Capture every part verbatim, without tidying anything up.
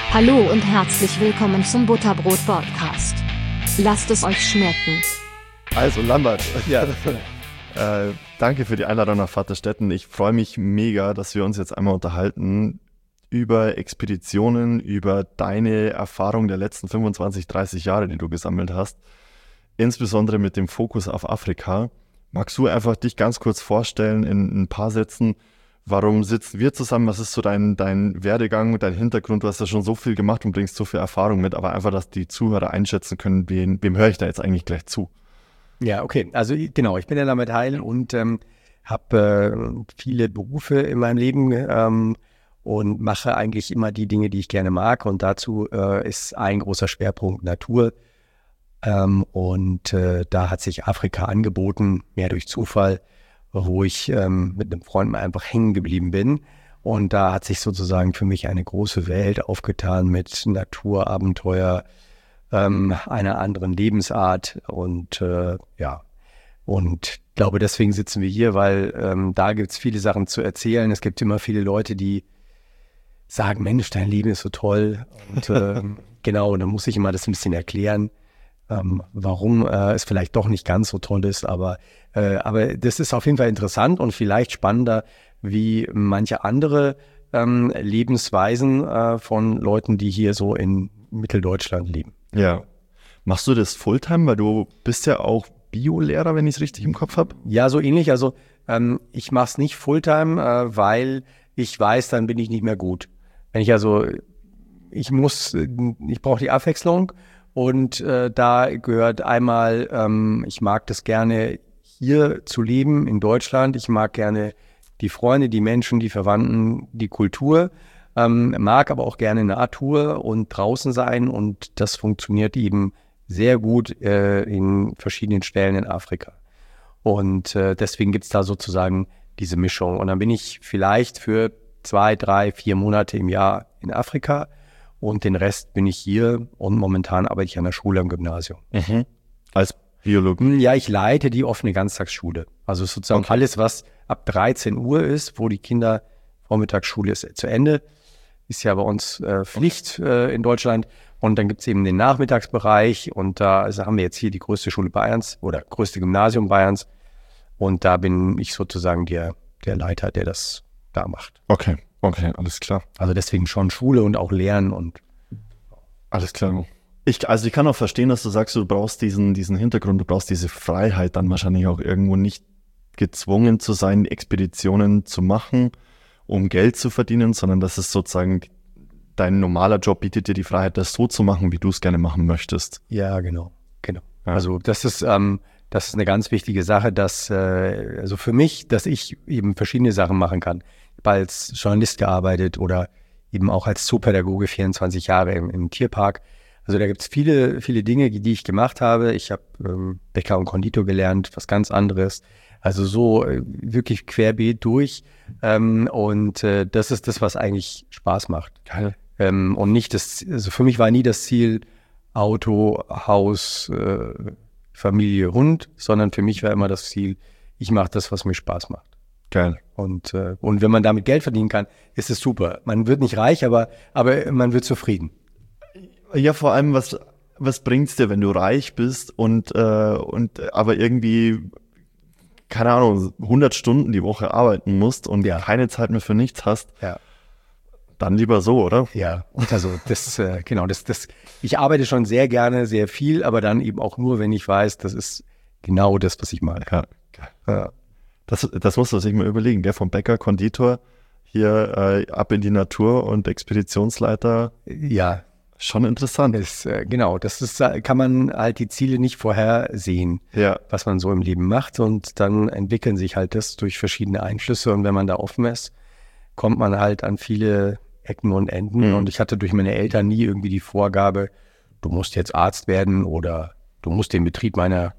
Hallo und herzlich willkommen zum Butterbrot-Podcast. Lasst es euch schmecken. Also Lambert, Ja. äh, danke für die Einladung nach Vaterstetten. Ich freue mich mega, dass wir uns jetzt einmal unterhalten über Expeditionen, über deine Erfahrung der letzten fünfundzwanzig, dreißig Jahre, die du gesammelt hast. Insbesondere mit dem Fokus auf Afrika. Magst du einfach dich ganz kurz vorstellen in ein paar Sätzen? Warum sitzen wir zusammen? Was ist so dein, dein Werdegang, dein Hintergrund? Du hast ja schon so viel gemacht und bringst so viel Erfahrung mit, aber einfach, dass die Zuhörer einschätzen können, wem, wem höre ich da jetzt eigentlich gleich zu? Ja, okay. Also genau, ich bin der Lambert Heil und ähm, habe äh, viele Berufe in meinem Leben ähm, und mache eigentlich immer die Dinge, die ich gerne mag. Und dazu äh, ist ein großer Schwerpunkt Natur. Ähm, und äh, da hat sich Afrika angeboten, mehr durch Zufall, wo ich ähm, mit einem Freund mal einfach hängen geblieben bin. Und da hat sich sozusagen für mich eine große Welt aufgetan mit Natur, Abenteuer, ähm, einer anderen Lebensart. Und äh, ja, und ich glaube, deswegen sitzen wir hier, weil ähm, da gibt es viele Sachen zu erzählen. Es gibt immer viele Leute, die sagen, Mensch, dein Leben ist so toll. Und äh, genau, dann muss ich immer das ein bisschen erklären. Ähm, warum äh, es vielleicht doch nicht ganz so toll ist, aber, äh, aber das ist auf jeden Fall interessant und vielleicht spannender wie manche andere ähm, Lebensweisen äh, von Leuten, die hier so in Mitteldeutschland leben. Ja. Machst du das Fulltime, weil du bist ja auch Biolehrer, wenn ich es richtig im Kopf habe? Ja, so ähnlich. Also ähm, ich mache es nicht Fulltime, äh, weil ich weiß, dann bin ich nicht mehr gut. Wenn ich also, ich muss, ich brauche die Abwechslung. Und äh, da gehört einmal, ähm, ich mag das gerne, hier zu leben in Deutschland. Ich mag gerne die Freunde, die Menschen, die Verwandten, die Kultur. Ähm, mag aber auch gerne Natur und draußen sein. Und das funktioniert eben sehr gut äh, in verschiedenen Stellen in Afrika. Und äh, deswegen gibt es da sozusagen diese Mischung. Und dann bin ich vielleicht für zwei, drei, vier Monate im Jahr in Afrika. Und den Rest bin ich hier und momentan arbeite ich an der Schule am Gymnasium. Mhm. Als Biologe? Ja, ich leite die offene Ganztagsschule. Also sozusagen Okay. alles, was ab dreizehn Uhr ist, wo die Kinder, Vormittagsschule ist zu Ende, ist ja bei uns äh, Pflicht äh, in Deutschland. Und dann gibt es eben den Nachmittagsbereich und da also haben wir jetzt hier die größte Schule Bayerns oder größte Gymnasium Bayerns. Und da bin ich sozusagen der, der Leiter, der das da macht. Okay, okay, alles klar. Also deswegen schon Schule und auch Lernen und Alles klar. Ich, also ich kann auch verstehen, dass du sagst, du brauchst diesen, diesen Hintergrund, du brauchst diese Freiheit, dann wahrscheinlich auch irgendwo nicht gezwungen zu sein, Expeditionen zu machen, um Geld zu verdienen, sondern dass es sozusagen dein normaler Job bietet dir die Freiheit, das so zu machen, wie du es gerne machen möchtest. ja, genau, genau. Ja. Also das ist, ähm, das ist eine ganz wichtige Sache, dass, äh, also für mich, dass ich eben verschiedene Sachen machen kann. Ich habe als Journalist gearbeitet oder eben auch als Zoopädagoge vierundzwanzig Jahre im, im Tierpark. Also da gibt es viele, viele Dinge, die ich gemacht habe. Ich habe ähm, Bäcker und Konditor gelernt, was ganz anderes. Also so äh, wirklich querbeet durch. Ähm, und äh, das ist das, was eigentlich Spaß macht. Geil. Ähm, und nicht das, also für mich war nie das Ziel Auto, Haus, äh, Familie, Hund, sondern für mich war immer das Ziel, ich mache das, was mir Spaß macht. Geil. Und, äh, und wenn man damit Geld verdienen kann, ist es super. Man wird nicht reich, aber, aber man wird zufrieden. Ja, vor allem, was, was bringt's dir, wenn du reich bist und, äh, und äh, aber irgendwie, keine Ahnung, hundert Stunden die Woche arbeiten musst und Ja. keine Zeit mehr für nichts hast? Ja. Dann lieber so, oder? Ja, und also das, äh, genau, das, das, ich arbeite schon sehr gerne, sehr viel, aber dann eben auch nur, wenn ich weiß, das ist genau das, was ich mag. Ja, geil. Ja. Das, das musst du sich mal überlegen, der vom Bäcker, Konditor, hier äh, ab in die Natur und Expeditionsleiter, Ja, schon interessant. das, äh, genau, das ist, äh, kann man halt die Ziele nicht vorhersehen, Ja, was man so im Leben macht und dann entwickeln sich halt das durch verschiedene Einflüsse und wenn man da offen ist, kommt man halt an viele Ecken und Enden Mhm. und ich hatte durch meine Eltern nie irgendwie die Vorgabe, du musst jetzt Arzt werden oder du musst den Betrieb meiner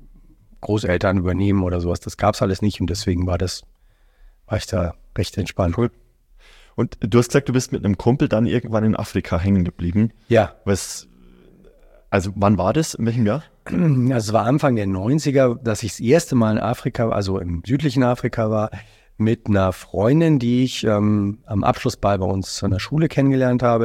Großeltern übernehmen oder sowas. Das gab's alles nicht und deswegen war das, war ich da recht entspannt. cool. Und du hast gesagt, du bist mit einem Kumpel dann irgendwann in Afrika hängen geblieben. Ja, Was, also wann war das? In welchem Jahr? also es war Anfang der neunziger, dass ich das erste Mal in Afrika, also im südlichen Afrika war, mit einer Freundin, die ich ähm, am Abschlussball bei uns an der Schule kennengelernt habe.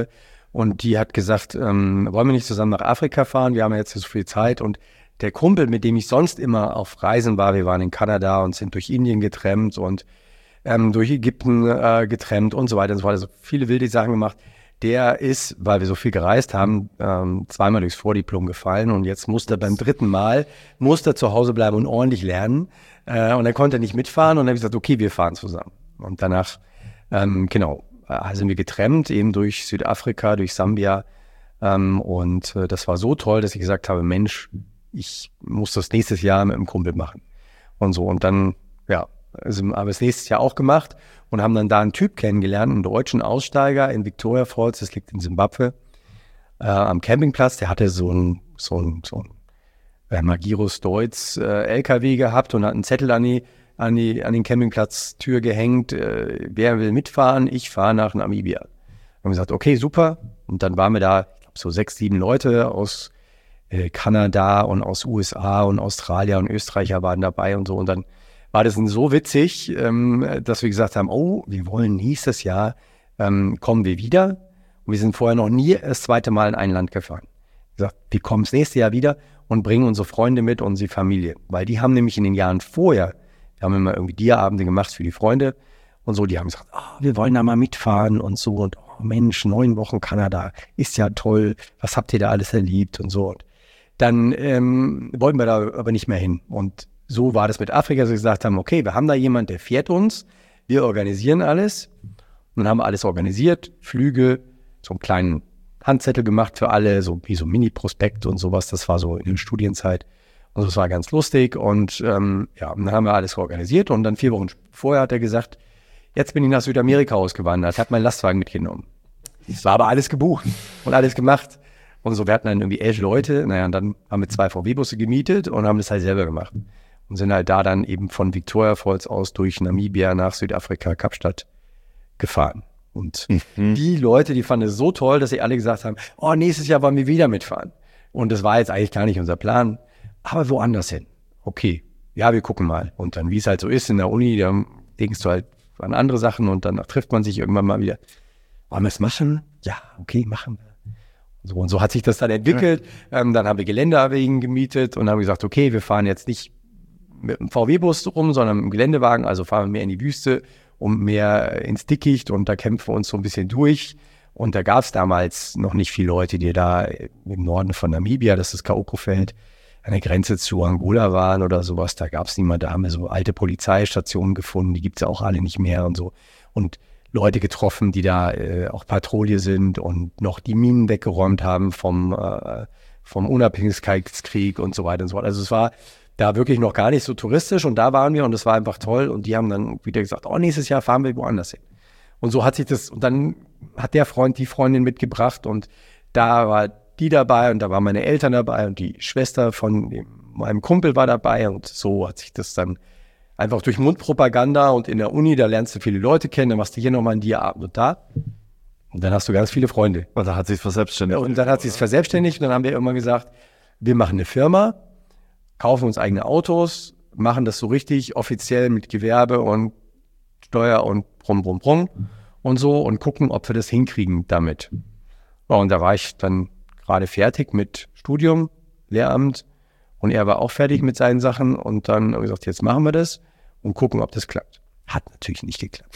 Und die hat gesagt, ähm, wollen wir nicht zusammen nach Afrika fahren? Wir haben ja jetzt so viel Zeit. Und der Kumpel, mit dem ich sonst immer auf Reisen war, wir waren in Kanada und sind durch Indien getrennt und ähm, durch Ägypten äh, getrennt und so weiter und so weiter. Also viele wilde Sachen gemacht. Der ist, weil wir so viel gereist haben, ähm, zweimal durchs Vordiplom gefallen und jetzt musste er beim dritten Mal, musste er zu Hause bleiben und ordentlich lernen. Äh, und er konnte nicht mitfahren und dann habe ich gesagt, okay, wir fahren zusammen. Und danach, ähm, genau, äh, sind wir getrennt, eben durch Südafrika, durch Sambia. Ähm, und äh, das war so toll, dass ich gesagt habe, Mensch, ich muss das nächstes Jahr mit einem Kumpel machen. Und so, und dann, ja, also haben wir es nächstes Jahr auch gemacht und haben dann da einen Typ kennengelernt, einen deutschen Aussteiger in Victoria Falls, das liegt in Simbabwe, äh, am Campingplatz. Der hatte so ein, so ein, so ein äh, Magirus Deutz äh, L K W gehabt und hat einen Zettel an die, an die, an den Campingplatztür gehängt. Äh, wer will mitfahren? Ich fahre nach Namibia. Haben wir gesagt, okay, super. Und dann waren wir da, ich glaube, so sechs, sieben Leute aus äh, Kanada und aus U S A und Australier und Österreicher waren dabei und so. Und dann war das so witzig, ähm, dass wir gesagt haben, oh, wir wollen nächstes Jahr, ähm, kommen wir wieder. Und wir sind vorher noch nie das zweite Mal in ein Land gefahren. Wir haben gesagt, wir kommen das nächste Jahr wieder und bringen unsere Freunde mit, unsere Familie. Weil die haben nämlich in den Jahren vorher, wir haben immer irgendwie Dia-Abende gemacht für die Freunde und so, die haben gesagt, oh, wir wollen da mal mitfahren und so. Und oh Mensch, neun Wochen Kanada, ist ja toll, was habt ihr da alles erlebt und so. Und dann ähm, wollten wir da aber nicht mehr hin. Und so war das mit Afrika, dass wir gesagt haben, okay, wir haben da jemanden, der fährt uns, wir organisieren alles. Und dann haben wir alles organisiert, Flüge, so einen kleinen Handzettel gemacht für alle, so wie so Mini-Prospekt und sowas. Das war so in der Studienzeit. Und das war ganz lustig. Und ähm, ja, dann haben wir alles organisiert. Und dann vier Wochen vorher hat er gesagt, jetzt bin ich nach Südamerika ausgewandert, hat meinen Lastwagen mitgenommen. Es war aber alles gebucht und alles gemacht. Und so, wir hatten dann irgendwie elf Leute. Naja, und dann haben wir zwei V W-Busse gemietet und haben das halt selber gemacht. Und sind halt da dann eben von Victoria Falls aus durch Namibia nach Südafrika, Kapstadt gefahren. Und mhm. die Leute, die fanden es so toll, dass sie alle gesagt haben, oh, nächstes Jahr wollen wir wieder mitfahren. Und das war jetzt eigentlich gar nicht unser Plan, aber woanders hin. Okay, ja, wir gucken mal. Und dann, wie es halt so ist in der Uni, da denkst du halt an andere Sachen und dann trifft man sich irgendwann mal wieder. Wollen wir es machen? Ja, okay, machen wir. So, und so hat sich das dann entwickelt. Ja. Ähm, dann haben wir Geländewagen gemietet und haben gesagt, okay, wir fahren jetzt nicht mit einem V W-Bus rum, sondern mit einem Geländewagen, also fahren wir mehr in die Wüste und mehr ins Dickicht und da kämpfen wir uns so ein bisschen durch. Und da gab es damals noch nicht viele Leute, die da im Norden von Namibia, das ist das Kaoko-Feld, an der Grenze zu Angola waren oder sowas. Da gab es niemand, da haben wir so alte Polizeistationen gefunden, die gibt es ja auch alle nicht mehr und so. Und Leute getroffen, die da äh, auch Patrouille sind und noch die Minen weggeräumt haben vom, äh, vom Unabhängigkeitskrieg und so weiter und so fort. Also es war da wirklich noch gar nicht so touristisch und da waren wir und es war einfach toll und die haben dann wieder gesagt, oh, nächstes Jahr fahren wir woanders hin. Und so hat sich das, und dann hat der Freund die Freundin mitgebracht und da war die dabei und da waren meine Eltern dabei und die Schwester von dem, meinem Kumpel war dabei und so hat sich das dann einfach durch Mundpropaganda und in der Uni, da lernst du viele Leute kennen, dann machst du hier nochmal einen Dia-Abend und da und dann hast du ganz viele Freunde. Und dann hat sie es verselbstständigt. Ja, und dann hat sie es verselbstständigt und dann haben wir irgendwann gesagt, wir machen eine Firma, kaufen uns eigene Autos, machen das so richtig offiziell mit Gewerbe und Steuer und brumm, brumm, brumm und so und gucken, ob wir das hinkriegen damit. Ja, und da war ich dann gerade fertig mit Studium, Lehramt und er war auch fertig mit seinen Sachen und dann habe ich gesagt, jetzt machen wir das und gucken, ob das klappt. Hat natürlich nicht geklappt.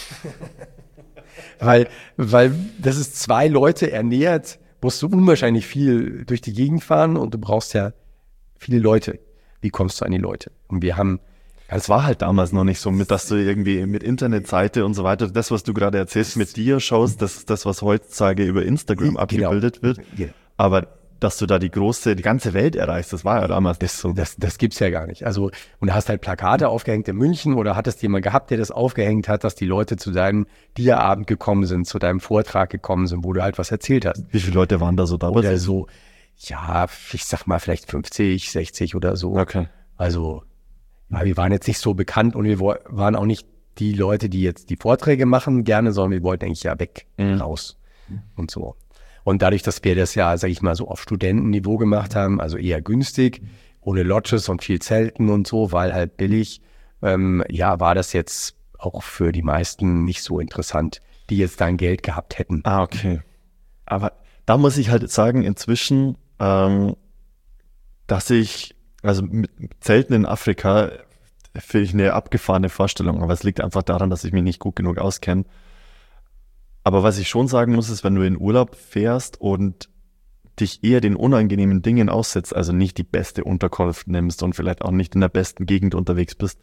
weil, weil das ist zwei Leute ernährt, musst du unwahrscheinlich viel durch die Gegend fahren und du brauchst ja viele Leute. Wie kommst du an die Leute? Und wir haben, es war halt damals noch nicht so, mit, dass du irgendwie mit Internetseite und so weiter, das, was du gerade erzählst, mit dir schaust, das ist das, was heutzutage über Instagram genau. abgebildet wird. Genau. Aber dass du da die große, die ganze Welt erreichst, das war ja damals das, nicht so. Das, das gibt's ja gar nicht. Also, und du hast halt Plakate aufgehängt in München oder hattest jemand gehabt, der das aufgehängt hat, dass die Leute zu deinem Dia-Abend gekommen sind, zu deinem Vortrag gekommen sind, wo du halt was erzählt hast. Wie viele Leute waren da so da? Oder so, ja, ich sag mal vielleicht fünfzig, sechzig oder so. Okay. Also, ja, wir waren jetzt nicht so bekannt und wir waren auch nicht die Leute, die jetzt die Vorträge machen gerne, sondern wir wollten eigentlich ja weg, mhm. raus und so. Und dadurch, dass wir das ja, sag ich mal, so auf Studentenniveau gemacht haben, also eher günstig, ohne Lodges und viel Zelten und so, weil halt billig, ähm, ja, war das jetzt auch für die meisten nicht so interessant, die jetzt dann Geld gehabt hätten. Ah, okay. Aber Da muss ich halt sagen, inzwischen, ähm, dass ich, also mit Zelten in Afrika finde ich eine abgefahrene Vorstellung, aber es liegt einfach daran, dass ich mich nicht gut genug auskenne. Aber was ich schon sagen muss, ist, wenn du in Urlaub fährst und dich eher den unangenehmen Dingen aussetzt, also nicht die beste Unterkunft nimmst und vielleicht auch nicht in der besten Gegend unterwegs bist,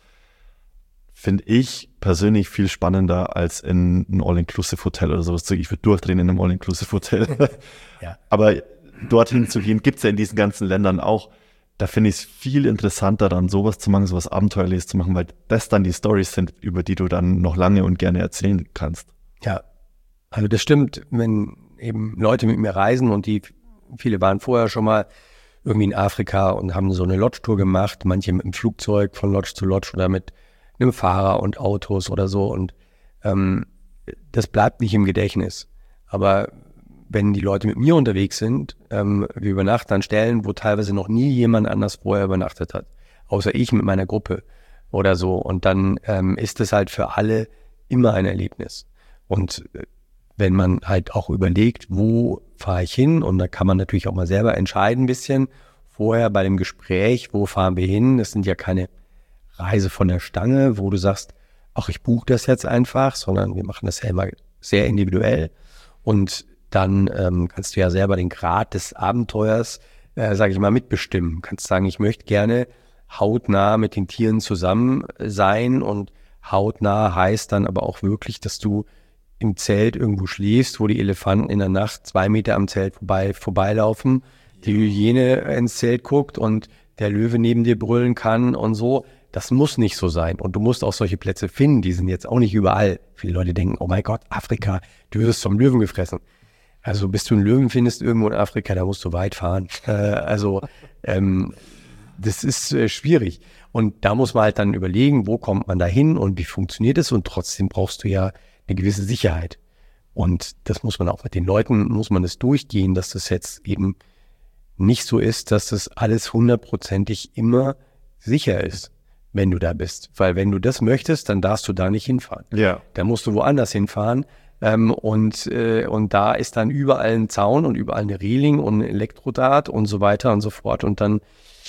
finde ich persönlich viel spannender als in ein All-Inclusive-Hotel oder sowas. Ich würde durchdrehen in einem All-Inclusive-Hotel. Ja. Aber dorthin zu gehen, gibt es ja in diesen ganzen Ländern auch. Da finde ich es viel interessanter, dann sowas zu machen, sowas Abenteuerliches zu machen, weil das dann die Storys sind, über die du dann noch lange und gerne erzählen kannst. Ja, also das stimmt, wenn eben Leute mit mir reisen und die, viele waren vorher schon mal irgendwie in Afrika und haben so eine Lodge-Tour gemacht, manche mit dem Flugzeug von Lodge zu Lodge oder mit einem Fahrer und Autos oder so, und ähm, das bleibt nicht im Gedächtnis. Aber wenn die Leute mit mir unterwegs sind, ähm, wir übernachten an Stellen, wo teilweise noch nie jemand anders vorher übernachtet hat, außer ich mit meiner Gruppe oder so, und dann ähm, ist das halt für alle immer ein Erlebnis. Und äh, wenn man halt auch überlegt, wo fahre ich hin, und da kann man natürlich auch mal selber entscheiden ein bisschen vorher bei dem Gespräch, wo fahren wir hin. Das sind ja keine Reise von der Stange, wo du sagst, ach, ich buche das jetzt einfach, sondern wir machen das ja immer sehr individuell, und dann ähm, kannst du ja selber den Grad des Abenteuers, äh, sage ich mal, mitbestimmen. Du kannst sagen, ich möchte gerne hautnah mit den Tieren zusammen sein, und hautnah heißt dann aber auch wirklich, dass du im Zelt irgendwo schläfst, wo die Elefanten in der Nacht zwei Meter am Zelt vorbei, vorbeilaufen, die Hyäne ins Zelt guckt und der Löwe neben dir brüllen kann und so. Das muss nicht so sein. Und du musst auch solche Plätze finden, die sind jetzt auch nicht überall. Viele Leute denken, oh mein Gott, Afrika, du wirst vom Löwen gefressen. Also bis du einen Löwen findest irgendwo in Afrika, da musst du weit fahren. Äh, also ähm, das ist äh, schwierig. Und da muss man halt dann überlegen, wo kommt man da hin und wie funktioniert es. Und trotzdem brauchst du ja eine gewisse Sicherheit. Und das muss man auch mit den Leuten, muss man das durchgehen, dass das jetzt eben nicht so ist, dass das alles hundertprozentig immer sicher ist, wenn du da bist. Weil wenn du das möchtest, dann darfst du da nicht hinfahren. Ja. Dann musst du woanders hinfahren. Ähm, und, äh, und da ist dann überall ein Zaun und überall eine Reling und ein Elektrodraht und so weiter und so fort. Und dann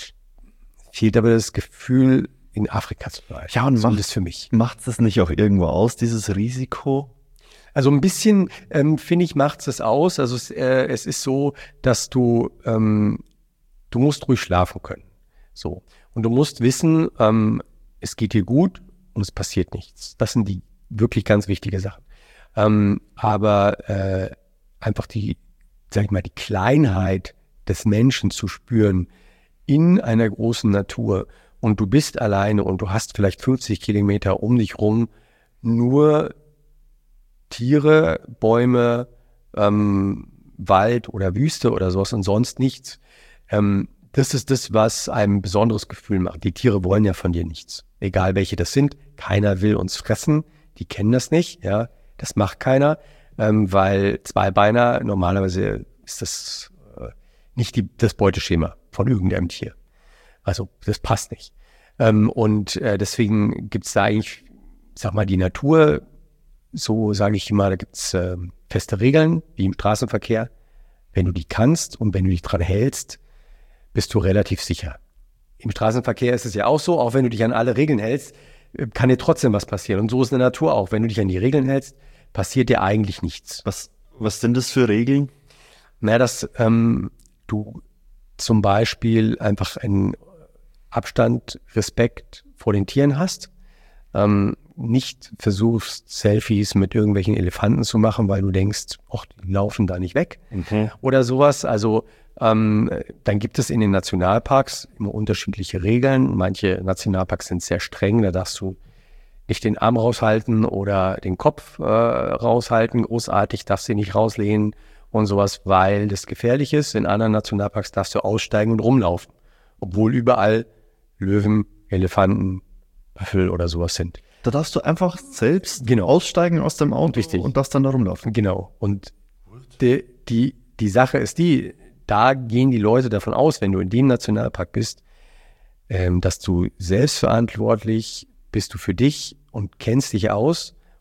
fehlt aber das Gefühl, in Afrika zu bleiben. Ja, und so macht ist für mich. Macht es nicht auch irgendwo aus, dieses Risiko? Also ein bisschen, ähm, finde ich, macht es aus. Also es, äh, es ist so, dass du, ähm, du musst ruhig schlafen können. So. Und du musst wissen, ähm, es geht dir gut und es passiert nichts. Das sind die wirklich ganz wichtige Sachen. Ähm, aber äh, einfach die, sag ich mal, die Kleinheit des Menschen zu spüren in einer großen Natur, und du bist alleine und du hast vielleicht fünfzig Kilometer um dich rum nur Tiere, Bäume, ähm, Wald oder Wüste oder sowas und sonst nichts. Ähm, das ist das, was einem ein besonderes Gefühl macht. Die Tiere wollen ja von dir nichts. Egal welche das sind. Keiner will uns fressen. Die kennen das nicht. Ja, das macht keiner, ähm, weil Zweibeiner, normalerweise ist das äh, nicht die, das Beuteschema von irgendeinem Tier. Also das passt nicht. Ähm, und äh, deswegen gibt es da eigentlich, sag mal, die Natur, so sage ich immer, da gibt es äh, feste Regeln, wie im Straßenverkehr. Wenn du die kannst und wenn du dich dran hältst, bist du relativ sicher. Im Straßenverkehr ist es ja auch so, auch wenn du dich an alle Regeln hältst, kann dir trotzdem was passieren. Und so ist in der Natur auch. Wenn du dich an die Regeln hältst, passiert dir eigentlich nichts. Was, was sind das für Regeln? Na, dass ähm, du zum Beispiel einfach einen Abstand, Respekt vor den Tieren hast, ähm, nicht versuchst, Selfies mit irgendwelchen Elefanten zu machen, weil du denkst, ach, die laufen da nicht weg, okay, oder sowas. Also ähm, dann gibt es in den Nationalparks immer unterschiedliche Regeln. Manche Nationalparks sind sehr streng, da darfst du nicht den Arm raushalten oder den Kopf äh, raushalten, großartig, darfst du nicht rauslehnen und sowas, weil das gefährlich ist. In anderen Nationalparks darfst du aussteigen und rumlaufen, obwohl überall Löwen, Elefanten, Büffel oder sowas sind. Da darfst du einfach selbst genau aussteigen aus dem Auto. Richtig. Und das dann da rumlaufen. Genau. Und die, die, die Sache ist die, da gehen die Leute davon aus, wenn du in dem Nationalpark bist, ähm, dass du selbstverantwortlich bist, du für dich und kennst dich aus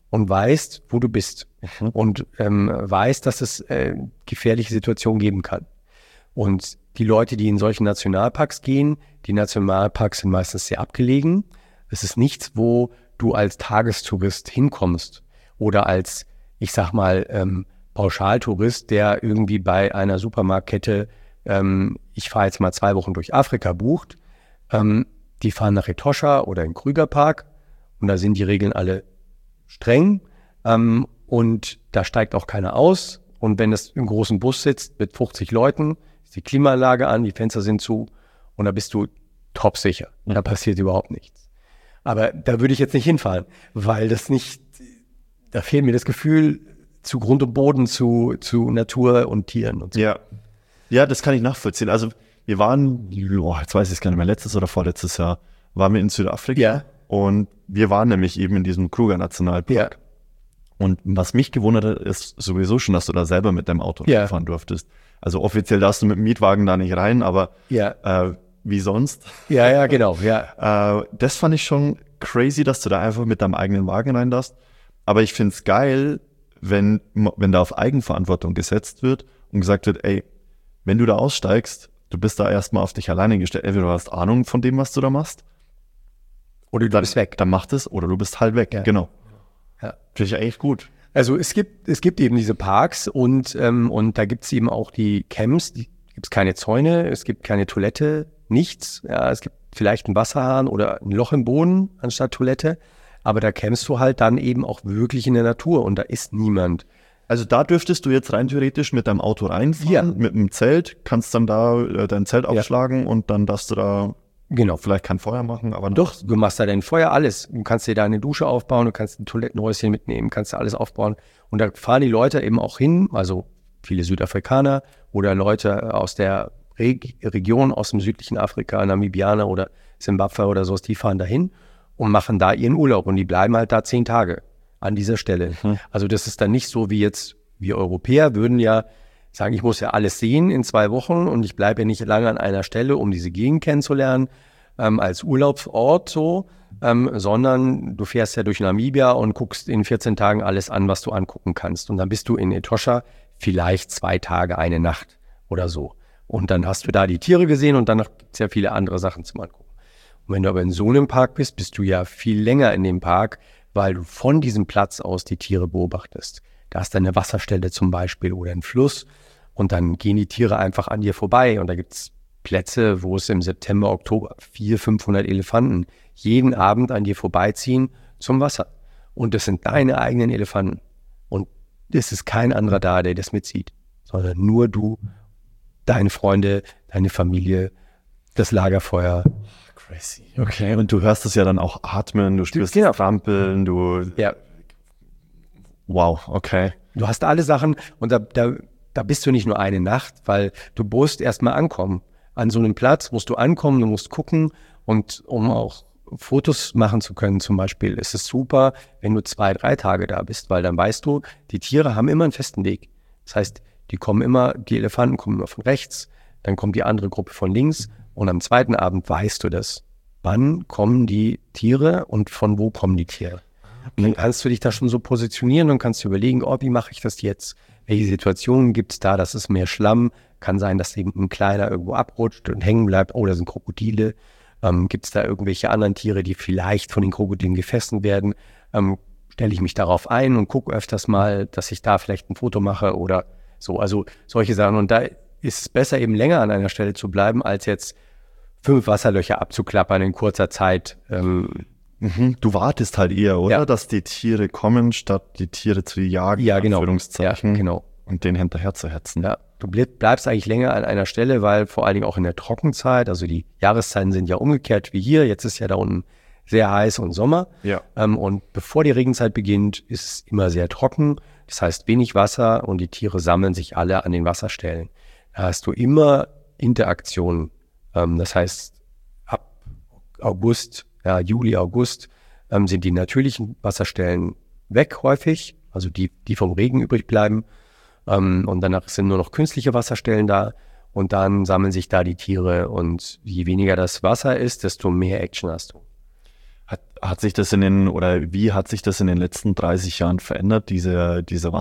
und weißt, wo du bist Mhm. und ähm, weißt, dass es äh, gefährliche Situationen geben kann. Und die Leute, die in solchen Nationalparks gehen, die Nationalparks sind meistens sehr abgelegen. Es ist nichts, wo du als Tagestourist hinkommst oder als, ich sag mal, ähm, Pauschaltourist, der irgendwie bei einer Supermarktkette, ähm, ich fahre jetzt mal zwei Wochen durch Afrika, bucht. Ähm, die fahren nach Etosha oder in Krügerpark und da sind die Regeln alle streng ähm, und da steigt auch keiner aus. Und wenn es im großen Bus sitzt mit fünfzig Leuten, ist die Klimaanlage an, die Fenster sind zu und da bist du top sicher. Da passiert überhaupt nichts. Aber da würde ich jetzt nicht hinfahren, weil das nicht, da fehlt mir das Gefühl zu Grund und Boden, zu, zu Natur und Tieren und so. Ja. Ja, das kann ich nachvollziehen. Also wir waren, oh, jetzt weiß ich es gar nicht mehr, letztes oder vorletztes Jahr waren wir in Südafrika Ja. und wir waren nämlich eben in diesem Kruger Nationalpark. Ja. Und was mich gewundert hat, ist sowieso schon, dass du da selber mit deinem Auto Ja. fahren durftest. Also offiziell darfst du mit dem Mietwagen da nicht rein, aber Ja, äh, wie sonst? ja, ja, genau, ja. Äh, das fand ich schon crazy, dass du da einfach mit deinem eigenen Wagen rein darfst. Aber ich finde es geil, wenn, wenn da auf Eigenverantwortung gesetzt wird und gesagt wird, ey, wenn du da aussteigst, du bist da erstmal auf dich alleine gestellt. Entweder du hast Ahnung von dem, was du da machst. Oder du dann, bist weg. Dann mach es oder du bist halt weg. Ja. Genau. Ja. Finde ich eigentlich gut. Also es gibt, es gibt eben diese Parks und, ähm, und da gibt es eben auch die Camps, die gibt es keine Zäune, es gibt keine Toilette, nichts. Ja, es gibt vielleicht einen Wasserhahn oder ein Loch im Boden anstatt Toilette, aber da campst du halt dann eben auch wirklich in der Natur und da ist niemand. Also da dürftest du jetzt rein theoretisch mit deinem Auto reinfahren, Ja. mit einem Zelt, kannst dann da äh, dein Zelt Ja. aufschlagen und dann darfst du da Genau. vielleicht kein Feuer machen, aber Doch, du machst da dein Feuer, alles. Du kannst dir da eine Dusche aufbauen, du kannst ein Toilettenhäuschen mitnehmen, kannst da alles aufbauen. Und da fahren die Leute eben auch hin, also viele Südafrikaner oder Leute aus der Reg- Region, aus dem südlichen Afrika, Namibianer oder Zimbabwe oder sowas, die fahren da hin und machen da ihren Urlaub und die bleiben halt da zehn Tage an dieser Stelle. Mhm. Also das ist dann nicht so wie jetzt, wir Europäer würden ja sagen, ich muss ja alles sehen in zwei Wochen und ich bleibe ja nicht lange an einer Stelle, um diese Gegend kennenzulernen, ähm, als Urlaubsort so, ähm, sondern du fährst ja durch Namibia und guckst in vierzehn Tagen alles an, was du angucken kannst. Und dann bist du in Etosha vielleicht zwei Tage, eine Nacht oder so. Und dann hast du da die Tiere gesehen und danach gibt es ja viele andere Sachen zum Angucken. Und wenn du aber in so einem Park bist, bist du ja viel länger in dem Park, weil du von diesem Platz aus die Tiere beobachtest. Da ist dann eine Wasserstelle zum Beispiel oder ein Fluss und dann gehen die Tiere einfach an dir vorbei und da gibt es Plätze, wo es im September, Oktober vierhundert, fünfhundert Elefanten jeden Abend an dir vorbeiziehen zum Wasser. Und das sind deine eigenen Elefanten. Und es ist kein anderer da, der das mitzieht, sondern nur du, deine Freunde, deine Familie, das Lagerfeuer. crazy. Okay, und du hörst es ja dann auch atmen, du spürst Genau. das Trampeln, du... Ja, Wow, okay. du hast alle Sachen und da, da, da bist du nicht nur eine Nacht, weil du musst erstmal ankommen. An so einem Platz musst du ankommen, du musst gucken und um auch Fotos machen zu können zum Beispiel, ist es super, wenn du zwei, drei Tage da bist, weil dann weißt du, die Tiere haben immer einen festen Weg. Das heißt, die kommen immer, die Elefanten kommen immer von rechts, dann kommt die andere Gruppe von links und am zweiten Abend weißt du das. Wann kommen die Tiere und von wo kommen die Tiere? Und dann kannst du dich da schon so positionieren und kannst dir überlegen, oh, wie mache ich das jetzt? Welche Situationen gibt es da? Das ist mehr Schlamm. Kann sein, dass eben ein Kleiner irgendwo abrutscht und hängen bleibt. Oh, da sind Krokodile. Ähm, gibt es da irgendwelche anderen Tiere, die vielleicht von den Krokodilen gefressen werden? Ähm, stelle ich mich darauf ein und gucke öfters mal, dass ich da vielleicht ein Foto mache oder so. Also solche Sachen. Und da ist es besser, eben länger an einer Stelle zu bleiben, als jetzt fünf Wasserlöcher abzuklappern in kurzer Zeit. Ähm, Mhm. Du wartest halt eher, oder? Ja. Dass die Tiere kommen, statt die Tiere zu jagen, Ja, genau. Anführungszeichen, Ja, genau. und denen hinterher zu hetzen. Ja, du bleib- bleibst eigentlich länger an einer Stelle, weil vor allen Dingen auch in der Trockenzeit, also die Jahreszeiten sind ja umgekehrt wie hier, jetzt ist ja da unten sehr heiß und Sommer. Ja. Ähm, und bevor die Regenzeit beginnt, ist es immer sehr trocken. Das heißt wenig Wasser und die Tiere sammeln sich alle an den Wasserstellen. Da hast du immer Interaktion. Ähm, das heißt, ab August, ja, Juli, August ähm, sind die natürlichen Wasserstellen weg häufig, also die, die vom Regen übrig bleiben. Ähm, und danach sind nur noch künstliche Wasserstellen da und dann sammeln sich da die Tiere und je weniger das Wasser ist, desto mehr Action hast du. Hat, hat sich das in den, oder wie hat sich das in den letzten dreißig Jahren verändert, diese, dieser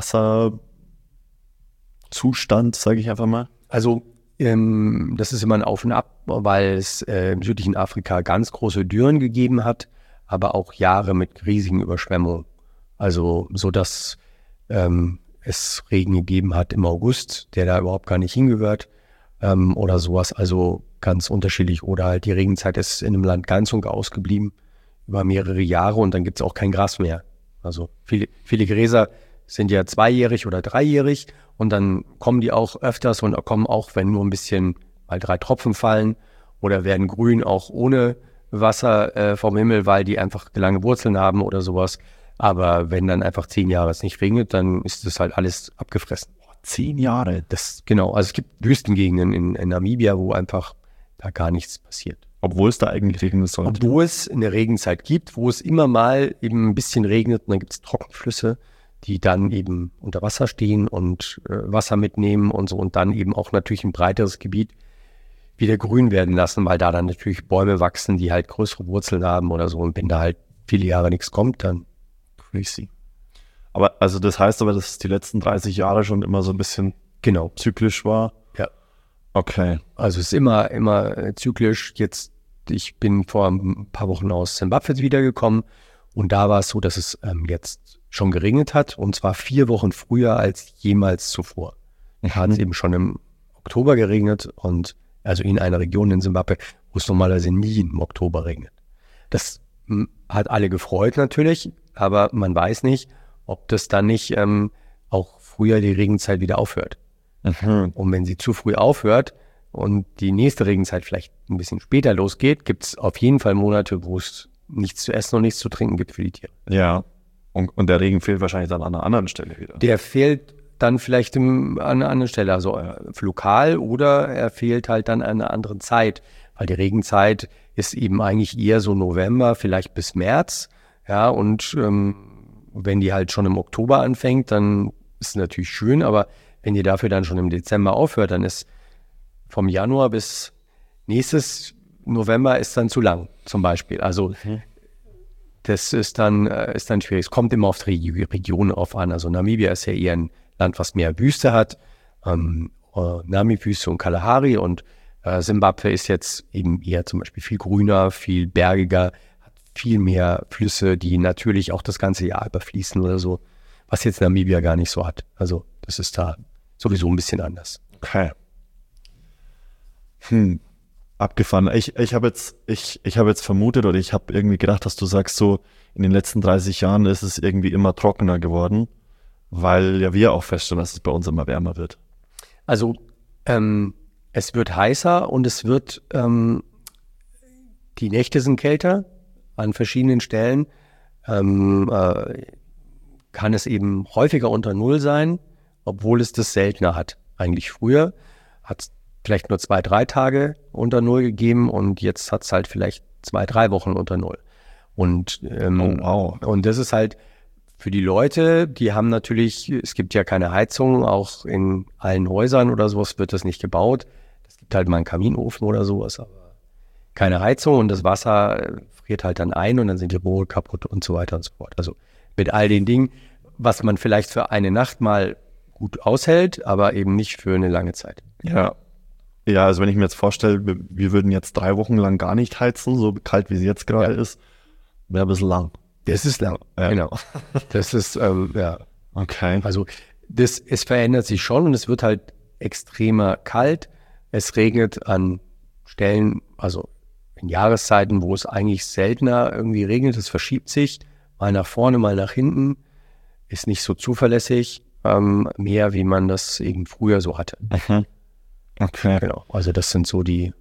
Wasserzustand, sage ich einfach mal? Also ähm, das ist immer ein Auf und Ab, weil es äh, im südlichen Afrika ganz große Dürren gegeben hat, aber auch Jahre mit riesigen Überschwemmungen. Also so, dass ähm, es Regen gegeben hat im August, der da überhaupt gar nicht hingehört ähm, oder sowas. Also ganz unterschiedlich. Oder halt die Regenzeit ist in einem Land ganz und gar ausgeblieben über mehrere Jahre und dann gibt es auch kein Gras mehr. Also viele, viele Gräser sind ja zweijährig oder dreijährig und dann kommen die auch öfters und kommen auch, wenn nur ein bisschen mal drei Tropfen fallen oder werden grün auch ohne Wasser äh, vom Himmel, weil die einfach lange Wurzeln haben oder sowas. Aber wenn dann einfach zehn Jahre es nicht regnet, dann ist das halt alles abgefressen. Zehn Jahre? Das, genau, also es gibt Wüstengegenden in, in Namibia, wo einfach da gar nichts passiert. Obwohl es da eigentlich regnen sollte. Obwohl es eine Regenzeit gibt, wo es immer mal eben ein bisschen regnet und dann gibt es Trockenflüsse, die dann eben unter Wasser stehen und äh, Wasser mitnehmen und so und dann eben auch natürlich ein breiteres Gebiet wieder grün werden lassen, weil da dann natürlich Bäume wachsen, die halt größere Wurzeln haben oder so und wenn da halt viele Jahre nichts kommt, dann crazy. Aber also das heißt aber, dass es die letzten dreißig Jahre schon immer so ein bisschen genau zyklisch war? Ja. Okay. Also es ist immer, immer äh, zyklisch. Jetzt, ich bin vor ein paar Wochen aus Simbabwe wiedergekommen und da war es so, dass es ähm, jetzt schon geregnet hat und zwar vier Wochen früher als jemals zuvor. Mhm. Hat es eben schon im Oktober geregnet und also in einer Region in Simbabwe, wo es normalerweise nie im Oktober regnet. Das m, hat alle gefreut natürlich, aber man weiß nicht, ob das dann nicht ähm, auch früher die Regenzeit wieder aufhört. Mhm. Und wenn sie zu früh aufhört und die nächste Regenzeit vielleicht ein bisschen später losgeht, gibt es auf jeden Fall Monate, wo es nichts zu essen und nichts zu trinken gibt für die Tiere. Ja, und, und der Regen fehlt wahrscheinlich dann an einer anderen Stelle wieder. Der fehlt dann vielleicht im, an einer anderen Stelle, also äh, lokal oder er fehlt halt dann an einer anderen Zeit, weil die Regenzeit ist eben eigentlich eher so November, vielleicht bis März, ja, und ähm, wenn die halt schon im Oktober anfängt, dann ist es natürlich schön, aber wenn die dafür dann schon im Dezember aufhört, dann ist vom Januar bis nächstes November ist dann zu lang, zum Beispiel. Also mhm. das ist dann, ist dann schwierig. Es kommt immer auf die Region auf an. Also Namibia ist ja eher ein Land, was mehr Wüste hat. Ähm, Namib-Wüste und Kalahari und äh, Simbabwe ist jetzt eben eher zum Beispiel viel grüner, viel bergiger, hat viel mehr Flüsse, die natürlich auch das ganze Jahr überfließen oder so, was jetzt Namibia gar nicht so hat. Also das ist da sowieso ein bisschen anders. Okay. Hm. Abgefahren. Ich, ich habe jetzt, ich, ich habe jetzt vermutet oder ich habe irgendwie gedacht, dass du sagst, so in den letzten dreißig Jahren ist es irgendwie immer trockener geworden, weil ja wir auch feststellen, dass es bei uns immer wärmer wird. Also ähm, es wird heißer und es wird, ähm, die Nächte sind kälter an verschiedenen Stellen. Ähm, äh, kann es eben häufiger unter Null sein, obwohl es das seltener hat. Eigentlich früher hat es vielleicht nur zwei, drei Tage unter Null gegeben und jetzt hat es halt vielleicht zwei, drei Wochen unter Null. Und, ähm, oh, wow. und das ist halt für die Leute, die haben natürlich, es gibt ja keine Heizung, auch in allen Häusern oder sowas wird das nicht gebaut. Es gibt halt mal einen Kaminofen oder sowas, aber keine Heizung und das Wasser friert halt dann ein und dann sind die Rohre kaputt und so weiter und so fort. Also mit all den Dingen, was man vielleicht für eine Nacht mal gut aushält, aber eben nicht für eine lange Zeit. Ja. Ja, also wenn ich mir jetzt vorstelle, wir, wir würden jetzt drei Wochen lang gar nicht heizen, so kalt wie sie jetzt gerade ja. ist, wäre ein bisschen lang. Das ist lang, ja. Genau. Das ist, ähm, ja. Okay. Also das, es verändert sich schon und es wird halt extremer kalt. Es regnet an Stellen, also in Jahreszeiten, wo es eigentlich seltener irgendwie regnet. Es verschiebt sich mal nach vorne, mal nach hinten. Ist nicht so zuverlässig, ähm, mehr wie man das eben früher so hatte. Mhm. Okay. Genau, also das sind so die...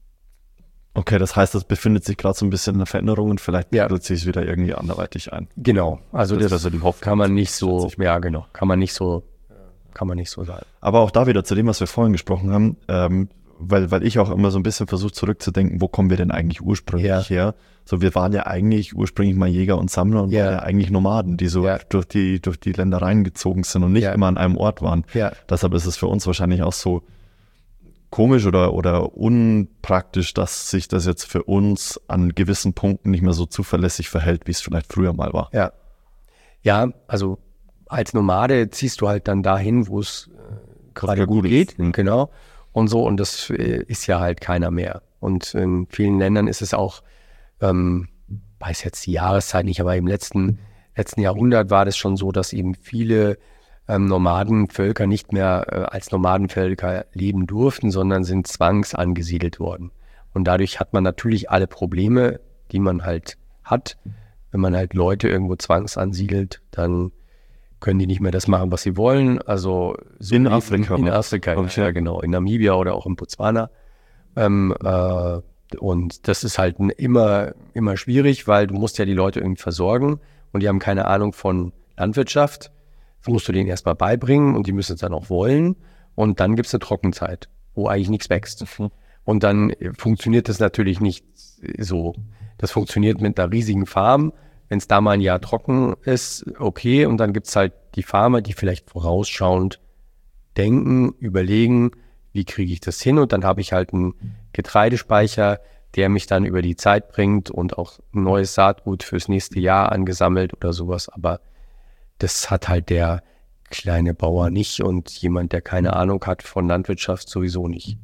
Okay, das heißt, das befindet sich gerade so ein bisschen in der Veränderung und vielleicht ja. bildet sich es wieder irgendwie anderweitig ein. Genau, also das, das, das so kann man nicht so, ja genau, kann man nicht so, kann man nicht so sagen. Aber auch da wieder zu dem, was wir vorhin gesprochen haben, ähm, weil, weil ich auch immer so ein bisschen versuche zurückzudenken, wo kommen wir denn eigentlich ursprünglich ja. her? So, wir waren ja eigentlich ursprünglich mal Jäger und Sammler und ja. waren ja eigentlich Nomaden, die so ja. durch die, durch die Ländereien gezogen sind und nicht ja. immer an einem Ort waren. Ja. Deshalb ist es für uns wahrscheinlich auch so komisch oder, oder unpraktisch, dass sich das jetzt für uns an gewissen Punkten nicht mehr so zuverlässig verhält, wie es vielleicht früher mal war. Ja, ja, also als Nomade ziehst du halt dann dahin, wo es äh, gerade gut geht, Mhm. genau, und so, und das äh, ist ja halt keiner mehr. Und in vielen Ländern ist es auch, ähm, weiß jetzt die Jahreszeit nicht, aber im letzten, letzten Jahrhundert war das schon so, dass eben viele ähm, Nomadenvölker nicht mehr äh, als Nomadenvölker leben durften, sondern sind zwangsangesiedelt worden. Und dadurch hat man natürlich alle Probleme, die man halt hat. Wenn man halt Leute irgendwo zwangsansiedelt, dann können die nicht mehr das machen, was sie wollen. Also so In wie Afrika. In Afrika, Okay. ja genau. In Namibia oder auch in Botswana. Ähm, äh, und das ist halt ein- immer, immer schwierig, weil du musst ja die Leute irgendwie versorgen und die haben keine Ahnung von Landwirtschaft. Das musst du denen erstmal beibringen und die müssen es dann auch wollen. Und dann gibt es eine Trockenzeit, wo eigentlich nichts wächst. Und dann äh, funktioniert das natürlich nicht so. Das funktioniert mit einer riesigen Farm. Wenn es da mal ein Jahr trocken ist, okay. Und dann gibt es halt die Farmer, die vielleicht vorausschauend denken, überlegen, wie kriege ich das hin? Und dann habe ich halt einen Getreidespeicher, der mich dann über die Zeit bringt und auch ein neues Saatgut fürs nächste Jahr angesammelt oder sowas. Aber das hat halt der kleine Bauer nicht und jemand, der keine Ahnung hat von Landwirtschaft, sowieso nicht.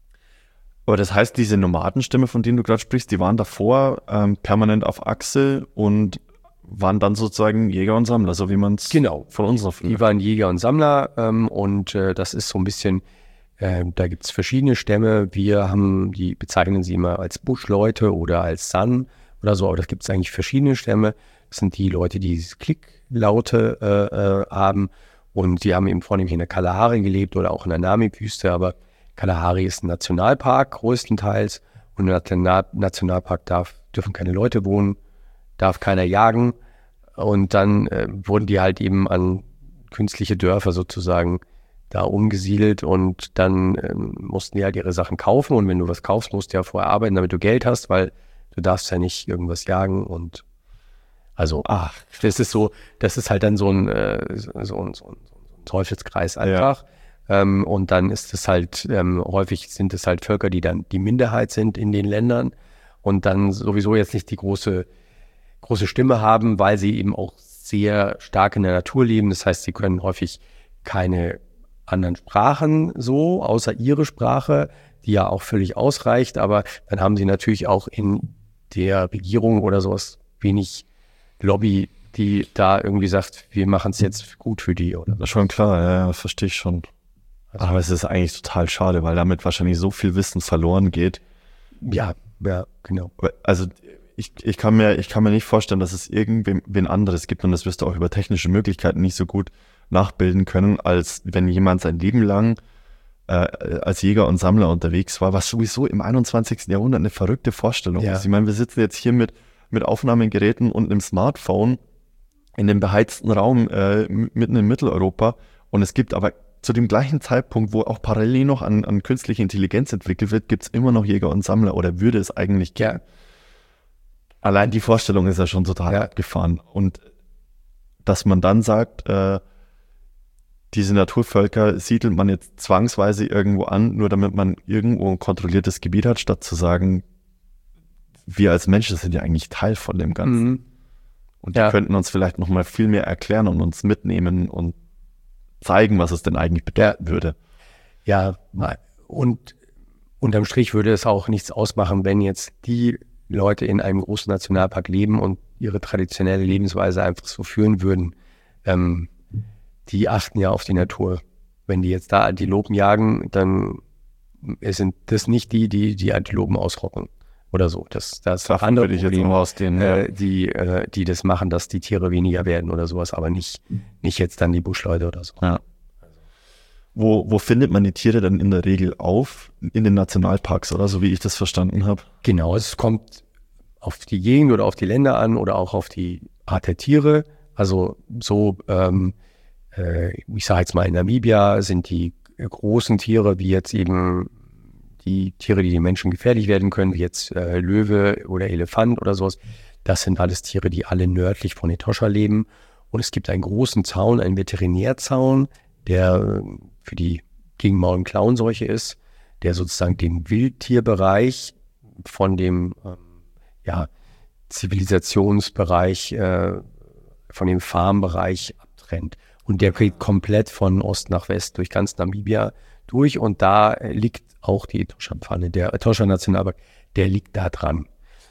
Aber das heißt, diese Nomadenstämme, von denen du gerade sprichst, die waren davor ähm, permanent auf Achse und waren dann sozusagen Jäger und Sammler, so wie man es Genau. von uns noch Die waren Jäger und Sammler ähm, und äh, das ist so ein bisschen, äh, da gibt es verschiedene Stämme. Wir haben, die bezeichnen sie immer als Buschleute oder als San oder so, aber da gibt es eigentlich verschiedene Stämme. Das sind die Leute, die diese Klicklaute äh, äh, haben und die haben eben vornehmlich in der Kalahari gelebt oder auch in der Namib-Wüste, aber Kalahari ist ein Nationalpark größtenteils und im National- Nationalpark darf, dürfen keine Leute wohnen, darf keiner jagen und dann äh, wurden die halt eben an künstliche Dörfer sozusagen da umgesiedelt und dann ähm, mussten die halt ihre Sachen kaufen und wenn du was kaufst, musst du ja vorher arbeiten, damit du Geld hast, weil du darfst ja nicht irgendwas jagen und also Ach, das ist so, das ist halt dann so ein, äh, so, so, ein- so ein Teufelskreis einfach. Ähm, und dann ist es halt, ähm, häufig sind es halt Völker, die dann die Minderheit sind in den Ländern und dann sowieso jetzt nicht die große, große Stimme haben, weil sie eben auch sehr stark in der Natur leben. Das heißt, sie können häufig keine anderen Sprachen so, außer ihre Sprache, die ja auch völlig ausreicht. Aber dann haben sie natürlich auch in der Regierung oder sowas wenig Lobby, die da irgendwie sagt, wir machen es jetzt gut für die. Oder das ist schon klar, ja, ja, verstehe ich schon. Aber es ist eigentlich total schade, weil damit wahrscheinlich so viel Wissen verloren geht. ja, ja, genau. Also ich, ich, kann mir, ich kann mir nicht vorstellen, dass es irgendwen anderes gibt und das wirst du auch über technische Möglichkeiten nicht so gut nachbilden können, als wenn jemand sein Leben lang äh, als Jäger und Sammler unterwegs war, was sowieso im einundzwanzigsten Jahrhundert eine verrückte Vorstellung Ja. ist. Ich meine, wir sitzen jetzt hier mit, mit Aufnahmegeräten und einem Smartphone in dem beheizten Raum äh, mitten in Mitteleuropa und es gibt aber zu dem gleichen Zeitpunkt, wo auch parallel noch an, an künstliche Intelligenz entwickelt wird, gibt es immer noch Jäger und Sammler oder würde es eigentlich geben. Ja. Allein die Vorstellung ist ja schon total Ja. abgefahren. Und dass man dann sagt, äh, diese Naturvölker siedelt man jetzt zwangsweise irgendwo an, nur damit man irgendwo ein kontrolliertes Gebiet hat, statt zu sagen, wir als Menschen sind ja eigentlich Teil von dem Ganzen. Mhm. Und die Ja. könnten uns vielleicht noch mal viel mehr erklären und uns mitnehmen und zeigen, was es denn eigentlich bedeuten würde. Ja, und unterm Strich würde es auch nichts ausmachen, wenn jetzt die Leute in einem großen Nationalpark leben und ihre traditionelle Lebensweise einfach so führen würden. Ähm, die achten ja auf die Natur. Wenn die jetzt da Antilopen jagen, dann sind das nicht die, die die Antilopen ausrocken oder so. Das, das Davon andere würde ich jetzt Probleme, auch ausgehen. äh, die, äh, die das machen, dass die Tiere weniger werden oder sowas, aber nicht, nicht jetzt dann die Buschleute oder so. Ja. Wo, wo findet man die Tiere dann in der Regel auf? In den Nationalparks, oder? So wie ich das verstanden habe. Genau, es kommt auf die Gegend oder auf die Länder an oder auch auf die Art der Tiere. Also so, ähm, äh, ich sage jetzt mal in Namibia sind die großen Tiere, wie jetzt eben die Tiere, die den Menschen gefährlich werden können, wie jetzt äh, Löwe oder Elefant oder sowas. Das sind alles Tiere, die alle nördlich von Etosha leben. Und es gibt einen großen Zaun, einen Veterinärzaun, der äh, für die gegen Maul- und Klauenseuche ist. der sozusagen den Wildtierbereich von dem ähm, ja, Zivilisationsbereich, äh, von dem Farmbereich abtrennt. Und der geht komplett von Ost nach West durch ganz Namibia durch und da liegt auch die Etosha-Pfanne, der Etosha-Nationalpark, der liegt da dran.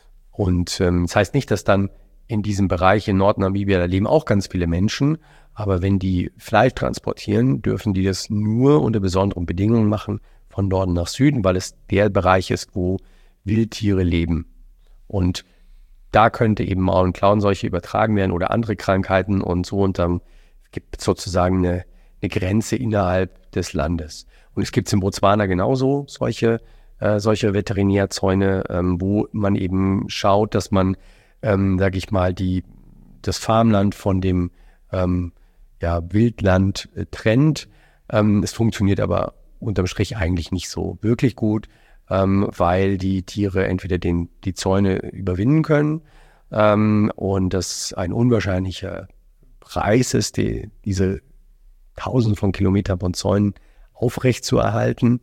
Und ähm, das heißt nicht, dass dann in diesem Bereich in Nordnamibia, da leben auch ganz viele Menschen, aber wenn die Fleisch transportieren, dürfen die das nur unter besonderen Bedingungen machen, von Norden nach Süden, weil es der Bereich ist, wo Wildtiere leben. Und da könnte eben Maul- und Klauenseuche übertragen werden oder andere Krankheiten und so. Und dann gibt es sozusagen eine, eine Grenze innerhalb des Landes. Und es gibt in Botswana genauso solche, äh, solche Veterinärzäune, ähm, wo man eben schaut, dass man, ähm, sage ich mal, die, das Farmland von dem ähm, ja, Wildland äh, trennt. Ähm, es funktioniert aber unterm Strich eigentlich nicht so wirklich gut, ähm, weil die Tiere entweder den, die Zäune überwinden können ähm, und das ein unwahrscheinlicher Preis ist, die, diese Tausende von Kilometern von Zäunen aufrecht zu erhalten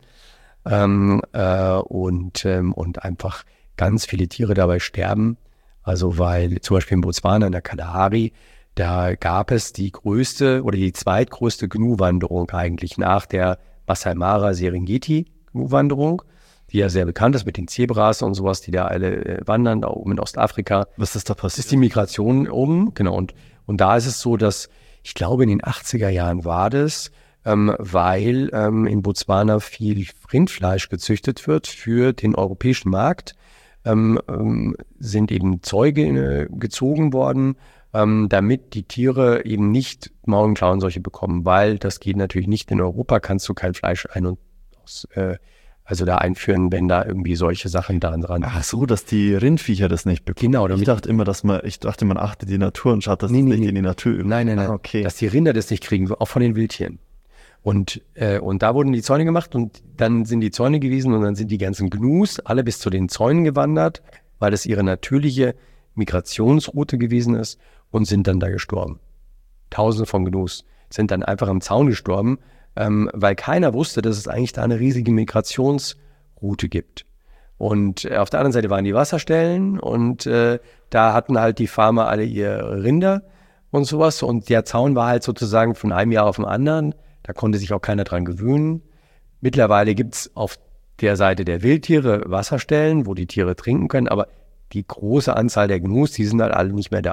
ähm, äh, und, ähm, und einfach ganz viele Tiere dabei sterben. Also weil zum Beispiel in Botswana, in der Kalahari, da gab es die größte oder die zweitgrößte Gnu-Wanderung eigentlich nach der Masai Mara Serengeti Gnu-Wanderung, die ja sehr bekannt ist mit den Zebras und sowas, die da alle äh, wandern, da oben in Ostafrika. Was ist da passiert? Das ist die Migration oben, genau. Und, und da ist es so, dass, ich glaube, in den achtziger Jahren war das, ähm, weil ähm, in Botswana viel Rindfleisch gezüchtet wird für den europäischen Markt, ähm, ähm, sind eben Zeuge äh, gezogen worden, ähm, damit die Tiere eben nicht Maul- und Klauenseuche bekommen, weil das geht natürlich nicht. In Europa kannst du kein Fleisch ein- und aus, äh, also da einführen, wenn da irgendwie solche Sachen da dran. Ach so, dass die Rindviecher das nicht bekommen. Genau. Ich dachte immer, dass man, ich dachte, man achtet die Natur und schaut, dass Nee, es nee, nicht nee. in die Natur übt. Nein, nein, nein. Ah, okay. Dass die Rinder das nicht kriegen, auch von den Wildtieren. Und, äh, und da wurden die Zäune gemacht und dann sind die Zäune gewesen und dann sind die ganzen Gnus alle bis zu den Zäunen gewandert, weil das ihre natürliche Migrationsroute gewesen ist und sind dann da gestorben. Tausende von Gnus sind dann einfach am Zaun gestorben, ähm, weil keiner wusste, dass es eigentlich da eine riesige Migrationsroute gibt. Und äh, auf der anderen Seite waren die Wasserstellen und äh, da hatten halt die Farmer alle ihre Rinder und sowas. Und der Zaun war halt sozusagen von einem Jahr auf den anderen. Da konnte sich auch keiner dran gewöhnen. Mittlerweile gibt es auf der Seite der Wildtiere Wasserstellen, wo die Tiere trinken können, aber die große Anzahl der Gnus, die sind halt alle nicht mehr da.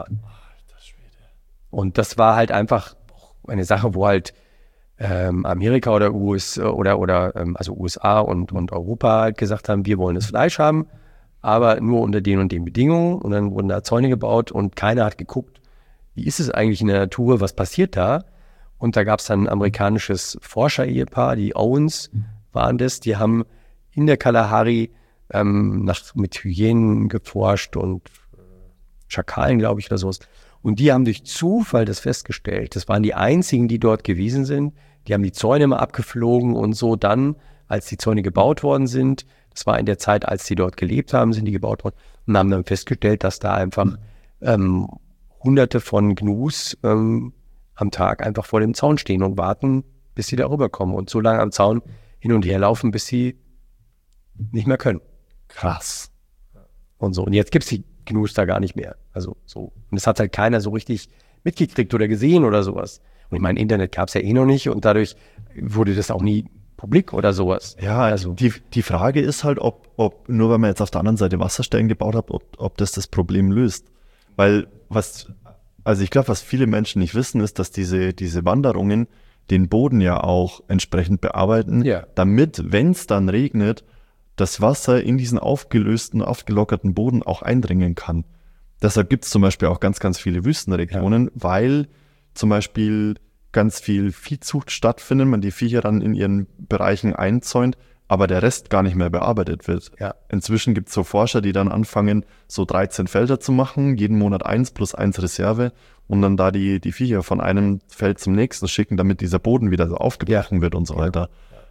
Und das war halt einfach eine Sache, wo halt ähm, Amerika oder U S oder oder ähm, also U S A und, und Europa halt gesagt haben, wir wollen das Fleisch haben, aber nur unter den und den Bedingungen. Und dann wurden da Zäune gebaut und keiner hat geguckt, wie ist es eigentlich in der Natur, was passiert da? Und da gab es dann ein amerikanisches Forscher-Ehepaar, die Owens waren das, die haben in der Kalahari ähm, nach, mit Hyänen geforscht und äh, Schakalen, glaube ich, oder sowas. Und die haben durch Zufall das festgestellt. Das waren die einzigen, die dort gewesen sind. Die haben die Zäune immer abgeflogen und so dann, als die Zäune gebaut worden sind, das war in der Zeit, als die dort gelebt haben, sind die gebaut worden und haben dann festgestellt, dass da einfach ähm, hunderte von Gnus ähm, am Tag einfach vor dem Zaun stehen und warten, bis sie da rüberkommen und so lange am Zaun hin und her laufen, bis sie nicht mehr können. Krass. Und so. Und jetzt gibt es die Gnus da gar nicht mehr. Also so. Und es hat halt keiner so richtig mitgekriegt oder gesehen oder sowas. Und ich meine, Internet gab es ja eh noch nicht und dadurch wurde das auch nie publik oder sowas. Ja, also die, die Frage ist halt, ob, ob, nur weil man jetzt auf der anderen Seite Wasserstellen gebaut hat, ob, ob das das Problem löst. Weil was, also ich glaube, was viele Menschen nicht wissen, ist, dass diese, diese Wanderungen den Boden ja auch entsprechend bearbeiten, Ja. damit, wenn es dann regnet, das Wasser in diesen aufgelösten, aufgelockerten Boden auch eindringen kann. Deshalb gibt es zum Beispiel auch ganz, ganz viele Wüstenregionen, ja. weil zum Beispiel ganz viel Viehzucht stattfindet, man die Viecher dann in ihren Bereichen einzäunt, aber der Rest gar nicht mehr bearbeitet wird. Ja. Inzwischen gibt es so Forscher, die dann anfangen, so dreizehn Felder zu machen, jeden Monat eins plus eins Reserve und dann da die, die Viecher von einem Feld zum nächsten schicken, damit dieser Boden wieder so aufgebrochen ja. wird und so weiter.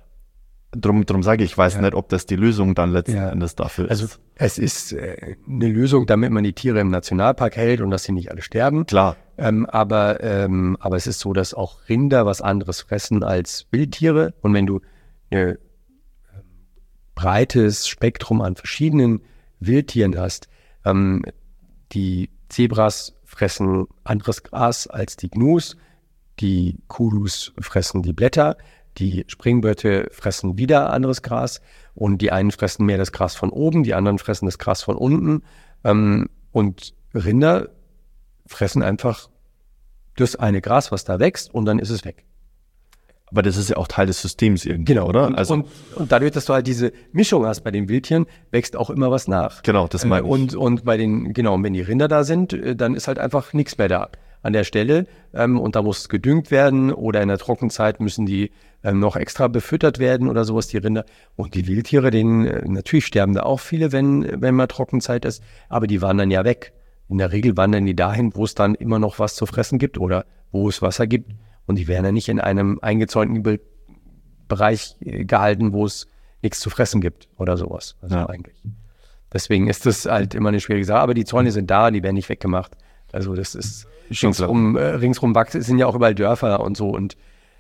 Drum, drum sage ich, ich weiß ja. nicht, ob das die Lösung dann letzten ja. Endes dafür also, ist. Es ist äh, eine Lösung, damit man die Tiere im Nationalpark hält und dass sie nicht alle sterben. Klar. Ähm, aber, ähm, aber es ist so, dass auch Rinder was anderes fressen als Wildtiere. Und wenn du eine breites Spektrum an verschiedenen Wildtieren hast. Ähm, die Zebras fressen anderes Gras als die Gnus, die Kulus fressen die Blätter, die Springböcke fressen wieder anderes Gras und die einen fressen mehr das Gras von oben, die anderen fressen das Gras von unten. Ähm, und Rinder fressen einfach das eine Gras, was da wächst, und dann ist es weg. Aber das ist ja auch Teil des Systems irgendwie, genau, oder? Und, also und, und dadurch, dass du halt diese Mischung hast bei den Wildtieren, wächst auch immer was nach. Genau, das meine ich. Und, und bei den, genau, und wenn die Rinder da sind, dann ist halt einfach nichts mehr da an der Stelle. Ähm, und da muss es gedüngt werden oder in der Trockenzeit müssen die ähm, noch extra befüttert werden oder sowas, die Rinder. Und die Wildtiere, denen, äh, natürlich sterben da auch viele, wenn, wenn mal Trockenzeit ist, aber die wandern ja weg. In der Regel wandern die dahin, wo es dann immer noch was zu fressen gibt oder wo es Wasser gibt. Und die werden ja nicht in einem eingezäunten Be- Bereich äh, gehalten, wo es nichts zu fressen gibt oder sowas. Also ja. eigentlich. Deswegen ist das halt immer eine schwierige Sache. Aber die Zäune sind da, die werden nicht weggemacht. Also das ist ringsrum, äh, ringsrum wachsen, es sind ja auch überall Dörfer und so. Und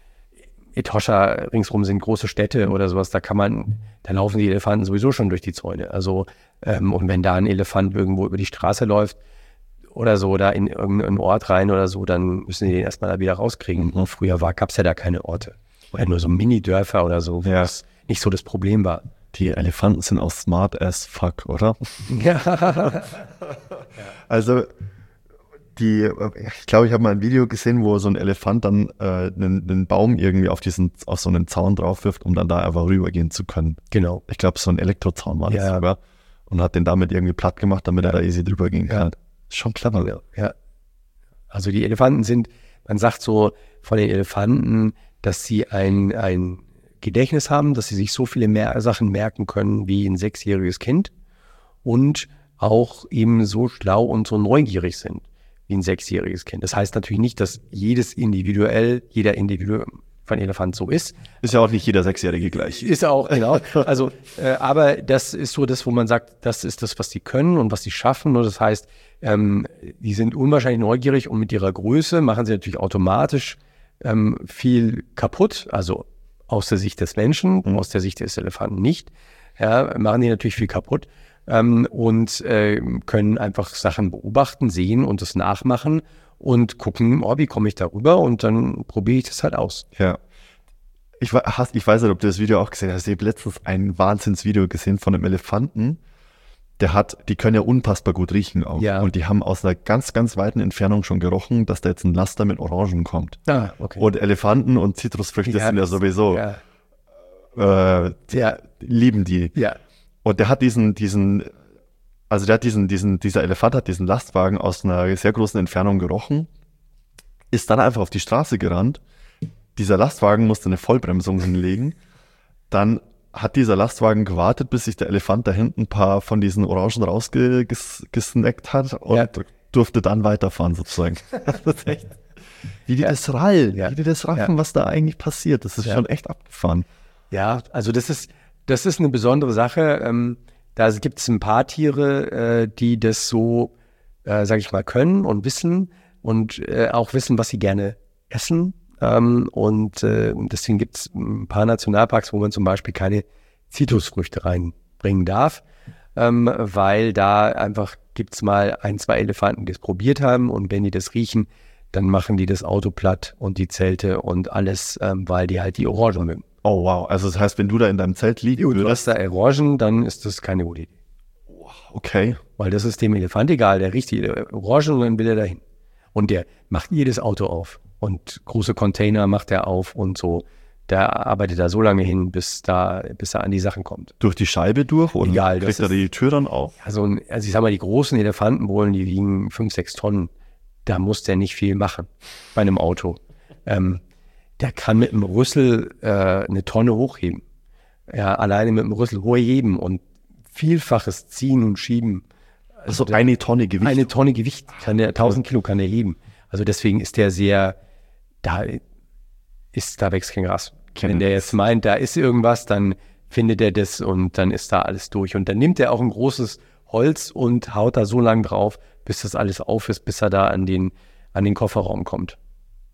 Etosha ringsrum sind große Städte oder sowas. Da kann man, da laufen die Elefanten sowieso schon durch die Zäune. Also ähm, und wenn da ein Elefant irgendwo über die Straße läuft oder so, da in irgendeinen Ort rein oder so, dann müssen die den erstmal da wieder rauskriegen. Mhm. Früher gab es ja da keine Orte. Oder nur so Mini-Dörfer oder so, wo ja. das nicht so das Problem war. Die Elefanten sind auch smart as fuck, oder? Ja. Also, die, ich glaube, ich habe mal ein Video gesehen, wo so ein Elefant dann äh, einen, einen Baum irgendwie auf diesen, auf so einen Zaun drauf wirft, um dann da einfach rübergehen zu können. Genau. Ich glaube, so ein Elektrozaun war das ja. sogar. Und hat den damit irgendwie platt gemacht, damit ja. er da easy drüber gehen kann. Ja. Schon clever. Ja. ja. Also die Elefanten sind, man sagt so von den Elefanten, dass sie ein, ein Gedächtnis haben, dass sie sich so viele mehr Sachen merken können wie ein sechsjähriges Kind und auch eben so schlau und so neugierig sind wie ein sechsjähriges Kind. Das heißt natürlich nicht, dass jedes individuell, jeder Individuum von Elefant so ist. Ist ja auch nicht jeder Sechsjährige gleich. Ist auch, genau. Also, äh, aber das ist so das, wo man sagt, das ist das, was sie können und was sie schaffen. Und das heißt, ähm, die sind unwahrscheinlich neugierig und mit ihrer Größe machen sie natürlich automatisch ähm, viel kaputt. Also aus der Sicht des Menschen, mhm. aus der Sicht des Elefanten nicht. Ja, machen die natürlich viel kaputt ähm, und äh, können einfach Sachen beobachten, sehen und das nachmachen. Und gucken, oh, wie komme ich da rüber? Und dann probiere ich das halt aus. Ja. Ich, ich weiß nicht, ob du das Video auch gesehen hast. Ich habe letztens ein Wahnsinnsvideo gesehen von einem Elefanten. Der hat, die können ja unfassbar gut riechen auch. Ja. Und die haben aus einer ganz, ganz weiten Entfernung schon gerochen, dass da jetzt ein Laster mit Orangen kommt. Ah, okay. Und Elefanten und Zitrusfrüchte ja, sind ja sowieso, ja. Äh, ja. lieben die. Ja. Und der hat diesen, diesen, Also der hat diesen, diesen, dieser Elefant hat diesen Lastwagen aus einer sehr großen Entfernung gerochen, ist dann einfach auf die Straße gerannt. Dieser Lastwagen musste eine Vollbremsung hinlegen. Dann hat dieser Lastwagen gewartet, bis sich der Elefant da hinten ein paar von diesen Orangen rausgesnackt hat und ja. durfte dann weiterfahren sozusagen. Das ist echt, wie die ja. das rallen, ja. wie die das raffen, ja. was da eigentlich passiert. Das ist ja. schon echt abgefahren. Ja, also das ist, das ist eine besondere Sache. Ähm, Da gibt es ein paar Tiere, äh, die das so, äh, sage ich mal, können und wissen und äh, auch wissen, was sie gerne essen. Ähm, und äh, deswegen gibt es ein paar Nationalparks, wo man zum Beispiel keine Zitrusfrüchte reinbringen darf, ähm, weil da einfach gibt es mal ein, zwei Elefanten, die es probiert haben und wenn die das riechen, dann machen die das Auto platt und die Zelte und alles, ähm, weil die halt die Orangen mögen. Oh wow, also das heißt, wenn du da in deinem Zelt liegen und würdest... du hast da Orangen, dann ist das keine gute Idee. Okay. Weil das ist dem Elefant egal, der riecht die Orangen und dann will er dahin. Und der macht jedes Auto auf und große Container macht er auf und so. Der arbeitet da so lange hin, bis da, bis er an die Sachen kommt. Durch die Scheibe durch oder egal, kriegt er die Tür dann auf? Also, also ich sag mal, die großen Elefantenbullen, die wiegen fünf, sechs Tonnen. Da muss der nicht viel machen bei einem Auto. Ähm, Der kann mit dem Rüssel äh, eine Tonne hochheben. Ja, alleine mit dem Rüssel hochheben und vielfaches ziehen und schieben. Also, also eine Tonne Gewicht? Eine Tonne Gewicht kann der, tausend Kilo kann der heben. Also deswegen ist der sehr, da ist, da wächst kein Gras. Kennen Wenn der jetzt meint, da ist irgendwas, dann findet er das und dann ist da alles durch. Und dann nimmt er auch ein großes Holz und haut da so lang drauf, bis das alles auf ist, bis er da an den, an den Kofferraum kommt.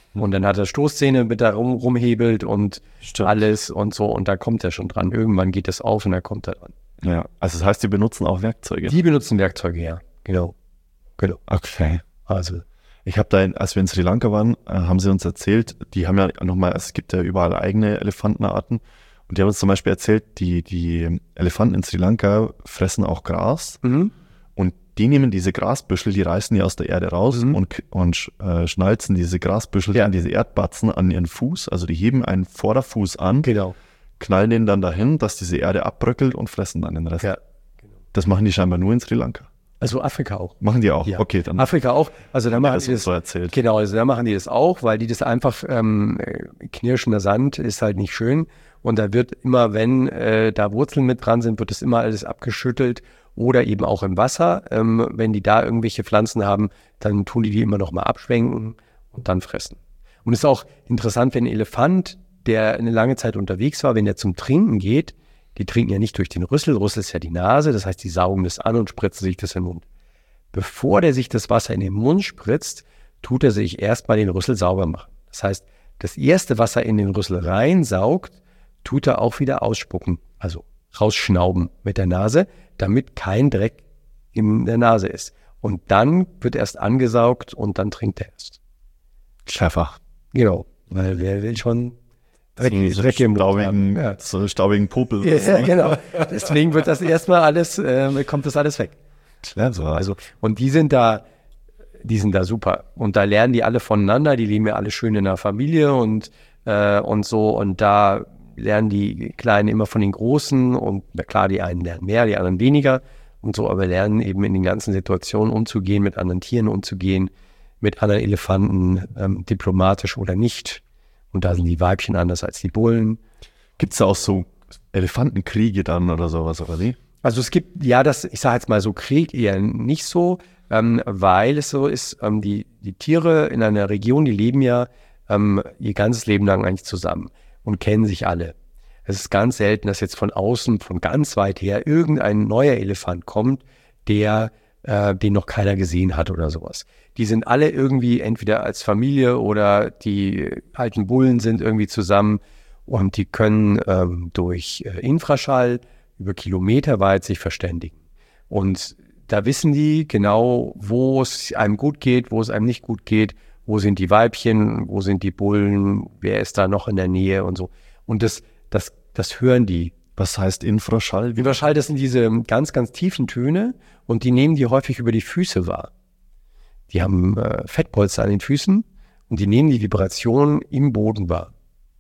Und dann hat er Stoßzähne, mit da rum, rumhebelt und Stimmt. alles und so. Und da kommt er schon dran. Irgendwann geht das auf und dann kommt er dran. Ja, also das heißt, die benutzen auch Werkzeuge. Die benutzen Werkzeuge, ja. Genau. Genau. Okay. Also. Ich habe da, in, als wir in Sri Lanka waren, äh, haben sie uns erzählt, die haben ja nochmal, es gibt ja überall eigene Elefantenarten. Und die haben uns zum Beispiel erzählt, die, die Elefanten in Sri Lanka fressen auch Gras. Mhm. Und die nehmen diese Grasbüschel, die reißen die aus der Erde raus Mhm. und, und äh, schnalzen diese Grasbüschel Ja. an diese Erdbatzen an ihren Fuß. Also die heben einen Vorderfuß an, Genau. knallen den dann dahin, dass diese Erde abbröckelt und fressen dann den Rest. Ja. Das machen die scheinbar nur in Sri Lanka. Also Afrika auch. Machen die auch? Ja. Okay, dann Afrika auch. Also da haben wir machen das die uns das so erzählt. Genau, also da machen die das auch, weil die das einfach, ähm, äh, knirschender Sand ist halt nicht schön. Und da wird immer, wenn äh, da Wurzeln mit dran sind, wird das immer alles abgeschüttelt oder eben auch im Wasser. Ähm, wenn die da irgendwelche Pflanzen haben, dann tun die die immer noch mal abschwenken und dann fressen. Und es ist auch interessant, wenn ein Elefant, der eine lange Zeit unterwegs war, wenn er zum Trinken geht, die trinken ja nicht durch den Rüssel, Rüssel ist ja die Nase, das heißt, die saugen das an und spritzen sich das in den Mund. Bevor der sich das Wasser in den Mund spritzt, tut er sich erstmal den Rüssel sauber machen. Das heißt, das erste, was er in den Rüssel reinsaugt, tut er auch wieder ausspucken, also rausschnauben mit der Nase, damit kein Dreck in der Nase ist. Und dann wird erst angesaugt und dann trinkt er erst. Clever. Genau, weil wer will schon Dreck, So Dreck im Mund staubigen, haben. Ja. so staubigen Popel. Ja, genau. Deswegen wird das erstmal alles, äh, kommt das alles weg. Clever. Also, und die sind da, die sind da super. Und da lernen die alle voneinander, die leben ja alle schön in der Familie und, äh, und so. Und da lernen die Kleinen immer von den Großen. Und na klar, die einen lernen mehr, die anderen weniger und so, aber lernen eben in den ganzen Situationen umzugehen, mit anderen Tieren umzugehen, mit anderen Elefanten, ähm, diplomatisch oder nicht. Und da sind die Weibchen anders als die Bullen. Gibt es da auch so Elefantenkriege dann oder sowas, oder wie? Also es gibt, ja, das, ich sage jetzt mal so, Krieg eher nicht so, ähm, weil es so ist, ähm, die, die Tiere in einer Region, die leben ja ähm, ihr ganzes Leben lang eigentlich zusammen und kennen sich alle. Es ist ganz selten, dass jetzt von außen, von ganz weit her, irgendein neuer Elefant kommt, der äh, den noch keiner gesehen hat oder sowas. Die sind alle irgendwie entweder als Familie oder die alten Bullen sind irgendwie zusammen und die können ähm, durch äh, Infraschall über Kilometer weit sich verständigen. Und da wissen die genau, wo es einem gut geht, wo es einem nicht gut geht, wo sind die Weibchen, wo sind die Bullen, wer ist da noch in der Nähe und so. Und das, das, das hören die. Was heißt Infraschall? Wie Infraschall, das sind diese ganz, ganz tiefen Töne und die nehmen die häufig über die Füße wahr. Die haben äh, Fettpolster an den Füßen und die nehmen die Vibration im Boden wahr.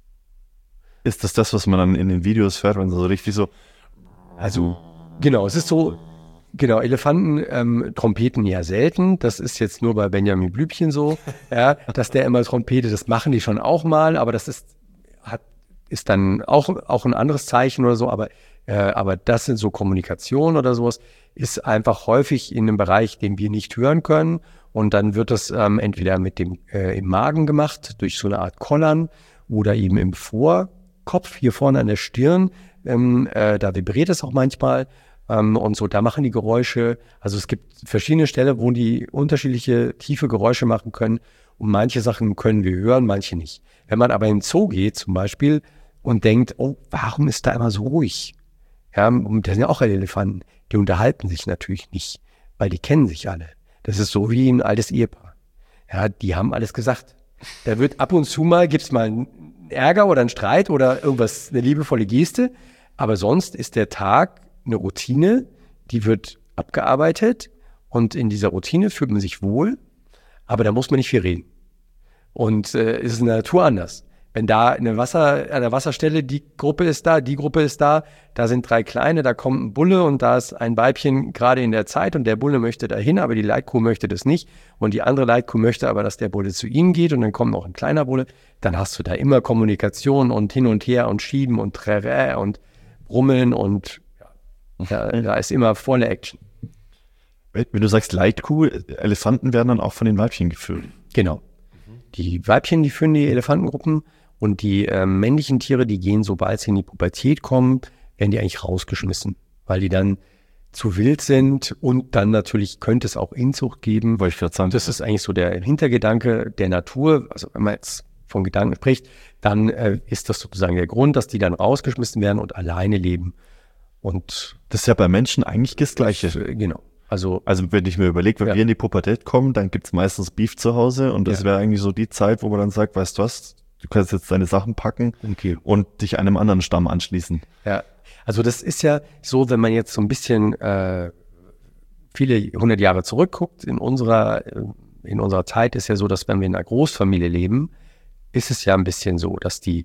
ist das das, was man dann in den Videos hört, wenn so richtig so... Also, genau, es ist so, genau, Elefanten ähm, trompeten ja selten. Das ist jetzt nur bei Benjamin Blümchen so, ja, dass der immer trompetet. Das machen die schon auch mal, aber das ist, hat, ist dann auch, auch ein anderes Zeichen oder so. Aber, äh, aber das sind so Kommunikation oder sowas, ist einfach häufig in einem Bereich, den wir nicht hören können. Und dann wird das ähm, entweder mit dem äh, im Magen gemacht, durch so eine Art Kollern oder eben im Vorkopf, hier vorne an der Stirn. Ähm, äh, da vibriert es auch manchmal ähm, und so, da machen die Geräusche, also es gibt verschiedene Stellen, wo die unterschiedliche tiefe Geräusche machen können und manche Sachen können wir hören, manche nicht. Wenn man aber in den Zoo geht zum Beispiel und denkt, oh, warum ist da immer so ruhig? Ja, und das sind ja auch Elefanten, die unterhalten sich natürlich nicht, weil die kennen sich alle. Das ist so wie ein altes Ehepaar. Ja, die haben alles gesagt. Da wird ab und zu mal, gibt's mal einen Ärger oder einen Streit oder irgendwas, eine liebevolle Geste. Aber sonst ist der Tag eine Routine, die wird abgearbeitet und in dieser Routine fühlt man sich wohl, aber da muss man nicht viel reden. Und äh, es ist in der Natur anders. Wenn da eine Wasser, an der Wasserstelle, die Gruppe ist da, die Gruppe ist da, da sind drei Kleine, da kommt ein Bulle und da ist ein Weibchen gerade in der Zeit und der Bulle möchte dahin, aber die Leitkuh möchte das nicht und die andere Leitkuh möchte aber, dass der Bulle zu ihnen geht und dann kommt noch ein kleiner Bulle, dann hast du da immer Kommunikation und hin und her und schieben und trärä und rummeln und ja, da ist immer volle Action. Wenn du sagst Leitkuh, Elefanten werden dann auch von den Weibchen geführt. Genau. Die Weibchen, die führen die Elefantengruppen und die äh, männlichen Tiere, die gehen, sobald sie in die Pubertät kommen, werden die eigentlich rausgeschmissen, weil die dann zu wild sind und dann natürlich könnte es auch Inzucht geben. Wollte ich gerade sagen. Das ist eigentlich so der Hintergedanke der Natur. Also wenn man jetzt von Gedanken spricht, dann äh, ist das sozusagen der Grund, dass die dann rausgeschmissen werden und alleine leben. Und das ist ja bei Menschen eigentlich das Gleiche. Das, äh, genau. Also, also wenn ich mir überlege, wenn ja. wir in die Pubertät kommen, dann gibt es meistens Beef zu Hause und das Ja. wäre eigentlich so die Zeit, wo man dann sagt, weißt du was, du kannst jetzt deine Sachen packen okay. und dich einem anderen Stamm anschließen. Ja, also das ist ja so, wenn man jetzt so ein bisschen äh, viele hundert Jahre zurückguckt, in unserer, in unserer Zeit ist ja so, dass wenn wir in einer Großfamilie leben, ist es ja ein bisschen so, dass die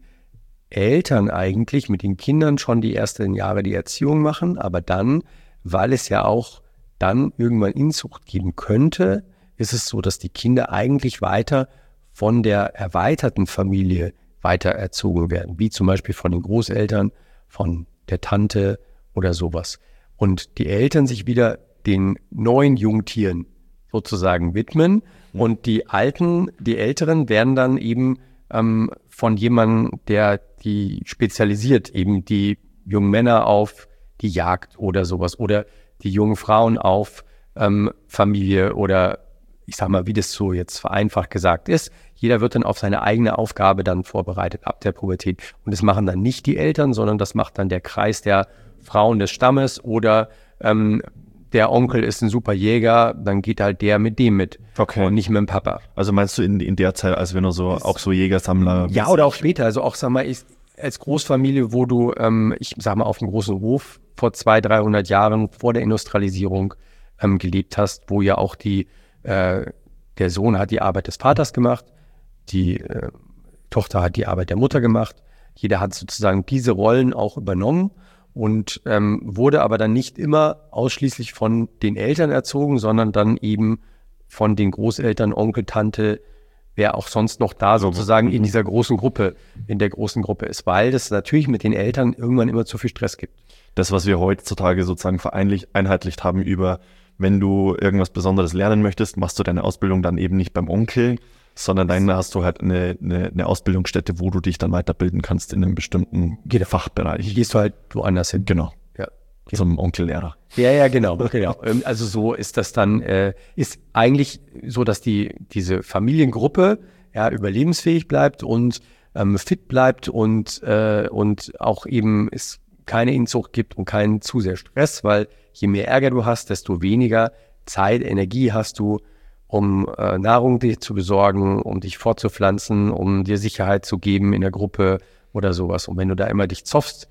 Eltern eigentlich mit den Kindern schon die ersten Jahre die Erziehung machen, aber dann, weil es ja auch dann irgendwann Inzucht geben könnte, ist es so, dass die Kinder eigentlich weiter von der erweiterten Familie weiter erzogen werden, wie zum Beispiel von den Großeltern, von der Tante oder sowas. Und die Eltern sich wieder den neuen Jungtieren sozusagen widmen und die Alten, die Älteren werden dann eben ähm, von jemandem, der die spezialisiert, eben die jungen Männer auf die Jagd oder sowas oder die jungen Frauen auf ähm, Familie oder ich sag mal, wie das so jetzt vereinfacht gesagt ist. Jeder wird dann auf seine eigene Aufgabe dann vorbereitet ab der Pubertät. Und das machen dann nicht die Eltern, sondern das macht dann der Kreis der Frauen des Stammes oder ähm, der Onkel ist ein super Jäger, dann geht halt der mit dem mit Okay. und nicht mit dem Papa. Also meinst du in, in der Zeit, als wir noch so, auch so Jägersammler? Ja, oder auch später. Also auch, sag mal, ich, als Großfamilie, wo du, ähm, ich sag mal, auf dem großen Hof vor zweihundert, dreihundert Jahren vor der Industrialisierung ähm, gelebt hast, wo ja auch die, äh, der Sohn hat die Arbeit des Vaters gemacht, die äh, Tochter hat die Arbeit der Mutter gemacht. Jeder hat sozusagen diese Rollen auch übernommen und ähm, wurde aber dann nicht immer ausschließlich von den Eltern erzogen, sondern dann eben von den Großeltern, Onkel, Tante, wer auch sonst noch da sozusagen in dieser großen Gruppe, in der großen Gruppe ist, weil das natürlich mit den Eltern irgendwann immer zu viel Stress gibt. Das, was wir heutzutage sozusagen vereinheitlicht haben über, wenn du irgendwas Besonderes lernen möchtest, machst du deine Ausbildung dann eben nicht beim Onkel, sondern dann hast du halt eine, eine, eine Ausbildungsstätte, wo du dich dann weiterbilden kannst in einem bestimmten Hier Fachbereich. gehst du halt woanders hin. Genau. Ja. Zum Onkellehrer. Ja, ja, genau, genau. Ähm, Also so ist das dann, äh, ist eigentlich so, dass die diese Familiengruppe ja überlebensfähig bleibt und ähm, fit bleibt und äh, und auch eben es keine Inzucht gibt und keinen zu sehr Stress, weil je mehr Ärger du hast, desto weniger Zeit, Energie hast du, um äh, Nahrung dir zu besorgen, um dich fortzupflanzen, um dir Sicherheit zu geben in der Gruppe oder sowas. Und wenn du da immer dich zoffst,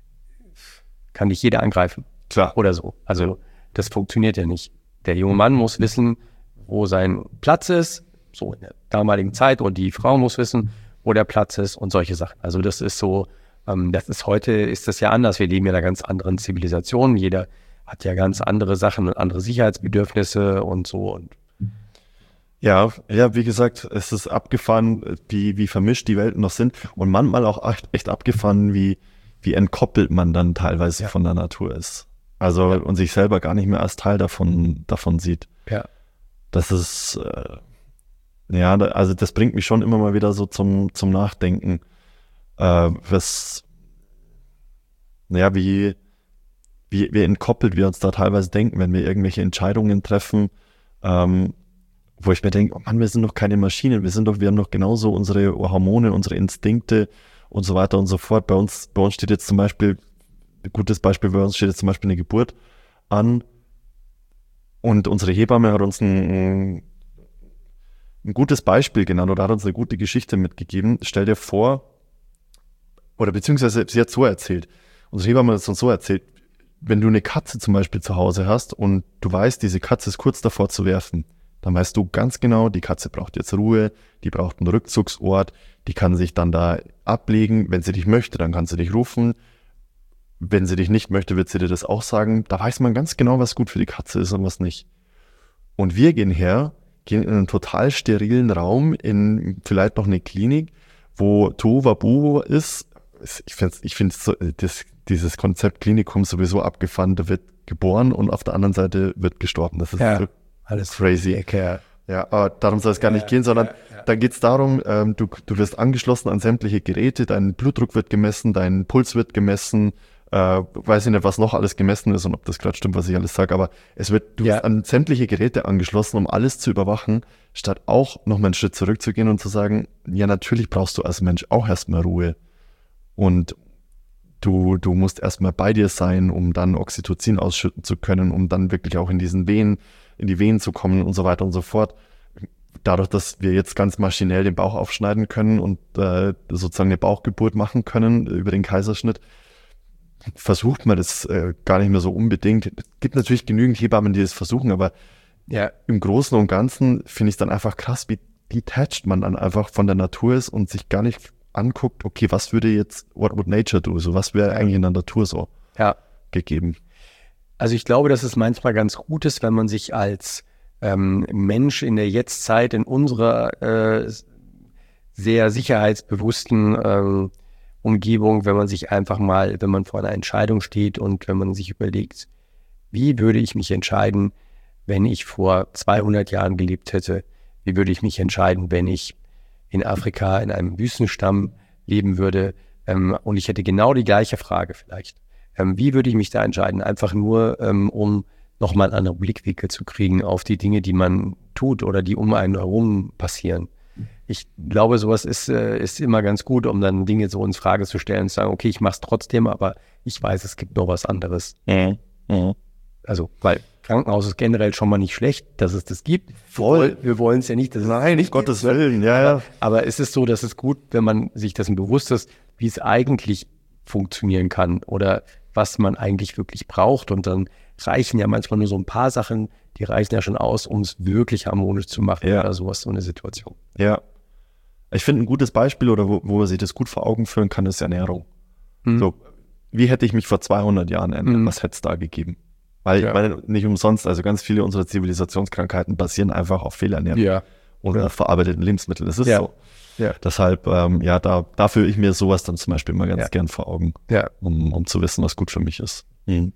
kann dich jeder angreifen. Klar. Oder so. Also das funktioniert ja nicht. Der junge Mann muss wissen, wo sein Platz ist, so in der damaligen Zeit, und die Frau muss wissen, wo der Platz ist und solche Sachen. Also das ist so, ähm, das ist heute, ist das ja anders. Wir leben ja in einer ganz anderen Zivilisation. Jeder hat ja ganz andere Sachen und andere Sicherheitsbedürfnisse und so. Und Ja, ja, wie gesagt, es ist abgefahren, wie, wie vermischt die Welten noch sind und manchmal auch echt, echt abgefahren, wie, wie entkoppelt man dann teilweise Ja. von der Natur ist. Also Ja. und sich selber gar nicht mehr als Teil davon, davon sieht. ja, Das ist, äh, ja, da, also das bringt mich schon immer mal wieder so zum, zum Nachdenken, äh, was, naja, wie, wie, wie entkoppelt wir uns da teilweise denken, wenn wir irgendwelche Entscheidungen treffen, ähm, wo ich mir denke, oh Mann, wir sind doch keine Maschinen, wir sind doch, wir haben doch genauso unsere Hormone, unsere Instinkte und so weiter und so fort. Bei uns, bei uns steht jetzt zum Beispiel, ein gutes Beispiel, bei uns steht jetzt zum Beispiel eine Geburt an und unsere Hebamme hat uns ein, ein gutes Beispiel genannt oder hat uns eine gute Geschichte mitgegeben. Stell dir vor, oder beziehungsweise sie hat so erzählt, unsere Hebamme hat es uns so erzählt, wenn du eine Katze zum Beispiel zu Hause hast und du weißt, diese Katze ist kurz davor zu werfen, dann weißt du ganz genau, die Katze braucht jetzt Ruhe, die braucht einen Rückzugsort, die kann sich dann da ablegen. Wenn sie dich möchte, dann kann sie dich rufen. Wenn sie dich nicht möchte, wird sie dir das auch sagen. Da weiß man ganz genau, was gut für die Katze ist und was nicht. Und wir gehen her, gehen in einen total sterilen Raum, in vielleicht noch eine Klinik, wo Tohuwabohu ist. Ich finde ich finde so, das, dieses Konzept Klinikum sowieso abgefahren. Da wird geboren und auf der anderen Seite wird gestorben. Das ist Ja. so alles crazy. Ecke. Ja, aber darum soll es gar nicht gehen, sondern ja, ja. da geht es darum, ähm, du, du wirst angeschlossen an sämtliche Geräte, dein Blutdruck wird gemessen, dein Puls wird gemessen, Äh, weiß ich nicht, was noch alles gemessen ist und ob das gerade stimmt, was ich alles sage, aber es wird du Ja. wirst an sämtliche Geräte angeschlossen, um alles zu überwachen, statt auch nochmal einen Schritt zurückzugehen und zu sagen, ja, natürlich brauchst du als Mensch auch erstmal Ruhe. Und du, du musst erstmal bei dir sein, um dann Oxytocin ausschütten zu können, um dann wirklich auch in diesen Venen, in die Venen zu kommen und so weiter und so fort. Dadurch, dass wir jetzt ganz maschinell den Bauch aufschneiden können und äh, sozusagen eine Bauchgeburt machen können über den Kaiserschnitt, versucht man das äh, gar nicht mehr so unbedingt. Es gibt natürlich genügend Hebammen, die das versuchen, aber Ja, im Großen und Ganzen finde ich es dann einfach krass, wie detached man dann einfach von der Natur ist und sich gar nicht anguckt, okay, was würde jetzt, what would nature do? So, was wäre eigentlich in der Natur so ja. gegeben? Also ich glaube, dass es manchmal ganz gut ist, wenn man sich als ähm, Mensch in der Jetztzeit in unserer äh, sehr sicherheitsbewussten ähm, Umgebung, wenn man sich einfach mal, wenn man vor einer Entscheidung steht und wenn man sich überlegt, wie würde ich mich entscheiden, wenn ich vor zweihundert Jahren gelebt hätte? Wie würde ich mich entscheiden, wenn ich in Afrika in einem Wüstenstamm leben würde? Ähm, und ich hätte genau die gleiche Frage vielleicht. Ähm, wie würde ich mich da entscheiden? Einfach nur, ähm, um nochmal einen anderen Blickwinkel zu kriegen auf die Dinge, die man tut oder die um einen herum passieren. Ich glaube, sowas ist, äh, ist immer ganz gut, um dann Dinge so in Frage zu stellen und zu sagen, okay, ich mache es trotzdem, aber ich weiß, es gibt noch was anderes. Mhm. Mhm. Also, weil Krankenhaus ist generell schon mal nicht schlecht, dass es das gibt. Voll. Wir wollen es ja nicht, dass Nein, es nicht nicht Gottes gibt, ne? Willen, ja, ja. Aber es ist so, dass es gut, wenn man sich dessen bewusst ist, wie es eigentlich funktionieren kann oder was man eigentlich wirklich braucht. Und dann reichen ja manchmal nur so ein paar Sachen, die reichen ja schon aus, um es wirklich harmonisch zu machen Ja. oder sowas, so eine Situation. Ja. Ich finde, ein gutes Beispiel oder wo, wo man sich das gut vor Augen führen kann, ist Ernährung. Mhm. So, wie hätte ich mich vor zweihundert Jahren ernährt? Mhm. Was hätte es da gegeben? Weil Ja. ich meine, nicht umsonst, also ganz viele unserer Zivilisationskrankheiten basieren einfach auf Fehlernährung Ja. oder auf verarbeiteten Lebensmitteln. Das ist Ja. so. Ja. Deshalb, ähm, ja, da, da führe ich mir sowas dann zum Beispiel immer ganz Ja. gern vor Augen, Ja. um, um zu wissen, was gut für mich ist. Mhm.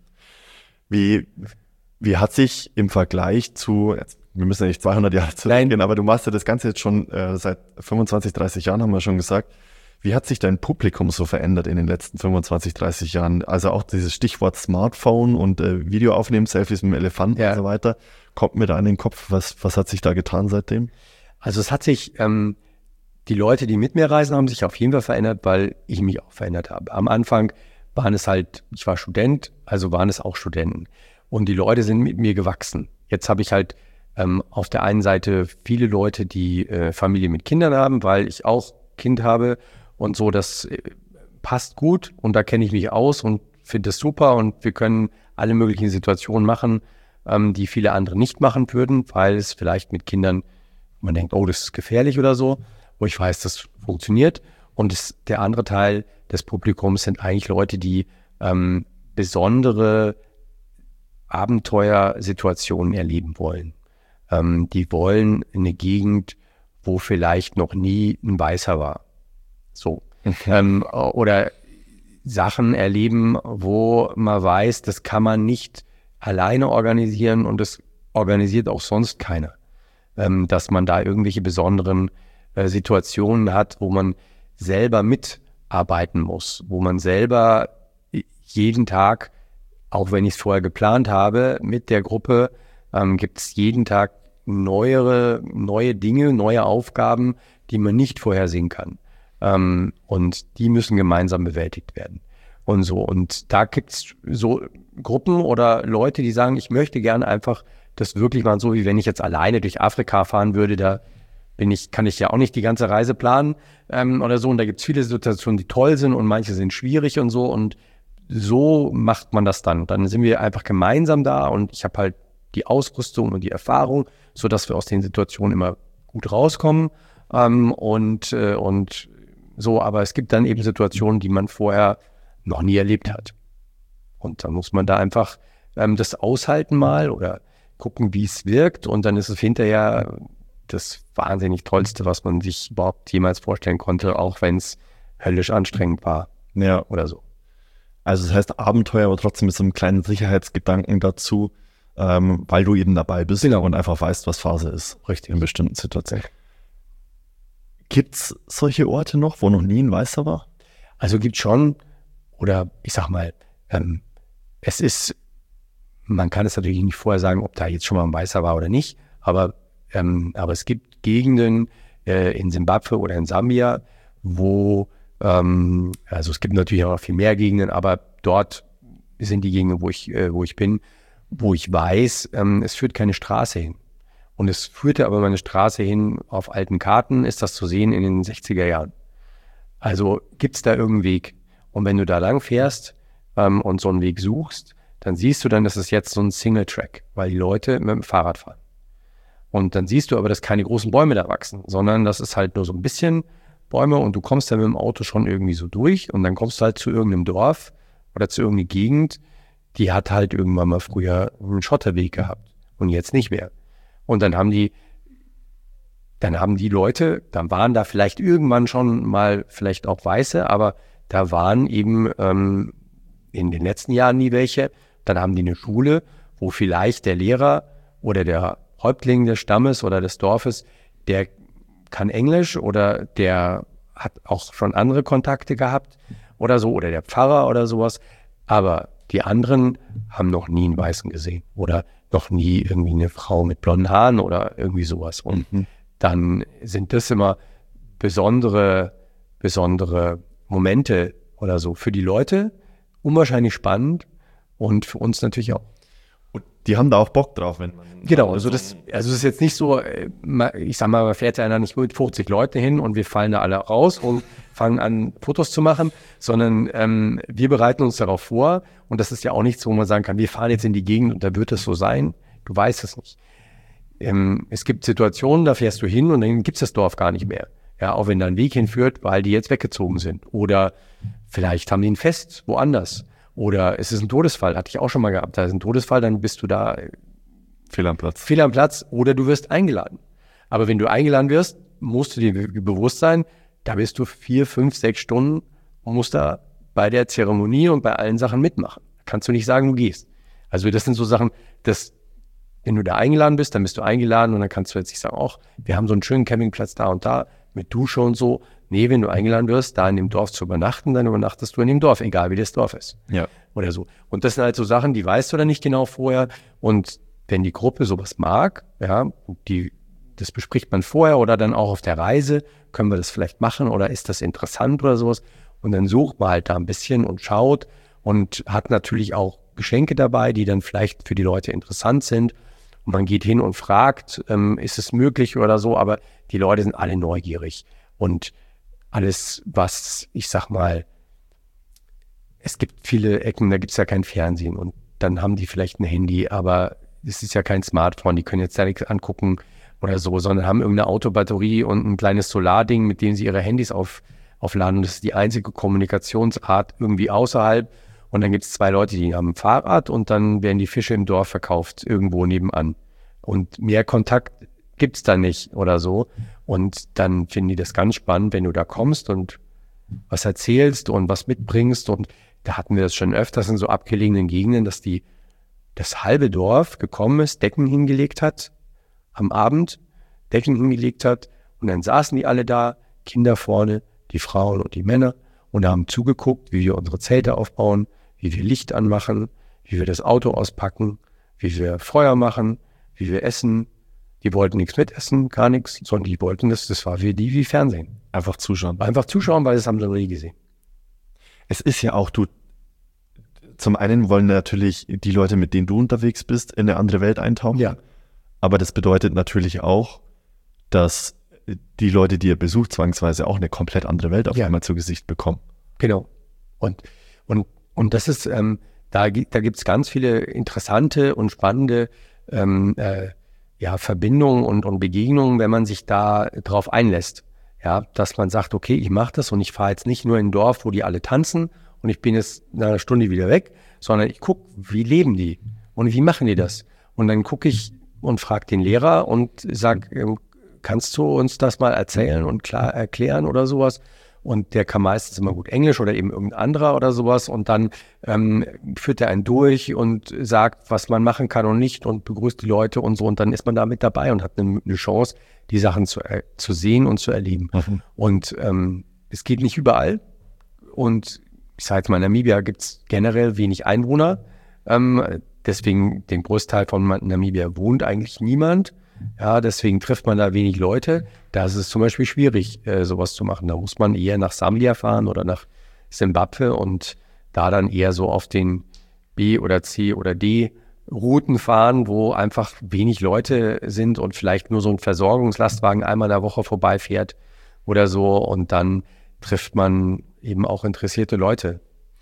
Wie, wie hat sich im Vergleich zu, jetzt, wir müssen ja nicht zweihundert Jahre zurückgehen, Nein. aber du machst ja das Ganze jetzt schon äh, seit fünfundzwanzig, dreißig Jahren, haben wir schon gesagt. Wie hat sich dein Publikum so verändert in den letzten fünfundzwanzig, dreißig Jahren? Also auch dieses Stichwort Smartphone und äh, Video aufnehmen, Selfies mit dem Elefanten Ja. und so weiter. Kommt mir da in den Kopf, was, was hat sich da getan seitdem? Also es hat sich, ähm, die Leute, die mit mir reisen, haben sich auf jeden Fall verändert, weil ich mich auch verändert habe. Am Anfang waren es halt, ich war Student, also waren es auch Studenten. Und die Leute sind mit mir gewachsen. Jetzt habe ich halt ähm, auf der einen Seite viele Leute, die äh, Familie mit Kindern haben, weil ich auch Kind habe und so, das äh, passt gut und da kenne ich mich aus und finde es super und wir können alle möglichen Situationen machen, ähm, die viele andere nicht machen würden, weil es vielleicht mit Kindern, man denkt, oh, das ist gefährlich oder so, wo ich weiß, das funktioniert. Und das, der andere Teil des Publikums sind eigentlich Leute, die ähm, besondere Abenteuersituationen erleben wollen. Ähm, die wollen eine Gegend, wo vielleicht noch nie ein Weißer war. So. Ähm, oder Sachen erleben, wo man weiß, das kann man nicht alleine organisieren und das organisiert auch sonst keiner. Ähm, dass man da irgendwelche besonderen äh, Situationen hat, wo man selber mitarbeiten muss, wo man selber jeden Tag, auch wenn ich es vorher geplant habe, mit der Gruppe, ähm, gibt es jeden Tag neuere, neue Dinge, neue Aufgaben, die man nicht vorhersehen kann. Ähm, und die müssen gemeinsam bewältigt werden. Und so. Und da gibt es so Gruppen oder Leute, die sagen, ich möchte gerne einfach das wirklich mal so, wie wenn ich jetzt alleine durch Afrika fahren würde, da bin ich, kann ich ja auch nicht die ganze Reise planen ähm, oder so. Und da gibt es viele Situationen, die toll sind und manche sind schwierig und so. Und so macht man das dann. Dann sind wir einfach gemeinsam da und ich habe halt die Ausrüstung und die Erfahrung, sodass wir aus den Situationen immer gut rauskommen. Ähm, und, äh, und so, aber es gibt dann eben Situationen, die man vorher noch nie erlebt hat. Und dann muss man da einfach ähm, das aushalten mal oder gucken, wie es wirkt. Und dann ist es hinterher das wahnsinnig Tollste, was man sich überhaupt jemals vorstellen konnte, auch wenn es höllisch anstrengend war. Ja. Oder so. Also das heißt Abenteuer, aber trotzdem mit so einem kleinen Sicherheitsgedanken dazu, ähm, weil du eben dabei bist Genau. und einfach weißt, was Phase ist. Richtig. In bestimmten Situationen. Gibt's solche Orte noch, wo noch nie ein Weißer war? Also gibt schon, oder ich sag mal, ähm, es ist, man kann es natürlich nicht vorher sagen, ob da jetzt schon mal ein Weißer war oder nicht, aber, ähm, aber es gibt Gegenden äh, in Simbabwe oder in Sambia, wo, ähm, also es gibt natürlich auch noch viel mehr Gegenden, aber dort sind die Gegenden, wo ich, äh, wo ich bin, wo ich weiß, ähm, es führt keine Straße hin. Und es führte aber mal eine Straße hin, auf alten Karten ist das zu sehen in den sechziger Jahren. Also gibt es da irgendeinen Weg. Und wenn du da lang fährst ähm, und so einen Weg suchst, dann siehst du dann, dass es jetzt so ein Single-Track, weil die Leute mit dem Fahrrad fahren. Und dann siehst du aber, dass keine großen Bäume da wachsen, sondern das ist halt nur so ein bisschen Bäume und du kommst dann mit dem Auto schon irgendwie so durch und dann kommst du halt zu irgendeinem Dorf oder zu irgendeiner Gegend, die hat halt irgendwann mal früher einen Schotterweg gehabt und jetzt nicht mehr. Und dann haben die, dann haben die Leute, dann waren da vielleicht irgendwann schon mal vielleicht auch Weiße, aber da waren eben ähm, in den letzten Jahren nie welche. Dann haben die eine Schule, wo vielleicht der Lehrer oder der Häuptling des Stammes oder des Dorfes, der kann Englisch oder der hat auch schon andere Kontakte gehabt oder so, oder der Pfarrer oder sowas. Aber die anderen haben noch nie einen Weißen gesehen oder noch nie irgendwie eine Frau mit blonden Haaren oder irgendwie sowas. Und mhm. dann sind das immer besondere, besondere Momente oder so für die Leute, unwahrscheinlich spannend und für uns natürlich auch. Und die haben da auch Bock drauf, wenn man... Genau, also das, also es ist jetzt nicht so, ich sag mal, man fährt ja nicht mit fünfzig Leuten hin und wir fallen da alle raus und fangen an, Fotos zu machen, sondern ähm, wir bereiten uns darauf vor und das ist ja auch nichts, wo man sagen kann, wir fahren jetzt in die Gegend und da wird es so sein. Du weißt es nicht. Ähm, es gibt Situationen, da fährst du hin und dann gibt es das Dorf gar nicht mehr. Ja, auch wenn da ein Weg hinführt, weil die jetzt weggezogen sind. Oder vielleicht haben die ein Fest woanders. Oder es ist ein Todesfall, hatte ich auch schon mal gehabt. Da ist ein Todesfall, dann bist du da Fehl am Platz. Fehl am Platz oder du wirst eingeladen. Aber wenn du eingeladen wirst, musst du dir bewusst sein, da bist du vier, fünf, sechs Stunden und musst da bei der Zeremonie und bei allen Sachen mitmachen. Kannst du nicht sagen, du gehst. Also das sind so Sachen, dass wenn du da eingeladen bist, dann bist du eingeladen und dann kannst du jetzt nicht sagen, ach, wir haben so einen schönen Campingplatz da und da mit Dusche und so. Nee, wenn du eingeladen wirst, da in dem Dorf zu übernachten, dann übernachtest du in dem Dorf, egal wie das Dorf ist. Ja. Oder so. Und das sind halt so Sachen, die weißt du dann nicht genau vorher. Und wenn die Gruppe sowas mag, ja, die, das bespricht man vorher oder dann auch auf der Reise, können wir das vielleicht machen oder ist das interessant oder sowas. Und dann sucht man halt da ein bisschen und schaut und hat natürlich auch Geschenke dabei, die dann vielleicht für die Leute interessant sind. Und man geht hin und fragt, ähm, ist es möglich oder so, aber die Leute sind alle neugierig. Und alles, was, ich sag mal, es gibt viele Ecken, da gibt es ja kein Fernsehen und dann haben die vielleicht ein Handy, aber es ist ja kein Smartphone, die können jetzt da nichts angucken oder so, sondern haben irgendeine Autobatterie und ein kleines Solarding, mit dem sie ihre Handys auf, aufladen. Und das ist die einzige Kommunikationsart irgendwie außerhalb. Und dann gibt es zwei Leute, die haben ein Fahrrad und dann werden die Fische im Dorf verkauft, irgendwo nebenan. Und mehr Kontakt gibt es da nicht oder so. Und dann finden die das ganz spannend, wenn du da kommst und was erzählst und was mitbringst. Und da hatten wir das schon öfters in so abgelegenen Gegenden, dass die das halbe Dorf gekommen ist, Decken hingelegt hat, am Abend Decken hingelegt hat und dann saßen die alle da, Kinder vorne, die Frauen und die Männer und haben zugeguckt, wie wir unsere Zelte aufbauen, wie wir Licht anmachen, wie wir das Auto auspacken, wie wir Feuer machen, wie wir essen. Die wollten nichts mitessen, gar nichts, sondern die wollten das, das war für die wie Fernsehen. Einfach zuschauen. Einfach zuschauen, weil das haben sie noch nie gesehen. Es ist ja auch, du, zum einen wollen natürlich die Leute, mit denen du unterwegs bist, in eine andere Welt eintauchen. Ja. Aber das bedeutet natürlich auch, dass die Leute, die ihr besucht, zwangsweise auch eine komplett andere Welt auf ja. einmal zu Gesicht bekommen. Genau. Und, und, und das ist, ähm, da, da gibt es ganz viele interessante und spannende ähm, äh, ja, Verbindungen und, und Begegnungen, wenn man sich da drauf einlässt. Ja, dass man sagt, okay, ich mache das und ich fahre jetzt nicht nur in ein Dorf, wo die alle tanzen und ich bin jetzt nach einer Stunde wieder weg, sondern ich gucke, wie leben die und wie machen die das? Und dann gucke ich und frage den Lehrer und sage, ähm, kannst du uns das mal erzählen und klar erklären oder sowas? Und der kann meistens immer gut Englisch oder eben irgendein anderer oder sowas. Und dann ähm, führt er einen durch und sagt, was man machen kann und nicht und begrüßt die Leute und so. Und dann ist man da mit dabei und hat eine, eine Chance, die Sachen zu, äh, zu sehen und zu erleben. Mhm. Und ähm, es geht nicht überall. Und ich sage jetzt mal, in Namibia gibt es generell wenig Einwohner. Ähm, deswegen, den Großteil von Namibia wohnt eigentlich niemand. Ja, deswegen trifft man da wenig Leute. Da ist es zum Beispiel schwierig, äh, sowas zu machen. Da muss man eher nach Sambia fahren oder nach Simbabwe und da dann eher so auf den B- oder C- oder D-Routen fahren, wo einfach wenig Leute sind und vielleicht nur so ein Versorgungslastwagen einmal in der Woche vorbeifährt oder so. Und dann trifft man eben auch interessierte Leute.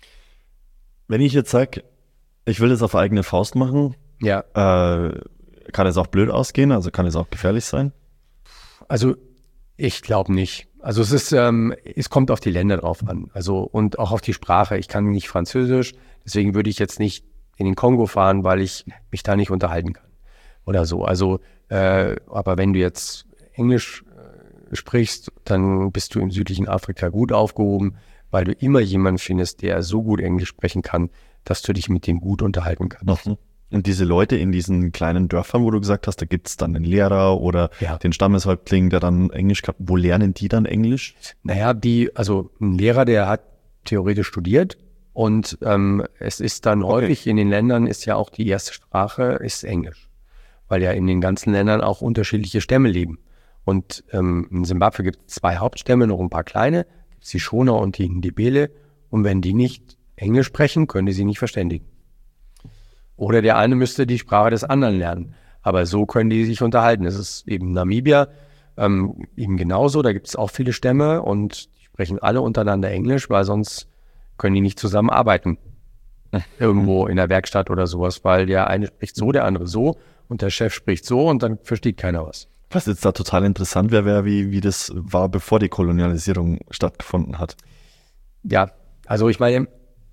Wenn ich jetzt sage, ich will das auf eigene Faust machen, Ja. äh, kann es auch blöd ausgehen? Also kann es auch gefährlich sein? Also ich glaube nicht. Also es ist, ähm, es kommt auf die Länder drauf an. Also und auch auf die Sprache. Ich kann nicht Französisch, deswegen würde ich jetzt nicht in den Kongo fahren, weil ich mich da nicht unterhalten kann oder so. Also, äh, aber wenn du jetzt Englisch äh, sprichst, dann bist du im südlichen Afrika gut aufgehoben, weil du immer jemanden findest, der so gut Englisch sprechen kann, dass du dich mit dem gut unterhalten kannst. Mhm. Und diese Leute in diesen kleinen Dörfern, wo du gesagt hast, da gibt es dann einen Lehrer oder Ja. den Stammeshäuptling, der dann Englisch kann. Wo lernen die dann Englisch? Naja, die, also ein Lehrer, der hat theoretisch studiert und ähm, es ist dann Okay. häufig in den Ländern ist ja auch die erste Sprache ist Englisch, weil ja in den ganzen Ländern auch unterschiedliche Stämme leben. Und ähm, in Simbabwe gibt es zwei Hauptstämme, noch ein paar kleine, gibt es die Shona und die Ndebele. Und wenn die nicht Englisch sprechen, können die sie nicht verständigen. Oder der eine müsste die Sprache des anderen lernen. Aber so können die sich unterhalten. Es ist eben Namibia ähm, eben genauso. Da gibt es auch viele Stämme und die sprechen alle untereinander Englisch, weil sonst können die nicht zusammenarbeiten. Irgendwo in der Werkstatt oder sowas, weil der eine spricht so, der andere so und der Chef spricht so und dann versteht keiner was. Was jetzt da total interessant wäre, wäre, wie, wie das war, bevor die Kolonialisierung stattgefunden hat. Ja, also ich meine,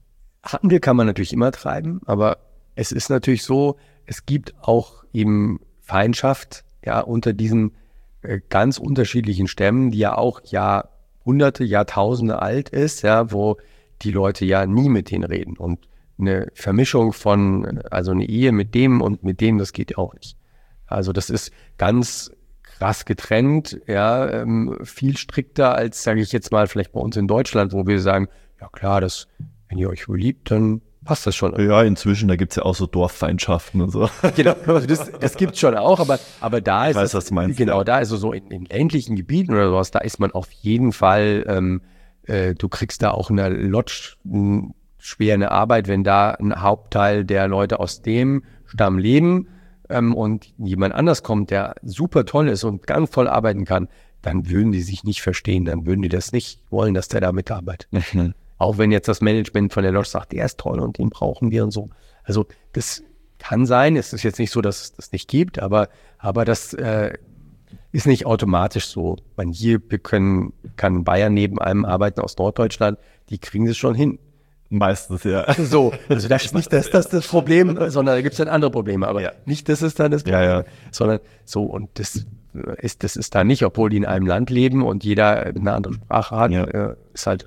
Handel kann man natürlich immer treiben, aber es ist natürlich so, es gibt auch eben Feindschaft, ja, unter diesen äh, ganz unterschiedlichen Stämmen, die ja auch Jahrhunderte, Jahrtausende alt ist, ja, wo die Leute ja nie mit denen reden. Und eine Vermischung von, also eine Ehe mit dem und mit dem, das geht ja auch nicht. Also das ist ganz krass getrennt, ja, ähm, viel strikter als, sage ich jetzt mal, vielleicht bei uns in Deutschland, wo wir sagen, ja klar, das, wenn ihr euch wohl liebt, dann passt das schon. Ja, inzwischen, da gibt es ja auch so Dorffeindschaften und so. Genau, also das, das gibt es schon auch, aber, aber da ist Ich weiß, es, was du meinst, genau, ja. da ist es so in, in ländlichen Gebieten oder sowas, da ist man auf jeden Fall, ähm, äh, du kriegst da auch eine Lodge, m, schwer eine Arbeit, wenn da ein Hauptteil der Leute aus dem Stamm leben ähm, und jemand anders kommt, der super toll ist und ganz toll arbeiten kann, dann würden die sich nicht verstehen, dann würden die das nicht wollen, dass der da mitarbeitet. Mhm. Auch wenn jetzt das Management von der Lodge sagt, der ist toll und den brauchen wir und so. Also das kann sein, es ist jetzt nicht so, dass es das nicht gibt, aber, aber das äh, ist nicht automatisch so. Man hier, wir können, kann Bayern neben einem arbeiten aus Norddeutschland, die kriegen es schon hin. Meistens, ja. So, also das ist nicht das, das, das Problem, sondern da gibt es dann andere Probleme, aber Ja. nicht, das ist dann das Problem, Ja, ja. sondern so und das ist, das ist da nicht, obwohl die in einem Land leben und jeder eine andere Sprache hat, Ja. äh, ist halt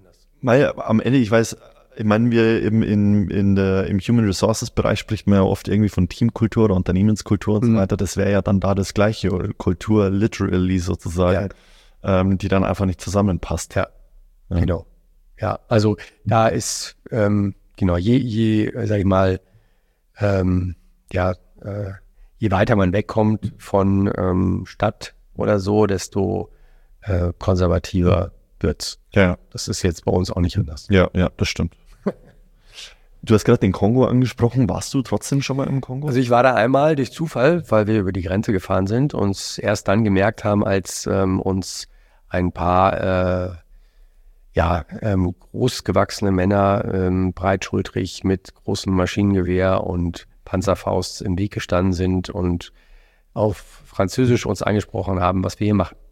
Weil am Ende, ich weiß, ich meine, wir im, in, in der, im Human Resources Bereich spricht man ja oft irgendwie von Teamkultur oder Unternehmenskultur und Mhm. so weiter. Das wäre ja dann da das Gleiche, oder Kultur literally sozusagen, ähm, die dann einfach nicht zusammenpasst. Ja, Ja. genau. Ja, also da ist, ähm, genau, je, je, äh, sag ich mal, ähm, ja, äh, je weiter man wegkommt von ähm, Stadt oder so, desto äh, konservativer wird's. Ja, Das ist jetzt bei uns auch nicht anders. ja, ja, das stimmt. Du hast gerade den Kongo angesprochen. Warst du trotzdem schon mal im Kongo? Also ich war da einmal durch Zufall, weil wir über die Grenze gefahren sind und es erst dann gemerkt haben, als ähm, uns ein paar äh, ja, ähm, großgewachsene Männer, ähm, breitschultrig mit großem Maschinengewehr und Panzerfaust im Weg gestanden sind und auf Französisch uns angesprochen haben, was wir hier machen.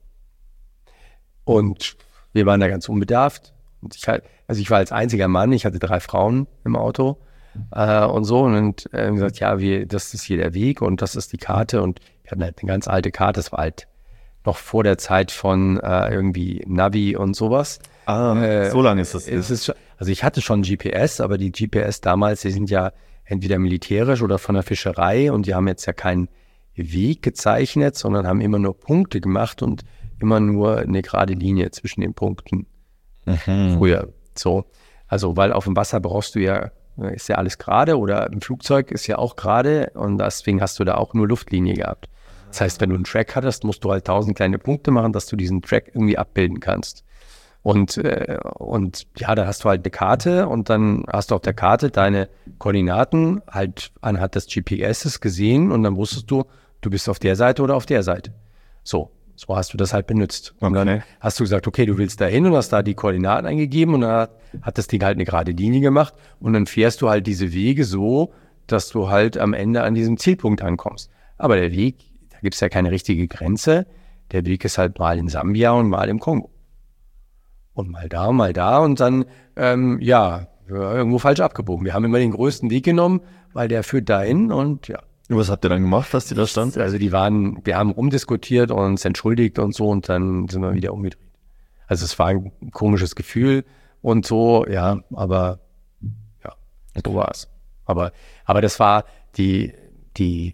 Und wir waren da ganz unbedarft. Und ich, halt- also ich war als einziger Mann, ich hatte drei Frauen im Auto äh, und so und äh, gesagt, ja, wir, das ist hier der Weg und das ist die Karte und wir hatten halt eine ganz alte Karte, das war halt noch vor der Zeit von äh, irgendwie Navi und sowas. ah, äh, so lange ist das. Es ist schon, also ich hatte schon G P S, aber die G P S damals, die sind ja entweder militärisch oder von der Fischerei und die haben jetzt ja keinen Weg gezeichnet, sondern haben immer nur Punkte gemacht und immer nur eine gerade Linie zwischen den Punkten. Mhm. Früher so. Also, weil auf dem Wasser brauchst du ja, ist ja alles gerade oder im Flugzeug ist ja auch gerade und deswegen hast du da auch nur Luftlinie gehabt. Das heißt, wenn du einen Track hattest, musst du halt tausend kleine Punkte machen, dass du diesen Track irgendwie abbilden kannst. Und, äh, und ja, da hast du halt eine Karte und dann hast du auf der Karte deine Koordinaten halt anhand des G P S gesehen und dann wusstest du, du bist auf der Seite oder auf der Seite. So, so hast du das halt benutzt. Und Okay. dann hast du gesagt, okay, du willst da hin und hast da die Koordinaten eingegeben und dann hat das Ding halt eine gerade Linie gemacht und dann fährst du halt diese Wege so, dass du halt am Ende an diesem Zielpunkt ankommst. Aber der Weg, da gibt es ja keine richtige Grenze. Der Weg ist halt mal in Sambia und mal im Kongo. Und mal da, mal da und dann, ähm, ja, irgendwo falsch abgebogen. Wir haben immer den größten Weg genommen, weil der führt dahin und ja. Und was habt ihr dann gemacht, dass die da stand? Also die waren, wir haben rumdiskutiert und uns entschuldigt und so und dann sind wir wieder umgedreht. Also es war ein komisches Gefühl und so, ja, aber ja, so war es. Aber, aber das war die, die,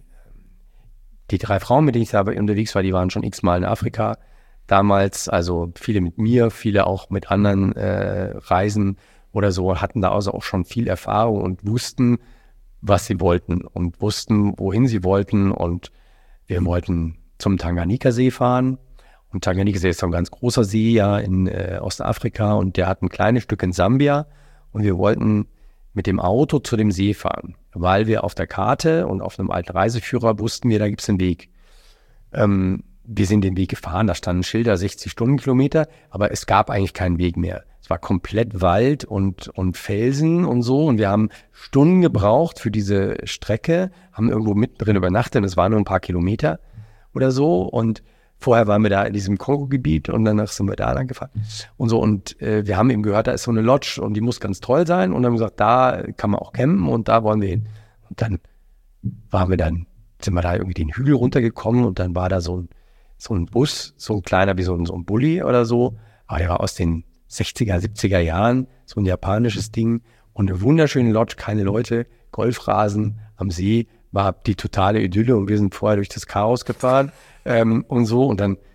die drei Frauen, mit denen ich da unterwegs war, die waren schon x-mal in Afrika damals, also viele mit mir, viele auch mit anderen äh, Reisen oder so, hatten da also auch schon viel Erfahrung und wussten, was sie wollten und wussten, wohin sie wollten und wir wollten zum Tanganjika-See fahren und Tanganjika-See ist so ein ganz großer See ja in äh, Ostafrika und der hat ein kleines Stück in Sambia und wir wollten mit dem Auto zu dem See fahren, weil wir auf der Karte und auf einem alten Reiseführer wussten wir, da gibt es einen Weg. Ähm, Wir sind den Weg gefahren, da standen Schilder, sechzig Stundenkilometer, aber es gab eigentlich keinen Weg mehr. Es war komplett Wald und, und Felsen und so und wir haben Stunden gebraucht für diese Strecke, haben irgendwo mittendrin übernachtet, es waren nur ein paar Kilometer oder so und vorher waren wir da in diesem Kongo-Gebiet und danach sind wir da lang gefahren und so und äh, wir haben eben gehört, da ist so eine Lodge und die muss ganz toll sein und dann haben wir gesagt, da kann man auch campen und da wollen wir hin. Und dann waren wir dann, sind wir da irgendwie den Hügel runtergekommen und dann war da so ein so ein Bus, so ein kleiner wie so ein, so ein Bulli oder so, aber der war aus den sechziger, siebziger Jahren, so ein japanisches Ding und eine wunderschöne Lodge, keine Leute, Golfrasen am See, war die totale Idylle und wir sind vorher durch das Chaos gefahren ähm, und so und dann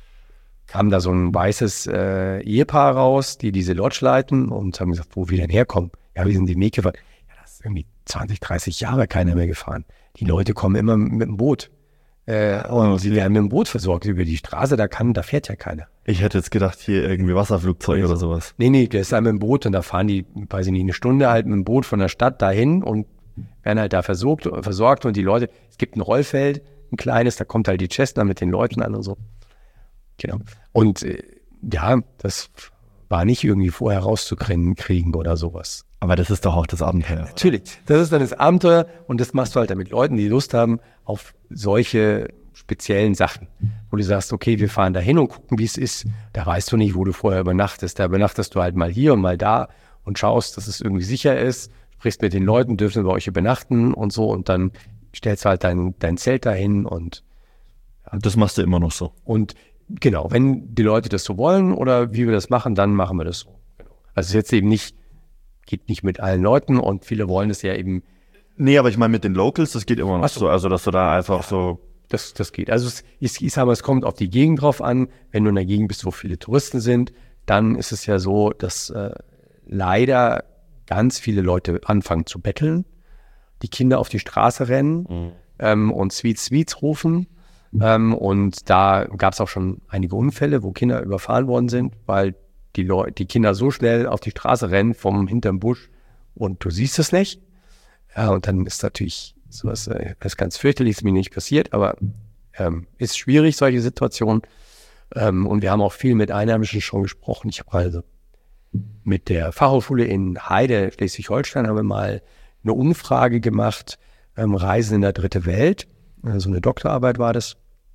kam da so ein weißes äh, Ehepaar raus, die diese Lodge leiten und haben gesagt, wo wir denn herkommen. Ja, wir sind den Weg gefahren. Ja, das ist irgendwie zwanzig, dreißig Jahre keiner mehr gefahren. Die Leute kommen immer mit dem Boot. Äh, und sie werden mit dem Boot versorgt über die Straße, da kann, da fährt ja keiner. Ich hätte jetzt gedacht, hier irgendwie Wasserflugzeug oder sowas. Nee, nee, der ist halt mit dem Boot und da fahren die, weiß ich nicht, eine Stunde halt mit dem Boot von der Stadt dahin und werden halt da versorgt, versorgt und die Leute, es gibt ein Rollfeld, ein kleines, da kommt halt die Cessna mit den Leuten an und so. Genau. Und äh, ja, das war nicht irgendwie vorher rauszukriegen kriegen oder sowas. Aber das ist doch auch das Abenteuer. Natürlich, das ist dann das Abenteuer und das machst du halt dann mit Leuten, die Lust haben auf solche speziellen Sachen, wo du sagst, okay, wir fahren da hin und gucken, wie es ist. Da weißt du nicht, wo du vorher übernachtest. Da übernachtest du halt mal hier und mal da und schaust, dass es irgendwie sicher ist, sprichst mit den Leuten, dürfen bei euch übernachten und so und dann stellst du halt dein, dein Zelt dahin und ja. Das machst du immer noch so. Und genau, wenn die Leute das so wollen oder wie wir das machen, dann machen wir das so. Genau. Also es ist jetzt eben nicht, geht nicht mit allen Leuten und viele wollen es ja eben. Nee, aber ich meine mit den Locals, das geht immer noch so. so, also dass du da einfach ja, so. Das, das geht. Also es, ich, ich sage mal, es kommt auf die Gegend drauf an. Wenn du in der Gegend bist, wo viele Touristen sind, dann ist es ja so, dass äh, leider ganz viele Leute anfangen zu betteln, die Kinder auf die Straße rennen mhm. ähm, und Sweets, Sweets rufen. Ähm, und da gab es auch schon einige Unfälle, wo Kinder überfahren worden sind, weil die, Leu- die Kinder so schnell auf die Straße rennen vom hinterm Busch und du siehst es nicht. Ja, und dann ist natürlich sowas, äh, das ist ganz fürchterlich, ist mir nicht passiert, aber ähm, ist schwierig, solche Situationen. Ähm, und wir haben auch viel mit Einheimischen schon gesprochen. Ich habe also mit der Fachhochschule in Heide, Schleswig-Holstein, haben wir mal eine Umfrage gemacht, ähm, Reisen in der dritte Welt. Also eine Doktorarbeit war das.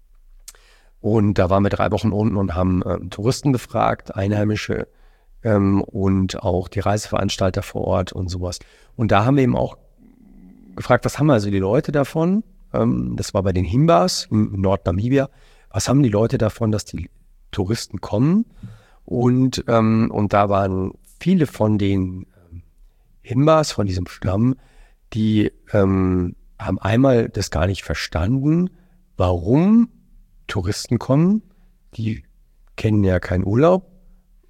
Und da waren wir drei Wochen unten und haben ähm, Touristen befragt, Einheimische ähm, und auch die Reiseveranstalter vor Ort und sowas. Und da haben wir eben auch gefragt, was haben also die Leute davon? Ähm, das war bei den Himbas in Nordnamibia. Was haben die Leute davon, dass die Touristen kommen? Und, ähm, und da waren viele von den ähm, Himbas, von diesem Stamm, die ähm, haben einmal das gar nicht verstanden, warum Touristen kommen. Die kennen ja keinen Urlaub.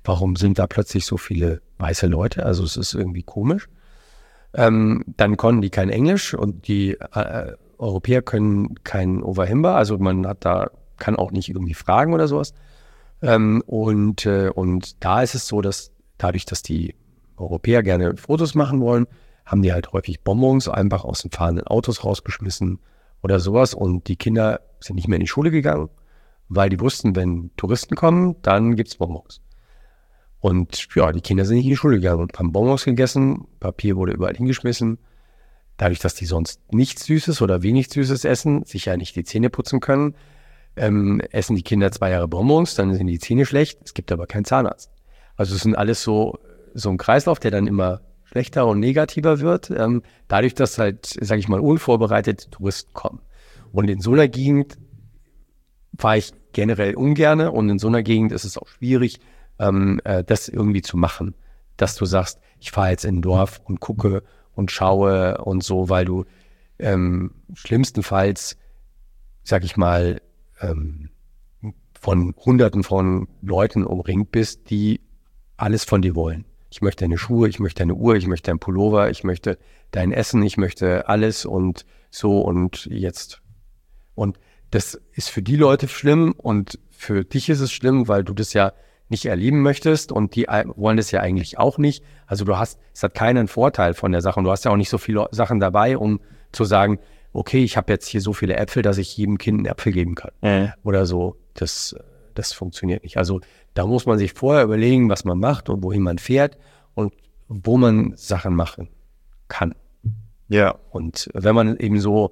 warum sind da plötzlich so viele weiße Leute? Also es ist irgendwie komisch. Ähm, dann konnten die kein Englisch und die äh, Europäer können kein Overhimba, also man hat da, kann auch nicht irgendwie fragen oder sowas. Ähm, und, äh, und da ist es so, dass dadurch, dass die Europäer gerne Fotos machen wollen, haben die halt häufig Bonbons einfach aus den fahrenden Autos rausgeschmissen oder sowas und die Kinder sind nicht mehr in die Schule gegangen, weil die wussten, wenn Touristen kommen, dann gibt's Bonbons. Und ja, die Kinder sind nicht in die Schule gegangen und haben Bonbons gegessen, Papier wurde überall hingeschmissen. Dadurch, dass die sonst nichts Süßes oder wenig Süßes essen, sich ja nicht die Zähne putzen können, ähm, essen die Kinder zwei Jahre Bonbons, dann sind die Zähne schlecht, es gibt aber keinen Zahnarzt. Also es sind alles so, so ein Kreislauf, der dann immer schlechter und negativer wird, ähm, dadurch, dass halt, sage ich mal, unvorbereitete Touristen kommen. Und in so einer Gegend fahre ich generell ungerne und in so einer Gegend ist es auch schwierig, ähm, äh, das irgendwie zu machen, dass du sagst, ich fahre jetzt in ein Dorf und gucke und schaue und so, weil du ähm, schlimmstenfalls, sag ich mal, ähm, von Hunderten von Leuten umringt bist, die alles von dir wollen. Ich möchte deine Schuhe, ich möchte deine Uhr, ich möchte deinen Pullover, ich möchte dein Essen, ich möchte alles und so und jetzt. Und das ist für die Leute schlimm und für dich ist es schlimm, weil du das ja nicht erleben möchtest und die wollen das ja eigentlich auch nicht. Also du hast, es hat keinen Vorteil von der Sache und du hast ja auch nicht so viele Sachen dabei, um zu sagen, okay, ich habe jetzt hier so viele Äpfel, dass ich jedem Kind einen Apfel geben kann. Mhm. Oder so. Das, das funktioniert nicht. Also da muss man sich vorher überlegen, was man macht und wohin man fährt und wo man Sachen machen kann. Ja. Und wenn man eben so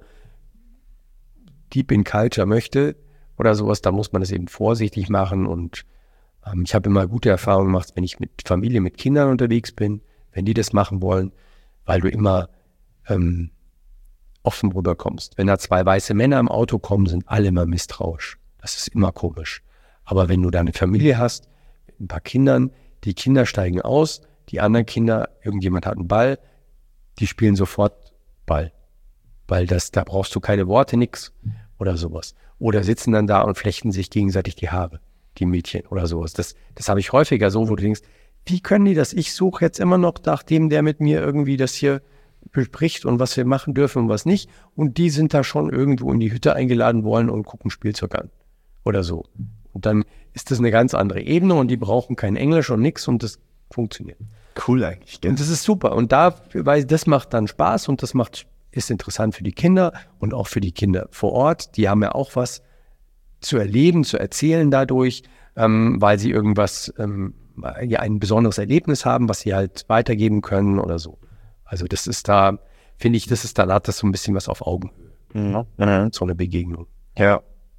deep in Culture möchte oder sowas, dann muss man das eben vorsichtig machen und ähm, ich habe immer gute Erfahrungen gemacht, wenn ich mit Familie, mit Kindern unterwegs bin, wenn die das machen wollen, weil du immer ähm, offen rüberkommst. Wenn da zwei weiße Männer im Auto kommen, sind alle immer misstrauisch. Das ist immer komisch. Aber wenn du da eine Familie hast, mit ein paar Kindern, die Kinder steigen aus, die anderen Kinder, irgendjemand hat einen Ball, die spielen sofort Ball. Weil das, da brauchst du keine Worte, nix oder sowas. Oder sitzen dann da und flechten sich gegenseitig die Haare, die Mädchen oder sowas. Das, das habe ich häufiger so, wo du denkst, wie können die das? Ich suche jetzt immer noch nach dem, der mit mir irgendwie das hier bespricht und was wir machen dürfen und was nicht. Und die sind da schon irgendwo in die Hütte eingeladen worden und gucken Spielzeug an. Oder so. Und dann ist das eine ganz andere Ebene und die brauchen kein Englisch und nix und das funktioniert. Cool eigentlich. Gell? Und das ist super. Und da, weil das macht dann Spaß und das macht, ist interessant für die Kinder und auch für die Kinder vor Ort. Die haben ja auch was zu erleben, zu erzählen dadurch, ähm, weil sie irgendwas, ähm, ja, ein besonderes Erlebnis haben, was sie halt weitergeben können oder so. Also das ist da, finde ich, das ist, dann hat das so ein bisschen was auf Augenhöhe. Mhm. So eine Begegnung. Ja.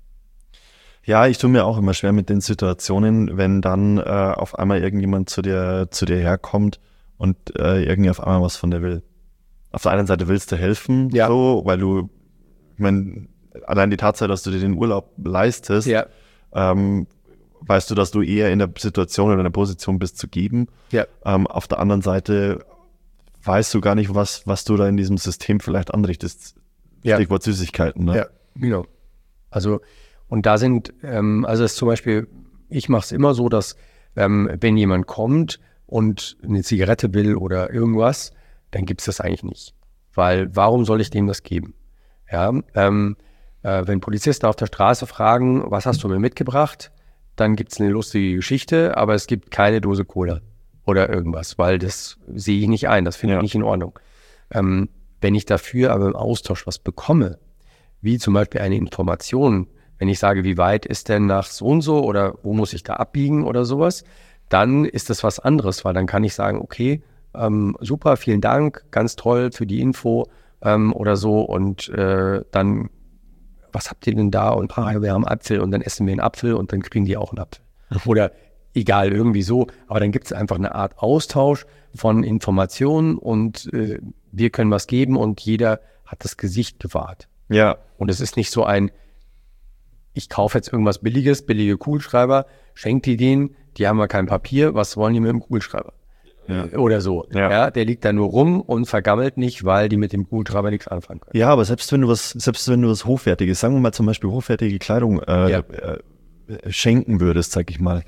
Ja, ich tue mir auch immer schwer mit den Situationen, wenn dann äh, auf einmal irgendjemand zu dir, zu dir herkommt und äh, irgendwie auf einmal was von dir will. Auf der einen Seite willst du helfen, ja. so, weil du, ich meine, allein die Tatsache, dass du dir den Urlaub leistest, ja. ähm, weißt du, dass du eher in der Situation oder in der Position bist zu geben. Ja. Ähm, auf der anderen Seite weißt du gar nicht, was, was du da in diesem System vielleicht anrichtest. Ja. Stichwort Süßigkeiten, ne? Ja, genau. Also, und da sind, ähm, also es ist zum Beispiel, ich mache es immer so, dass ähm, wenn jemand kommt und eine Zigarette will oder irgendwas, dann gibt es das eigentlich nicht. Weil warum soll ich dem das geben? Ja, ähm, äh, wenn Polizisten auf der Straße fragen, was hast du mir mitgebracht, dann gibt es eine lustige Geschichte, aber es gibt keine Dose Cola oder irgendwas, weil das sehe ich nicht ein, das finde ich ja. nicht in Ordnung. Ähm, wenn ich dafür aber im Austausch was bekomme, wie zum Beispiel eine Information, wenn ich sage, wie weit ist denn nach so und so oder wo muss ich da abbiegen oder sowas, dann ist das was anderes, weil dann kann ich sagen, okay, ähm, super, vielen Dank, ganz toll für die Info ähm, oder so und äh, dann, was habt ihr denn da? Und ah, wir haben Apfel und dann essen wir einen Apfel und dann kriegen die auch einen Apfel. Oder egal, irgendwie so, aber dann gibt es einfach eine Art Austausch von Informationen und äh, wir können was geben und jeder hat das Gesicht gewahrt. Ja. Und es ist nicht so ein, ich kaufe jetzt irgendwas Billiges, billige Kugelschreiber, schenkt die denen, die haben ja kein Papier, was wollen die mit dem Kugelschreiber? Ja. Oder so. Ja. ja, der liegt da nur rum und vergammelt nicht, weil die mit dem Kugelschreiber nichts anfangen können. Ja, aber selbst wenn du was, selbst wenn du was Hochwertiges, sagen wir mal zum Beispiel hochwertige Kleidung äh, ja. äh, schenken würdest, sag ich mal,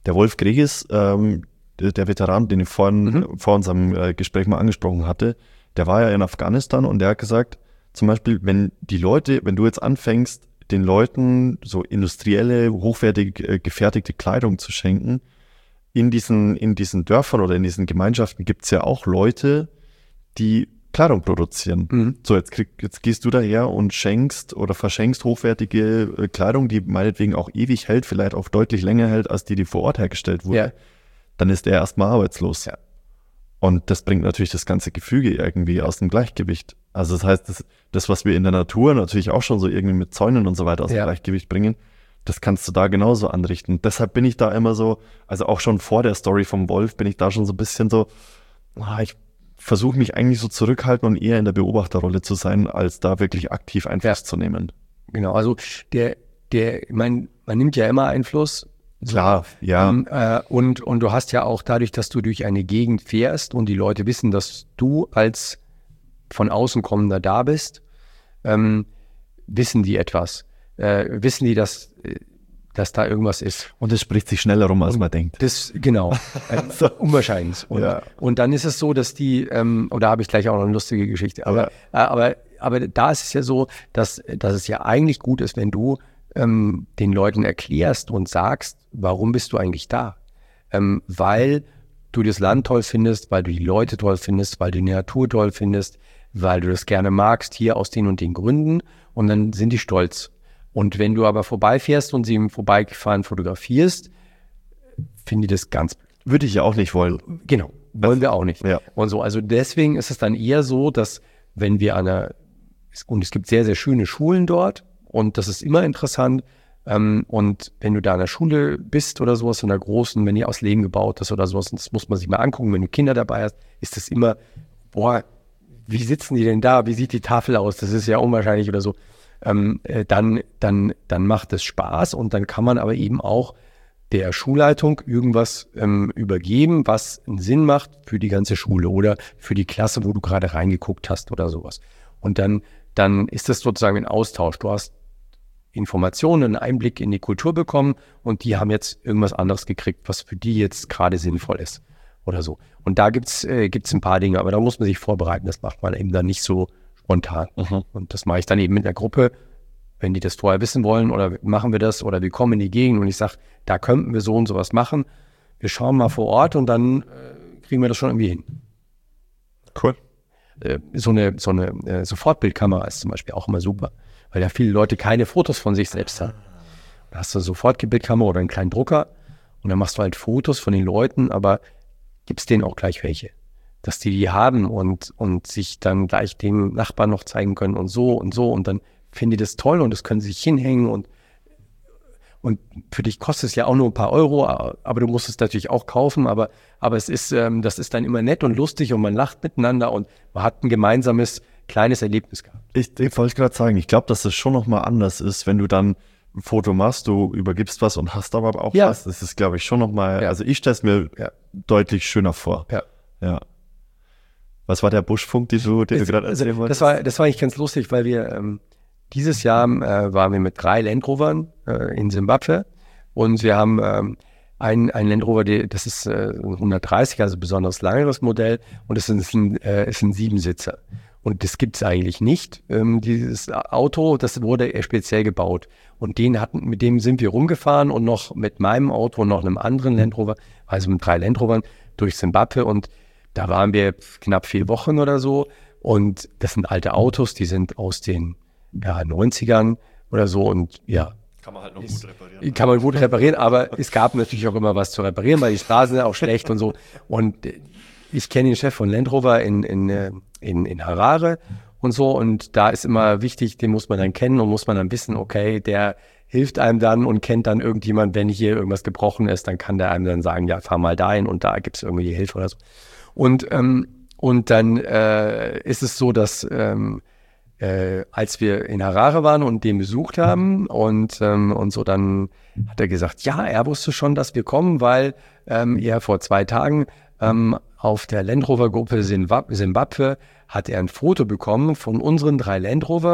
der Wolf Gregis, ähm, der, der Veteran, den ich vorhin, Mhm. vor unserem äh, Gespräch mal angesprochen hatte, der war ja in Afghanistan und der hat gesagt, zum Beispiel, wenn die Leute, wenn du jetzt anfängst, den Leuten so industrielle, hochwertig äh, gefertigte Kleidung zu schenken, in diesen, in diesen Dörfern oder in diesen Gemeinschaften gibt es ja auch Leute, die Kleidung produzieren. Mhm. So, jetzt, krieg, jetzt gehst du daher und schenkst oder verschenkst hochwertige äh, Kleidung, die meinetwegen auch ewig hält, vielleicht auch deutlich länger hält, als die, die vor Ort hergestellt wurde. Ja. Dann ist der erstmal arbeitslos. Ja. Und das bringt natürlich das ganze Gefüge irgendwie aus dem Gleichgewicht. Also das heißt, das, das, was wir in der Natur natürlich auch schon so irgendwie mit Zäunen und so weiter aus Ja. dem Gleichgewicht bringen, das kannst du da genauso anrichten. Deshalb bin ich da immer so, also auch schon vor der Story vom Wolf bin ich da schon so ein bisschen so, ah, ich versuche mich eigentlich so zurückhalten und eher in der Beobachterrolle zu sein, als da wirklich aktiv Einfluss Ja. zu nehmen. Genau, also der, der, ich meine, man nimmt ja immer Einfluss. Klar, ja. Ähm, äh, und, und du hast ja auch dadurch, dass du durch eine Gegend fährst und die Leute wissen, dass du als von außen kommender da bist, ähm, wissen die etwas. Äh, wissen die, dass, äh, dass da irgendwas ist. Und es spricht sich schneller rum, als man denkt. Das, genau, äh, So. unwahrscheinlich. Und, Ja. und dann ist es so, dass die, ähm, und da habe ich gleich auch noch eine lustige Geschichte, aber, äh, aber, aber da ist es ja so, dass, dass es ja eigentlich gut ist, wenn du ähm, den Leuten erklärst und sagst, warum bist du eigentlich da? Ähm, weil du das Land toll findest, weil du die Leute toll findest, weil du die Natur toll findest, weil du das gerne magst, hier aus den und den Gründen, und dann sind die stolz. Und wenn du aber vorbeifährst und sie im Vorbeifahren fotografierst, finde ich das ganz blöd. Würde ich ja auch nicht wollen. Genau, wollen wir auch nicht. Ja. Und so, also deswegen ist es dann eher so, dass wenn wir an einer, und es gibt sehr, sehr schöne Schulen dort und das ist immer interessant, ähm, und wenn du da an der Schule bist oder sowas, in der großen, wenn die aus Lehm gebaut ist oder sowas, und das muss man sich mal angucken, wenn du Kinder dabei hast, ist das immer, boah, wie sitzen die denn da, wie sieht die Tafel aus, das ist ja unwahrscheinlich oder so. Ähm, äh, dann, dann, dann macht es Spaß und dann kann man aber eben auch der Schulleitung irgendwas ähm, übergeben, was einen Sinn macht für die ganze Schule oder für die Klasse, wo du gerade reingeguckt hast oder sowas. Und dann, dann ist das sozusagen ein Austausch. Du hast Informationen, einen Einblick in die Kultur bekommen und die haben jetzt irgendwas anderes gekriegt, was für die jetzt gerade sinnvoll ist oder so. Und da gibt's äh, gibt's ein paar Dinge, aber da muss man sich vorbereiten. Das macht man eben dann nicht so spontan. Mhm. Und das mache ich dann eben mit einer Gruppe, wenn die das vorher wissen wollen, oder machen wir das, oder wir kommen in die Gegend und ich sage, da könnten wir so und sowas machen. Wir schauen mal vor Ort und dann äh, kriegen wir das schon irgendwie hin. Cool. Äh, so eine, so eine äh, Sofortbildkamera ist zum Beispiel auch immer super, weil ja viele Leute keine Fotos von sich selbst haben. Da hast du eine Sofortbildkamera oder einen kleinen Drucker und dann machst du halt Fotos von den Leuten, aber gibst denen auch gleich welche, dass die die haben und, und sich dann gleich dem Nachbarn noch zeigen können und so und so, und dann finden die das toll und das können sie sich hinhängen und Und für dich kostet es ja auch nur ein paar Euro, aber du musst es natürlich auch kaufen. Aber, aber es ist, ähm, das ist dann immer nett und lustig und man lacht miteinander und man hat ein gemeinsames kleines Erlebnis gehabt. Ich, ich wollte gerade sagen, ich glaube, dass es schon nochmal anders ist, wenn du dann ein Foto machst, du übergibst was und hast aber auch Ja. was. Das ist, glaube ich, schon nochmal, Ja. also ich stelle es mir Ja. deutlich schöner vor. Ja. Ja. Was war der Buschfunk, den du, den du gerade Also, erzählen wolltest? das war, das war eigentlich ganz lustig, weil wir ähm, dieses Jahr äh, waren wir mit drei Land Rovern äh, in Simbabwe und wir haben ähm, ein, ein Land Rover, die, das ist äh, hundertdreißig, also besonders langeres Modell, und das ist ein, äh, ist ein Siebensitzer. Und das gibt es eigentlich nicht, ähm, dieses Auto, das wurde speziell gebaut. Und den hatten, mit dem sind wir rumgefahren und noch mit meinem Auto und noch einem anderen Land Rover, also mit drei Land Rovern durch Simbabwe, und da waren wir knapp vier Wochen oder so. Und das sind alte Autos, die sind aus den ja, neunzigern oder so. Und ja, Kann man halt noch gut reparieren. kann man gut reparieren, aber es gab natürlich auch immer was zu reparieren, weil die Straßen sind auch schlecht und so. Und ich kenne den Chef von Land Rover in, in, in, in Harare und so. Und da ist immer wichtig, den muss man dann kennen und muss man dann wissen, okay, der hilft einem dann und kennt dann irgendjemand, wenn hier irgendwas gebrochen ist, dann kann der einem dann sagen, ja, fahr mal dahin und da gibt es irgendwie die Hilfe oder so. Und, ähm, und dann äh, ist es so, dass ähm, äh, als wir in Harare waren und den besucht haben und, ähm, und so, dann hat er gesagt, ja, er wusste schon, dass wir kommen, weil ähm, er vor zwei Tagen ähm, auf der Land Rover Gruppe Zimbabwe hat er ein Foto bekommen von unseren drei Land Rover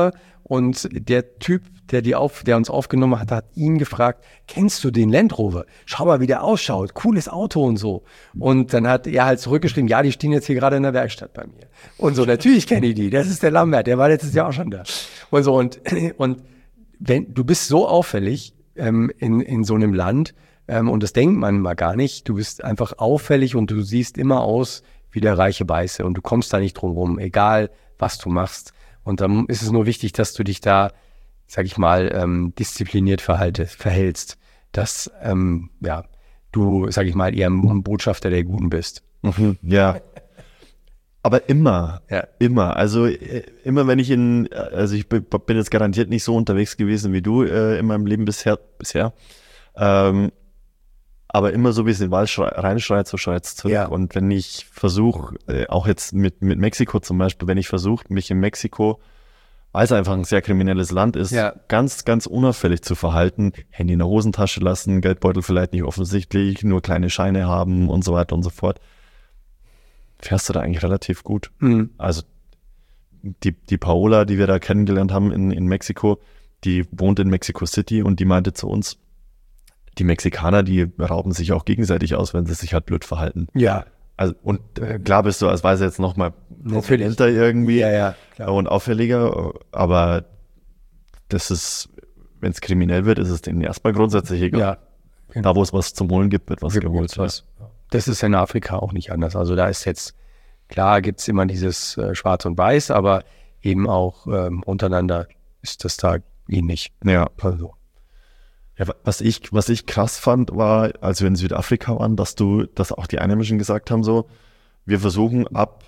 Und der Typ, der, die auf, der uns aufgenommen hat, hat ihn gefragt, kennst du den Land Rover? Schau mal, wie der ausschaut. Cooles Auto und so. Und dann hat er halt zurückgeschrieben, ja, die stehen jetzt hier gerade in der Werkstatt bei mir. Und so, natürlich kenne ich die. Das ist der Lambert, der war letztes Jahr auch schon da. Und so, und, und wenn du bist so auffällig ähm, in, in so einem Land, ähm, und das denkt man mal gar nicht, du bist einfach auffällig und du siehst immer aus wie der reiche Weiße und du kommst da nicht drum rum, egal was du machst. Und dann ist es nur wichtig, dass du dich da, sag ich mal, ähm, diszipliniert verhalte, verhältst, dass ähm, ja, du, sag ich mal, eher ein Botschafter der Guten bist. Mhm, ja. Aber immer, Ja. immer. Also äh, immer wenn ich in, also ich bin bin jetzt garantiert nicht so unterwegs gewesen wie du äh, in meinem Leben bisher, bisher. Ähm, aber immer so, wie es in den Wald schrei- reinschreit, so schreit es zurück. Ja. Und wenn ich versuche, äh, auch jetzt mit, mit Mexiko zum Beispiel, wenn ich versuche, mich in Mexiko, weil es einfach ein sehr kriminelles Land ist, Ja. ganz, ganz unauffällig zu verhalten, Handy in der Hosentasche lassen, Geldbeutel vielleicht nicht offensichtlich, nur kleine Scheine haben und so weiter und so fort, fährst du da eigentlich relativ gut. Mhm. Also die, die Paola, die wir da kennengelernt haben in, in Mexiko, die wohnt in Mexico City und die meinte zu uns, die Mexikaner, die rauben sich auch gegenseitig aus, wenn sie sich halt blöd verhalten. Ja, Also, und äh, klar bist du als Weißer jetzt nochmal natürlich. prominenter irgendwie Ja, ja, klar. und auffälliger, aber das ist, wenn es kriminell wird, ist es denen erstmal grundsätzlich egal. Ja, Da, wo es was zum Holen gibt, wird was Gibt geholt. was. Das ist in Afrika auch nicht anders. Also da ist jetzt, klar gibt es immer dieses äh, Schwarz und Weiß, aber eben auch ähm, untereinander ist das da ähnlich. Ja. Also. Ja, was ich, was ich krass fand, war, als wir in Südafrika waren, dass du, dass auch die Einheimischen gesagt haben, so, wir versuchen ab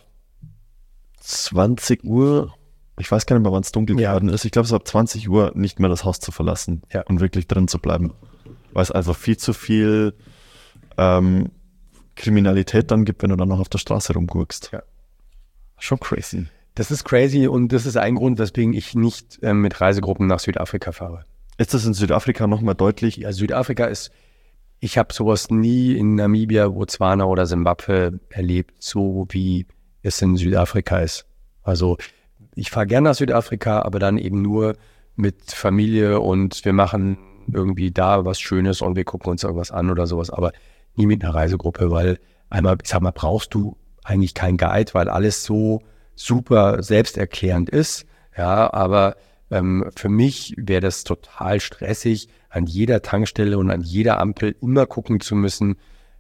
zwanzig Uhr, ich weiß gar nicht mehr, wann es dunkel Ja. geworden ist, ich glaube, es war ab zwanzig Uhr nicht mehr das Haus zu verlassen Ja. und wirklich drin zu bleiben. Weil es einfach viel zu viel ähm, Kriminalität dann gibt, wenn du dann noch auf der Straße rumgurkst. Ja. Schon crazy. Das ist crazy und das ist ein Grund, weswegen ich nicht ähm, mit Reisegruppen nach Südafrika fahre. Ist das in Südafrika nochmal deutlich? Ja, Südafrika ist, ich habe sowas nie in Namibia, Botswana oder Simbabwe erlebt, so wie es in Südafrika ist. Also ich fahre gerne nach Südafrika, aber dann eben nur mit Familie und wir machen irgendwie da was Schönes und wir gucken uns irgendwas an oder sowas, aber nie mit einer Reisegruppe, weil einmal, ich sag mal, brauchst du eigentlich keinen Guide, weil alles so super selbsterklärend ist, ja, aber ähm, für mich wäre das total stressig, an jeder Tankstelle und an jeder Ampel immer gucken zu müssen,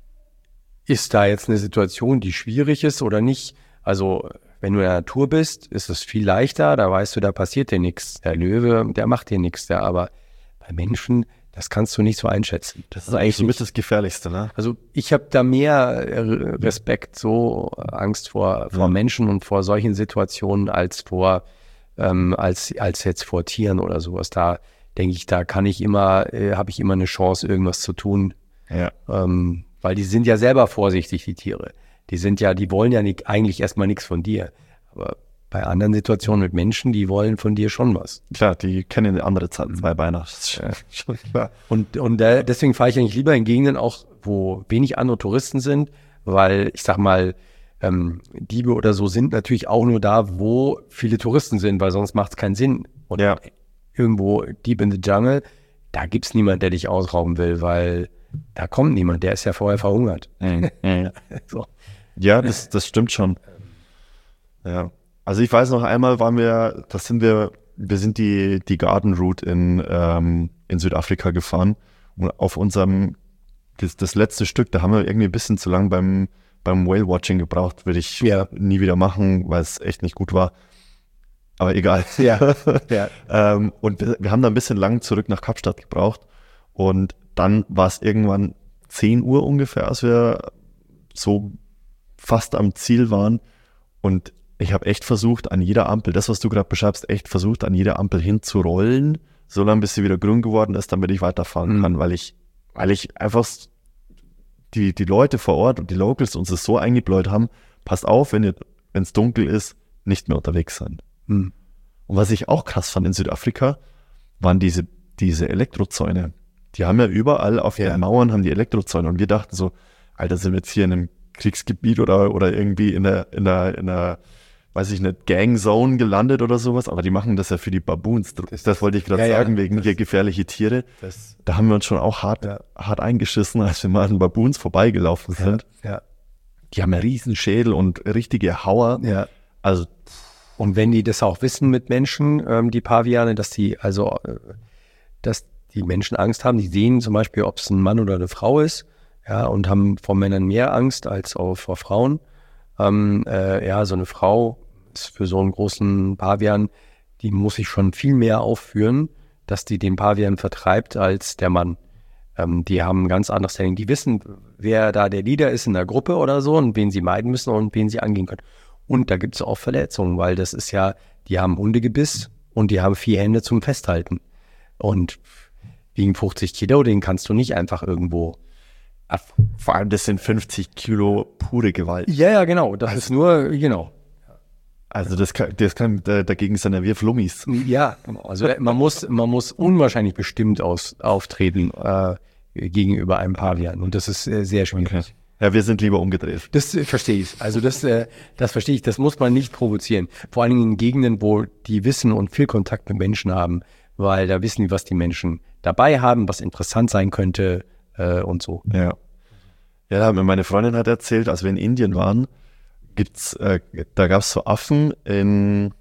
ist da jetzt eine Situation, die schwierig ist oder nicht? Also wenn du in der Natur bist, ist es viel leichter, da weißt du, da passiert dir nichts. Der Löwe, der macht dir nichts, der, aber bei Menschen, das kannst du nicht so einschätzen. Das ist eigentlich so mit das Gefährlichste, ne? Also ich habe da mehr äh, Respekt, so Angst vor, vor Ja. Menschen und vor solchen Situationen als vor ähm, als als jetzt vor Tieren oder sowas. Da denke ich, da kann ich immer, äh, habe ich immer eine Chance, irgendwas zu tun, Ja. ähm, weil die sind ja selber vorsichtig, die Tiere. Die sind ja, die wollen ja nicht, eigentlich erstmal nichts von dir. Aber bei anderen Situationen mit Menschen, die wollen von dir schon was. Klar, die kennen andere Zeiten, zwei Beine. Das ist schon, schon klar. Und, und äh, deswegen fahre ich eigentlich lieber in Gegenden auch, wo wenig andere Touristen sind, weil ich sag mal, ähm, Diebe oder so sind natürlich auch nur da, wo viele Touristen sind, weil sonst macht es keinen Sinn. Und Ja. irgendwo deep in the jungle, da gibt es niemand, der dich ausrauben will, weil da kommt niemand, der ist ja vorher verhungert. So. Ja, das, das stimmt schon. Ja. Also ich weiß noch einmal waren wir, das sind wir, wir sind die, die Garden Route in, ähm, in Südafrika gefahren und auf unserem, das, das letzte Stück, da haben wir irgendwie ein bisschen zu lang beim, beim Whale Watching gebraucht, würde ich Ja. nie wieder machen, weil es echt nicht gut war. Aber egal. Ja, ja. ähm, und wir, wir haben da ein bisschen lang zurück nach Kapstadt gebraucht und dann war es irgendwann zehn Uhr ungefähr, als wir so fast am Ziel waren und ich habe echt versucht, an jeder Ampel, das, was du gerade beschreibst, echt versucht, an jeder Ampel hinzurollen, so lange, bis sie wieder grün geworden ist, damit ich weiterfahren Mhm. kann, weil ich, weil ich einfach die, die Leute vor Ort und die Locals uns das so eingebläut haben, passt auf, wenn es dunkel ist, nicht mehr unterwegs sein. Hm. Und was ich auch krass fand in Südafrika, waren diese, diese Elektrozäune. Die haben ja überall auf Ja. den Mauern haben die Elektrozäune und wir dachten so, Alter, sind wir jetzt hier in einem Kriegsgebiet oder, oder irgendwie in der, in der, in der weiß ich nicht, Gang Zone gelandet oder sowas, aber die machen das ja für die Baboons. Das, das wollte ich gerade ja, sagen, ja, wegen das, hier gefährliche Tiere. Das, da haben wir uns schon auch hart, ja. hart eingeschissen, als wir mal an Baboons vorbeigelaufen sind. Ja, ja. Die haben ja riesen Schädel und richtige Hauer. Ja. Also, und wenn die das auch wissen mit Menschen, ähm, die Paviane, dass die, also, äh, dass die Menschen Angst haben, die sehen zum Beispiel, ob es ein Mann oder eine Frau ist, ja, und haben vor Männern mehr Angst als auch vor Frauen. Ähm, äh, ja, so eine Frau ist für so einen großen Pavian, die muss sich schon viel mehr aufführen, dass die den Pavian vertreibt als der Mann. Ähm, die haben ein ganz anderes Standing. Die wissen, wer da der Leader ist in der Gruppe oder so und wen sie meiden müssen und wen sie angehen können. Und da gibt es auch Verletzungen, weil das ist ja, die haben Hundegebiss und die haben vier Hände zum Festhalten. Und wiegen fünfzig Kilo, den kannst du nicht einfach irgendwo ab. Vor allem, das sind fünfzig Kilo pure Gewalt. Ja, ja, genau. Das also, ist nur, genau. Also das kann, das kann dagegen sind ja wir Flummis. Ja, also man muss, man muss unwahrscheinlich bestimmt aus, auftreten äh, gegenüber einem Pavian. Und das ist äh, sehr schwierig. Okay. Ja, wir sind lieber umgedreht. Das äh, verstehe ich. Also das, äh, das verstehe ich. Das muss man nicht provozieren. Vor allen Dingen in Gegenden, wo die wissen und viel Kontakt mit Menschen haben, weil da wissen die, was die Menschen dabei haben, was interessant sein könnte äh, und so. Ja. Ja, meine Freundin hat erzählt, als wir in Indien waren, gibt's, äh, da gab es so Affen in,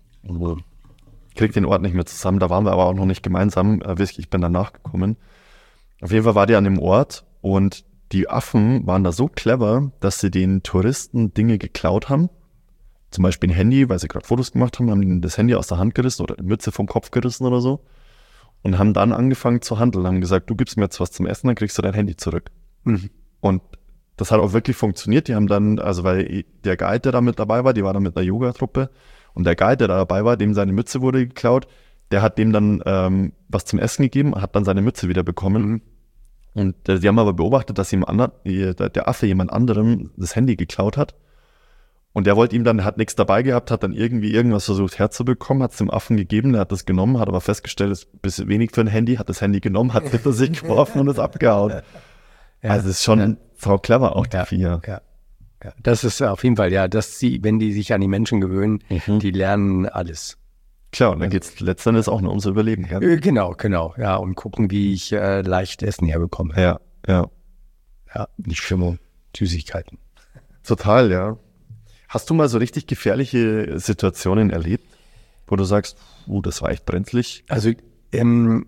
ich krieg den Ort nicht mehr zusammen, da waren wir aber auch noch nicht gemeinsam, äh, ich bin danach gekommen. Auf jeden Fall war die an dem Ort und die Affen waren da so clever, dass sie den Touristen Dinge geklaut haben. Zum Beispiel ein Handy, weil sie gerade Fotos gemacht haben, haben ihnen das Handy aus der Hand gerissen oder eine Mütze vom Kopf gerissen oder so. Und haben dann angefangen zu handeln, haben gesagt, du gibst mir jetzt was zum Essen, dann kriegst du dein Handy zurück. Mhm. Und das hat auch wirklich funktioniert. Die haben dann, also weil der Guide, der da mit dabei war, die war da mit einer Yoga-Truppe und der Guide, der da dabei war, dem seine Mütze wurde geklaut, der hat dem dann ähm, was zum Essen gegeben, hat dann seine Mütze wieder bekommen. Mhm. Und äh, die haben aber beobachtet, dass ihm ander, der, der Affe jemand anderem das Handy geklaut hat. Und der wollte ihm dann, der hat nichts dabei gehabt, hat dann irgendwie irgendwas versucht herzubekommen, hat es dem Affen gegeben, der hat das genommen, hat aber festgestellt, es ist ein bisschen wenig für ein Handy, hat das Handy genommen, hat es hinter sich geworfen und ist abgehauen. Ja, also es ist schon ja. sau clever, auch die ja, Viecher. Ja, ja. Das ist auf jeden Fall, ja, dass sie, wenn die sich an die Menschen gewöhnen, mhm. die lernen alles. Klar, und dann geht es letztendlich auch nur ums Überleben. Ja? Genau, genau, ja, und gucken, wie ich äh, leicht Essen herbekomme. Ja, ja. Ja, nicht Stimmung, Süßigkeiten. Total, ja. Hast du mal so richtig gefährliche Situationen erlebt, wo du sagst, uh, das war echt brenzlig? Also, ähm,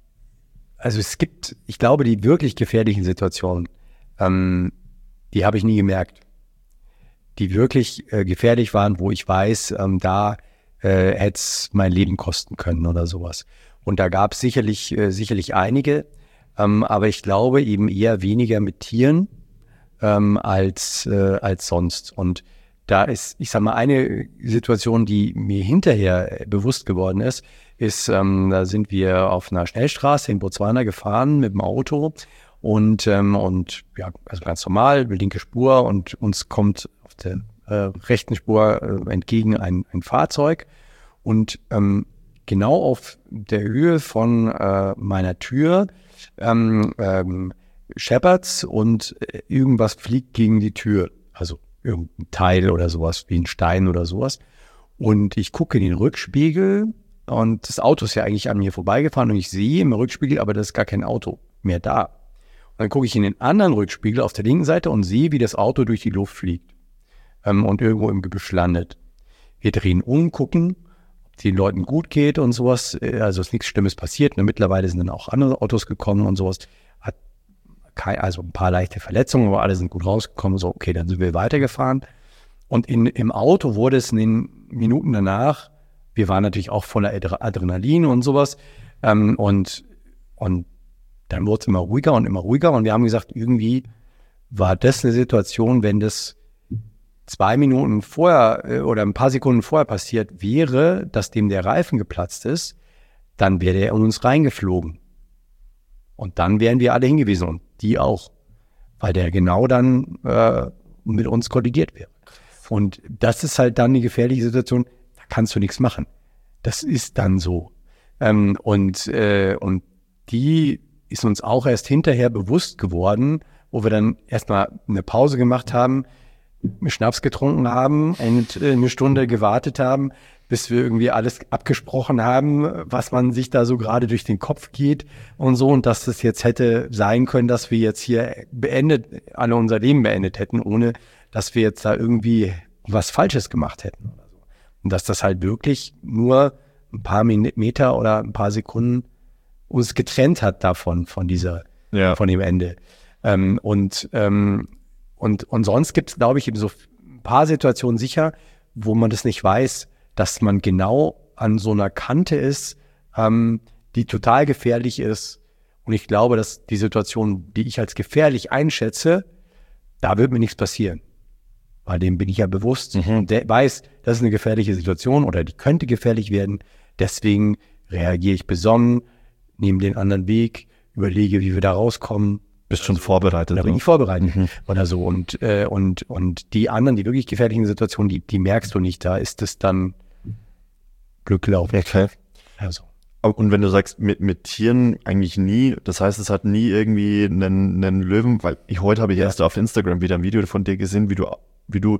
also es gibt, ich glaube, die wirklich gefährlichen Situationen, ähm, die habe ich nie gemerkt. Die wirklich äh, gefährlich waren, wo ich weiß, ähm, da äh, hätte es mein Leben kosten können oder sowas. Und da gab es sicherlich, äh, sicherlich einige, ähm, aber ich glaube eben eher weniger mit Tieren ähm, als, äh, als sonst. Und da ist, ich sag mal, eine Situation, die mir hinterher bewusst geworden ist, ist, ähm, da sind wir auf einer Schnellstraße in Botswana gefahren mit dem Auto und, ähm, und ja, also ganz normal, linke Spur und uns kommt auf der äh, rechten Spur äh, entgegen ein, ein Fahrzeug und ähm, genau auf der Höhe von äh, meiner Tür ähm, ähm, scheppert's und irgendwas fliegt gegen die Tür, also irgendein Teil oder sowas, wie ein Stein oder sowas. Und ich gucke in den Rückspiegel und das Auto ist ja eigentlich an mir vorbeigefahren und ich sehe im Rückspiegel, aber da ist gar kein Auto mehr da. Und dann gucke ich in den anderen Rückspiegel auf der linken Seite und sehe, wie das Auto durch die Luft fliegt ähm, und irgendwo im Gebüsch landet. Wir drehen um, gucken, ob es den Leuten gut geht und sowas. Also ist nichts Schlimmes passiert. Und mittlerweile sind dann auch andere Autos gekommen und sowas. Kein, also ein paar leichte Verletzungen, aber alle sind gut rausgekommen. So, okay, dann sind wir weitergefahren. Und in, im Auto wurde es in den Minuten danach, wir waren natürlich auch voller Adrenalin und sowas. Ähm, und, und dann wurde es immer ruhiger und immer ruhiger. Und wir haben gesagt, irgendwie war das eine Situation, wenn das zwei Minuten vorher äh, oder ein paar Sekunden vorher passiert wäre, dass dem der Reifen geplatzt ist, dann wäre der in uns reingeflogen. Und dann wären wir alle hingewiesen und die auch, weil der genau dann äh, mit uns kollidiert wäre. Und das ist halt dann eine gefährliche Situation, da kannst du nichts machen. Das ist dann so. Ähm, und, äh, und die ist uns auch erst hinterher bewusst geworden, wo wir dann erstmal eine Pause gemacht haben Schnaps getrunken haben und äh, eine Stunde gewartet haben, bis wir irgendwie alles abgesprochen haben, was man sich da so gerade durch den Kopf geht und so. Und dass es jetzt hätte sein können, dass wir jetzt hier beendet, alle unser Leben beendet hätten, ohne dass wir jetzt da irgendwie was Falsches gemacht hätten. Und dass das halt wirklich nur ein paar Meter oder ein paar Sekunden uns getrennt hat davon, von dieser, ja. von dem Ende. Ähm, und, ähm, und, und sonst gibt es, glaube ich, eben so ein paar Situationen sicher, wo man das nicht weiß, dass man genau an so einer Kante ist, ähm, die total gefährlich ist. Und ich glaube, dass die Situation, die ich als gefährlich einschätze, da wird mir nichts passieren. Bei dem bin ich ja bewusst mhm. und der weiß, das ist eine gefährliche Situation oder die könnte gefährlich werden. Deswegen reagiere ich besonnen, nehme den anderen Weg, überlege, wie wir da rauskommen. Bist schon vorbereitet. Da bin ich vorbereitet mhm. oder so. Und, äh, und, und die anderen, die wirklich gefährlichen Situationen, die, die merkst du nicht. Da ist es dann Glück gelaufen. Okay. Also. Und wenn du sagst, mit, mit Tieren eigentlich nie, das heißt, es hat nie irgendwie einen, einen Löwen, weil ich heute habe ich ja. erst auf Instagram wieder ein Video von dir gesehen, wie du, wie du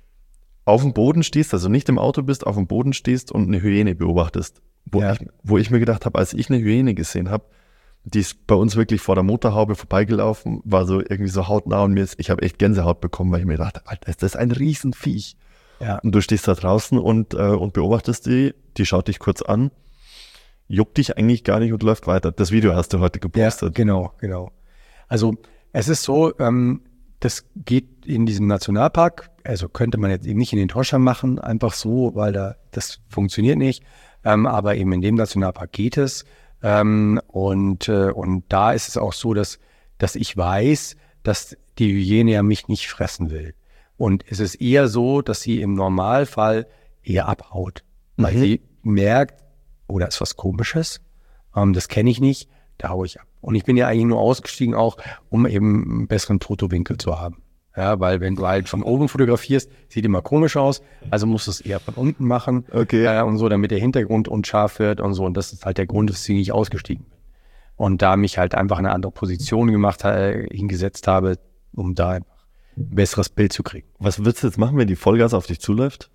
auf dem Boden stehst, also nicht im Auto bist, auf dem Boden stehst und eine Hyäne beobachtest. Wo, ja. ich, wo ich mir gedacht habe, als ich eine Hyäne gesehen habe, die ist bei uns wirklich vor der Motorhaube vorbeigelaufen, war so irgendwie so hautnah und mir ist, ich habe echt Gänsehaut bekommen, weil ich mir dachte, Alter, das ist ein Riesenviech. Ja. Und du stehst da draußen und, äh, und beobachtest die, die schaut dich kurz an, juckt dich eigentlich gar nicht und läuft weiter. Das Video hast du heute gepostet. Ja, genau, genau. Also es ist so, ähm, das geht in diesem Nationalpark, also könnte man jetzt eben nicht in den Toscha machen, einfach so, weil da das funktioniert nicht, ähm, aber eben in dem Nationalpark geht es. Ähm, und, äh, und da ist es auch so, dass, dass ich weiß, dass die Hyäne ja mich nicht fressen will. Und es ist eher so, dass sie im Normalfall eher abhaut, weil mhm. sie merkt, oh, da ist was Komisches, ähm, das kenne ich nicht, da haue ich ab. Und ich bin ja eigentlich nur ausgestiegen auch, um eben einen besseren Fotowinkel zu haben. Ja, weil wenn du halt von oben fotografierst, sieht immer komisch aus, also musst du es eher von unten machen okay. äh, und so, damit der Hintergrund unscharf wird und so. Und das ist halt der Grund, weswegen ich ausgestiegen bin. Und da mich halt einfach eine andere Position gemacht äh, hingesetzt habe, um da einfach ein besseres Bild zu kriegen. Was würdest du jetzt machen, wenn die Vollgas auf dich zuläuft?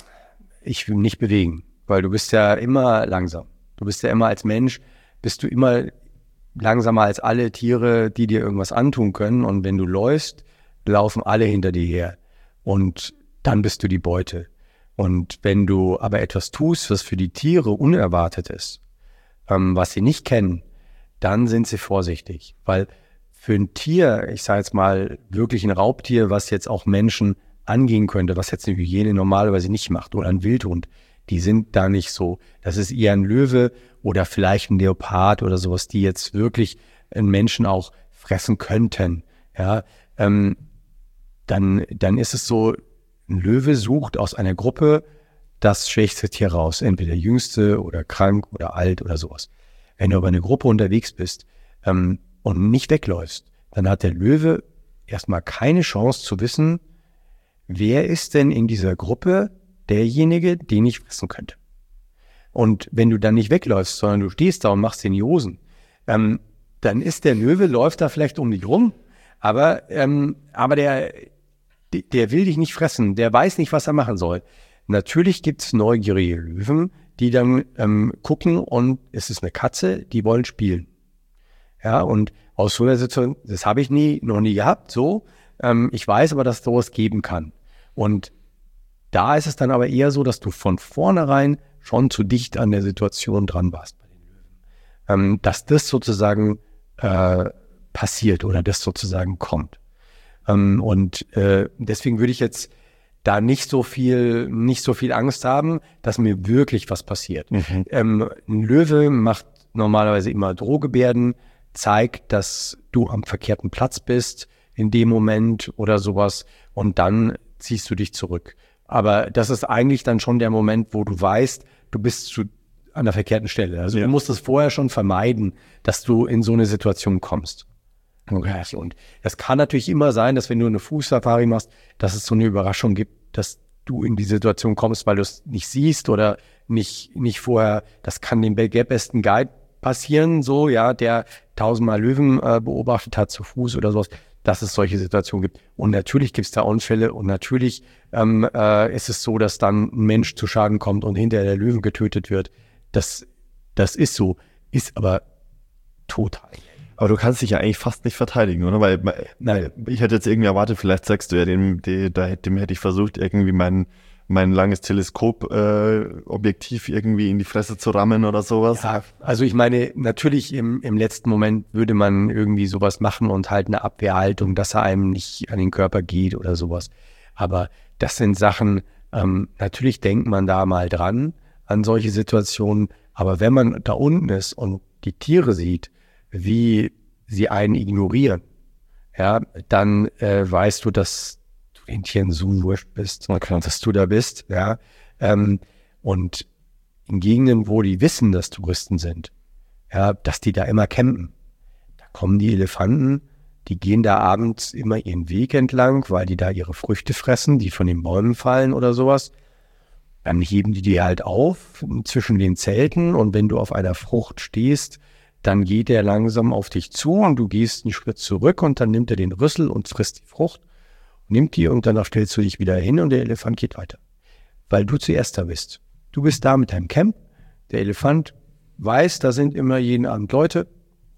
Ich will nicht bewegen, weil du bist ja immer langsam. Du bist ja immer als Mensch, bist du immer langsamer als alle Tiere, die dir irgendwas antun können. Und wenn du läufst, laufen alle hinter dir her. Und dann bist du die Beute. Und wenn du aber etwas tust, was für die Tiere unerwartet ist, ähm, was sie nicht kennen, dann sind sie vorsichtig. Weil für ein Tier, ich sage jetzt mal wirklich ein Raubtier, was jetzt auch Menschen angehen könnte, was jetzt eine Hyäne normalerweise nicht macht, oder ein Wildhund, die sind da nicht so. Das ist eher ein Löwe oder vielleicht ein Leopard oder sowas, die jetzt wirklich einen Menschen auch fressen könnten. Ja, ähm, dann, dann ist es so, ein Löwe sucht aus einer Gruppe das schwächste Tier raus, entweder jüngste oder krank oder alt oder sowas. Wenn du aber in einer Gruppe unterwegs bist ähm, und nicht wegläufst, dann hat der Löwe erstmal keine Chance zu wissen, wer ist denn in dieser Gruppe derjenige, den ich fressen könnte. Und wenn du dann nicht wegläufst, sondern du stehst da und machst den Josen, ähm, dann ist der Löwe, läuft da vielleicht um dich rum, aber, ähm, aber der, der will dich nicht fressen, der weiß nicht, was er machen soll. Natürlich gibt es neugierige Löwen, die dann ähm, gucken und es ist eine Katze, die wollen spielen. Ja, und aus so einer Situation, das habe ich nie, noch nie gehabt, so. Ähm, ich weiß aber, dass es sowas geben kann. Und da ist es dann aber eher so, dass du von vornherein schon zu dicht an der Situation dran warst bei den Löwen. Ähm, dass das sozusagen äh, passiert oder das sozusagen kommt. Ähm, und äh, deswegen würde ich jetzt da nicht so viel, nicht so viel Angst haben, dass mir wirklich was passiert. Mhm. Ähm, ein Löwe macht normalerweise immer Drohgebärden, zeigt, dass du am verkehrten Platz bist in dem Moment oder sowas und dann ziehst du dich zurück. Aber das ist eigentlich dann schon der Moment, wo du weißt, du bist zu, an der verkehrten Stelle. Also ja. Du musst es vorher schon vermeiden, dass du in so eine Situation kommst. Okay. Und das kann natürlich immer sein, dass wenn du eine Fußsafari machst, dass es so eine Überraschung gibt, dass du in die Situation kommst, weil du es nicht siehst oder nicht, nicht vorher. Das kann dem besten Guide passieren, so, ja, der tausendmal Löwen äh, beobachtet hat zu Fuß oder sowas. dass es solche Situationen gibt. Und natürlich gibt es da Unfälle und natürlich ähm, äh, ist es so, dass dann ein Mensch zu Schaden kommt und hinterher der Löwe getötet wird. Das, das ist so, ist aber total. Aber du kannst dich ja eigentlich fast nicht verteidigen, oder? Weil Nein. Ich hätte jetzt irgendwie erwartet, vielleicht sagst du ja, dem, dem, dem hätte ich versucht, irgendwie mein, mein langes Teleskop-Objektiv äh, irgendwie in die Fresse zu rammen oder sowas. Ja, also ich meine, natürlich im, im letzten Moment würde man irgendwie sowas machen und halt eine Abwehrhaltung, dass er einem nicht an den Körper geht oder sowas. Aber das sind Sachen, ähm, natürlich denkt man da mal dran, an solche Situationen. Aber wenn man da unten ist und die Tiere sieht, wie sie einen ignorieren, ja, dann äh, weißt du, dass du den Tieren so wurscht bist, okay, dass du da bist, ja. Ähm, und in Gegenden, wo die wissen, dass Touristen sind, ja, dass die da immer campen, da kommen die Elefanten, die gehen da abends immer ihren Weg entlang, weil die da ihre Früchte fressen, die von den Bäumen fallen oder sowas. Dann heben die die halt auf zwischen den Zelten und wenn du auf einer Frucht stehst, dann geht er langsam auf dich zu und du gehst einen Schritt zurück und dann nimmt er den Rüssel und frisst die Frucht, nimmt die und danach stellst du dich wieder hin und der Elefant geht weiter. Weil du zuerst da bist. Du bist da mit deinem Camp, der Elefant weiß, da sind immer jeden Abend Leute.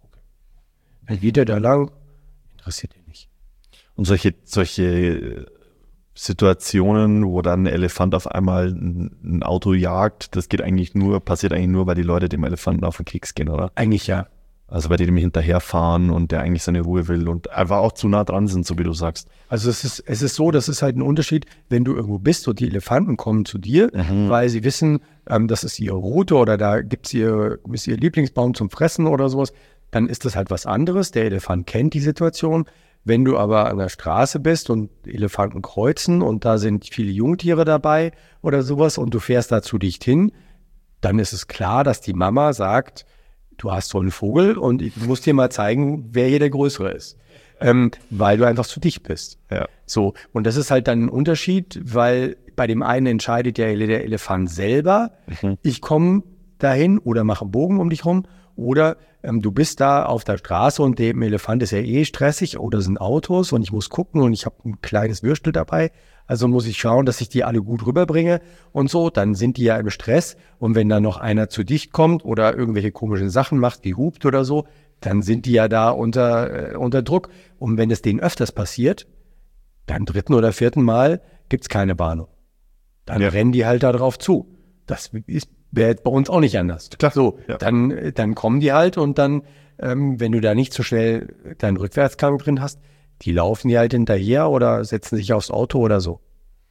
Dann geht er da lang, interessiert ihn nicht. Und solche, solche Situationen, wo dann ein Elefant auf einmal ein, ein Auto jagt, das geht eigentlich nur, passiert eigentlich nur, weil die Leute dem Elefanten auf den Keks gehen, oder? Eigentlich ja. Also weil die dem hinterherfahren und der eigentlich seine Ruhe will und einfach auch zu nah dran sind, so wie du sagst. Also es ist, es ist so, das ist halt ein Unterschied, wenn du irgendwo bist und die Elefanten kommen zu dir, mhm. weil sie wissen, ähm, das ist ihre Route oder da gibt's ihr, ist ihr Lieblingsbaum zum Fressen oder sowas, dann ist das halt was anderes. Der Elefant kennt die Situation. Wenn du aber an der Straße bist und Elefanten kreuzen und da sind viele Jungtiere dabei oder sowas und du fährst da zu dicht hin, dann ist es klar, dass die Mama sagt, du hast so einen Vogel und ich muss dir mal zeigen, wer hier der Größere ist, ähm, weil du einfach zu dicht bist. Ja. So, und das ist halt dann ein Unterschied, weil bei dem einen entscheidet ja der Elefant selber, mhm. ich komme dahin oder mache einen Bogen um dich rum. Oder ähm, du bist da auf der Straße und dem Elefant ist ja eh stressig. Oder sind Autos und ich muss gucken und ich habe ein kleines Würstel dabei. Also muss ich schauen, dass ich die alle gut rüberbringe und so. Dann sind die ja im Stress. Und wenn dann noch einer zu dicht kommt oder irgendwelche komischen Sachen macht, wie hupt oder so, dann sind die ja da unter, äh, unter Druck. Und wenn es denen öfters passiert, beim dritten oder vierten Mal gibt's keine Warnung. Dann ja. rennen die halt da drauf zu. Das ist wäre bei uns auch nicht anders. Klar. So, ja. dann, dann kommen die halt und dann, ähm, wenn du da nicht so schnell deinen Rückwärtsgang drin hast, die laufen die halt hinterher oder setzen sich aufs Auto oder so.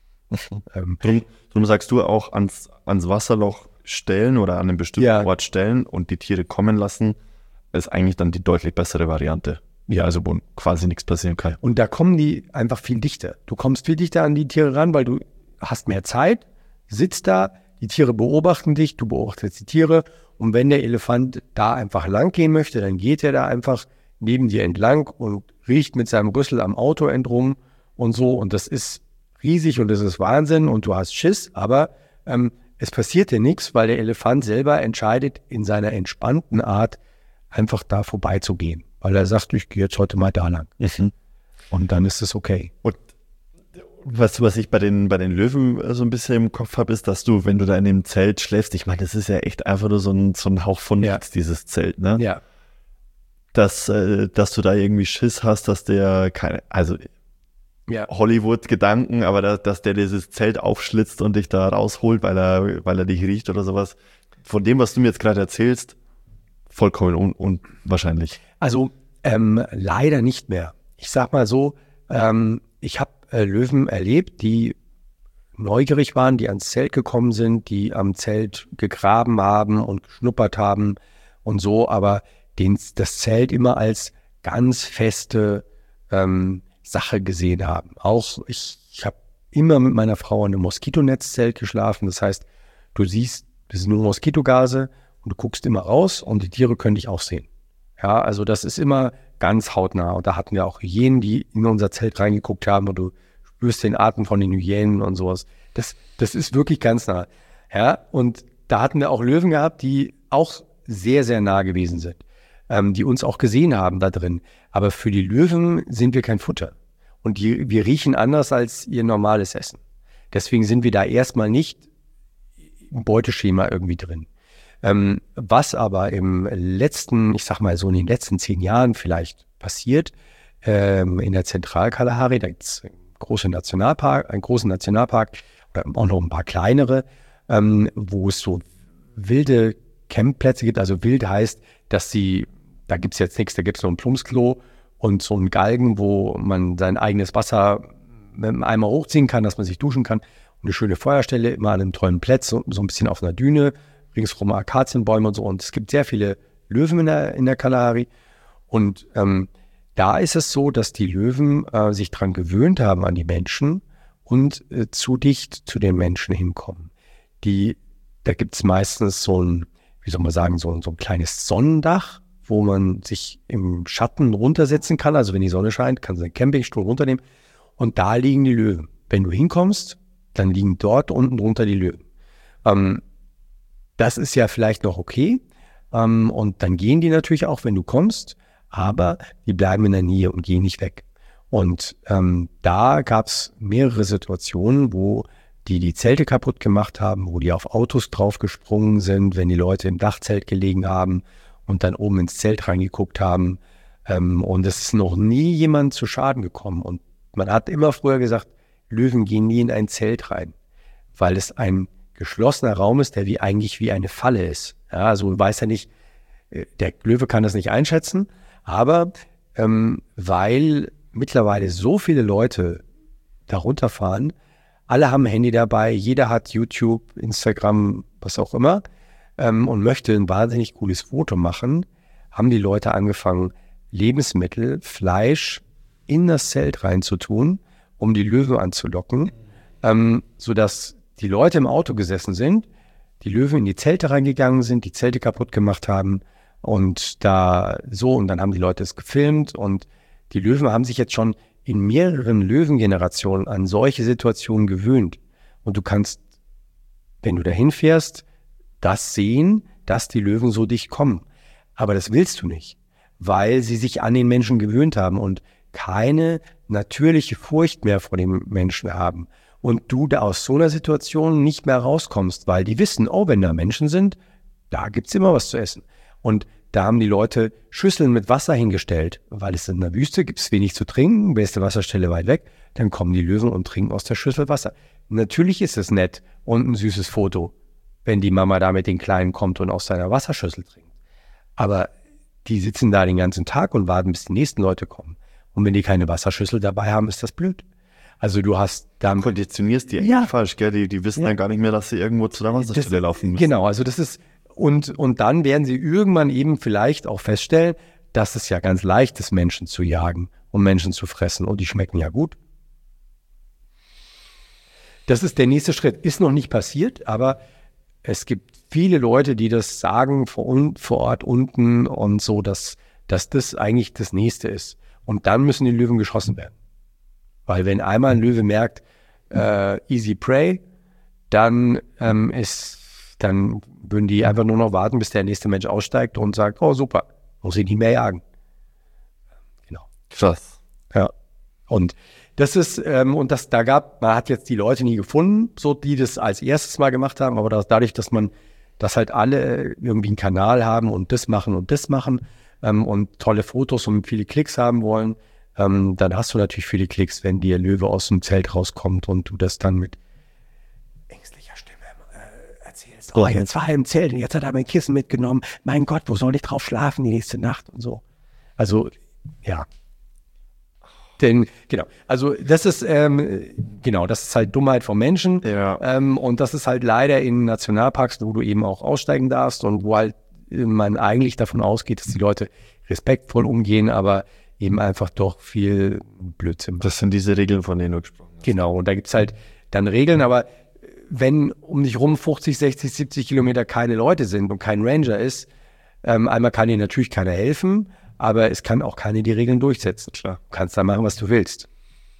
ähm. Drum, drum sagst du auch ans, ans Wasserloch stellen oder an einem bestimmten ja. Ort stellen und die Tiere kommen lassen, ist eigentlich dann die deutlich bessere Variante. Ja, also wo quasi nichts passieren kann. Und da kommen die einfach viel dichter. Du kommst viel dichter an die Tiere ran, weil du hast mehr Zeit, sitzt da, die Tiere beobachten dich, du beobachtest die Tiere und wenn der Elefant da einfach lang gehen möchte, dann geht er da einfach neben dir entlang und riecht mit seinem Rüssel am Auto entrum und so und das ist riesig und das ist Wahnsinn und du hast Schiss, aber ähm, es passiert dir nichts, weil der Elefant selber entscheidet in seiner entspannten Art einfach da vorbeizugehen, weil er sagt, ich gehe jetzt heute mal da lang mhm. und dann ist es okay. Und Was, was ich bei den, bei den Löwen so ein bisschen im Kopf habe, ist, dass du, wenn du da in dem Zelt schläfst, ich meine, das ist ja echt einfach nur so ein, so ein Hauch von nichts, ja. dieses Zelt, ne? Ja. Dass, äh, dass du da irgendwie Schiss hast, dass der keine, also ja. Hollywood-Gedanken, aber da, dass der dieses Zelt aufschlitzt und dich da rausholt, weil er, weil er dich riecht oder sowas. Von dem, was du mir jetzt gerade erzählst, vollkommen un- unwahrscheinlich. Also ähm, leider nicht mehr. Ich sag mal so, ähm, ich habe äh, Löwen erlebt, die neugierig waren, die ans Zelt gekommen sind, die am Zelt gegraben haben und geschnuppert haben und so, aber den, das Zelt immer als ganz feste ähm, Sache gesehen haben. Auch ich, ich habe immer mit meiner Frau in einem Moskitonetzzelt geschlafen. Das heißt, du siehst, das sind nur Moskitogase und du guckst immer raus und die Tiere können dich auch sehen. Ja, also das ist immer ganz hautnah. Und da hatten wir auch Hyänen, die in unser Zelt reingeguckt haben und du spürst den Atem von den Hyänen und sowas. Das, das ist wirklich ganz nah. Ja, und da hatten wir auch Löwen gehabt, die auch sehr, sehr nah gewesen sind. ähm, die uns auch gesehen haben da drin. Aber für die Löwen sind wir kein Futter. Und die, wir riechen anders als ihr normales Essen. Deswegen sind wir da erstmal nicht im Beuteschema irgendwie drin. Ähm, was aber im letzten, ich sag mal so in den letzten zehn Jahren vielleicht passiert, ähm, in der Zentralkalahari, da gibt es einen großen Nationalpark, einen großen Nationalpark, oder auch noch ein paar kleinere, ähm, wo es so wilde Campplätze gibt. Also wild heißt, dass sie, da gibt es jetzt nichts, da gibt es so ein Plumpsklo und so einen Galgen, wo man sein eigenes Wasser mit einem Eimer hochziehen kann, dass man sich duschen kann. Und eine schöne Feuerstelle, immer an einem tollen Platz, so, so ein bisschen auf einer Düne, ringsrum Akazienbäume und so. Und es gibt sehr viele Löwen in der, in der Kalahari. Und ähm, da ist es so, dass die Löwen äh, sich dran gewöhnt haben an die Menschen und äh, zu dicht zu den Menschen hinkommen. Die, da gibt es meistens so ein, wie soll man sagen, so, so ein kleines Sonnendach, wo man sich im Schatten runtersetzen kann. Also wenn die Sonne scheint, kann sie einen Campingstuhl runternehmen. Und da liegen die Löwen. Wenn du hinkommst, dann liegen dort unten drunter die Löwen. Ähm, das ist ja vielleicht noch okay. Ähm, und dann gehen die natürlich auch, wenn du kommst. Aber die bleiben in der Nähe und gehen nicht weg. Und ähm, da gab es mehrere Situationen, wo die die Zelte kaputt gemacht haben, wo die auf Autos draufgesprungen sind, wenn die Leute im Dachzelt gelegen haben und dann oben ins Zelt reingeguckt haben. Ähm, und es ist noch nie jemand zu Schaden gekommen. Und man hat immer früher gesagt, Löwen gehen nie in ein Zelt rein, weil es ein geschlossener Raum ist, der wie eigentlich wie eine Falle ist. Ja, also weiß er nicht, der Löwe kann das nicht einschätzen, aber ähm, weil mittlerweile so viele Leute da runterfahren, alle haben ein Handy dabei, jeder hat YouTube, Instagram, was auch immer, ähm, und möchte ein wahnsinnig cooles Foto machen, haben die Leute angefangen, Lebensmittel, Fleisch in das Zelt reinzutun, um die Löwen anzulocken, ähm, sodass die Leute im Auto gesessen sind, die Löwen in die Zelte reingegangen sind, die Zelte kaputt gemacht haben und da so, und dann haben die Leute es gefilmt und die Löwen haben sich jetzt schon in mehreren Löwengenerationen an solche Situationen gewöhnt. Und du kannst, wenn du dahin fährst, das sehen, dass die Löwen so dicht kommen. Aber das willst du nicht, weil sie sich an den Menschen gewöhnt haben und keine natürliche Furcht mehr vor dem Menschen haben. Und du da aus so einer Situation nicht mehr rauskommst, weil die wissen, oh, wenn da Menschen sind, da gibt's immer was zu essen. Und da haben die Leute Schüsseln mit Wasser hingestellt, weil es in der Wüste gibt es wenig zu trinken, beste Wasserstelle weit weg, dann kommen die Löwen und trinken aus der Schüssel Wasser. Natürlich ist es nett und ein süßes Foto, wenn die Mama da mit den Kleinen kommt und aus seiner Wasserschüssel trinkt. Aber die sitzen da den ganzen Tag und warten, bis die nächsten Leute kommen. Und wenn die keine Wasserschüssel dabei haben, ist das blöd. Also du hast dann... Konditionierst die ja. echt falsch, gell? Die, die wissen ja. dann gar nicht mehr, dass sie irgendwo zu der Wasserstelle das, laufen müssen. Genau, also das ist... Und, und dann werden sie irgendwann eben vielleicht auch feststellen, dass es ja ganz leicht ist, Menschen zu jagen und Menschen zu fressen. Und die schmecken ja gut. Das ist der nächste Schritt. Ist noch nicht passiert, aber es gibt viele Leute, die das sagen vor, vor Ort unten und so, dass, dass das eigentlich das Nächste ist. Und dann müssen die Löwen geschossen werden. Weil wenn einmal ein Löwe merkt, äh, easy prey, dann ähm, ist... dann würden die einfach nur noch warten, bis der nächste Mensch aussteigt und sagt, oh super, muss ich nicht mehr jagen. Genau. Krass. Ja. Und das ist, ähm, und das, da gab, man hat jetzt die Leute nie gefunden, so die das als erstes mal gemacht haben, aber das, dadurch, dass man, dass halt alle irgendwie einen Kanal haben und das machen und das machen ähm, und tolle Fotos und viele Klicks haben wollen, ähm, dann hast du natürlich viele Klicks, wenn dir Löwe aus dem Zelt rauskommt und du das dann mit ängstlicher Stimme äh, erzählst. Oh, jetzt war er im Zelt und jetzt hat er mein Kissen mitgenommen. Mein Gott, wo soll ich drauf schlafen die nächste Nacht und so. Also, ja. Denn, genau, also das ist, ähm, genau, das ist halt Dummheit vom Menschen. Ja. Ähm, und das ist halt leider in Nationalparks, wo du eben auch aussteigen darfst und wo halt man eigentlich davon ausgeht, dass die Leute respektvoll umgehen, aber eben einfach doch viel Blödsinn machen. Das sind diese Regeln, von denen du gesprochen hast. Genau, und da gibt's halt dann Regeln, aber wenn um dich rum fünfzig, sechzig, siebzig Kilometer keine Leute sind und kein Ranger ist, ähm, einmal kann dir natürlich keiner helfen, aber es kann auch keiner die Regeln durchsetzen. Klar. Du kannst da machen, was du willst.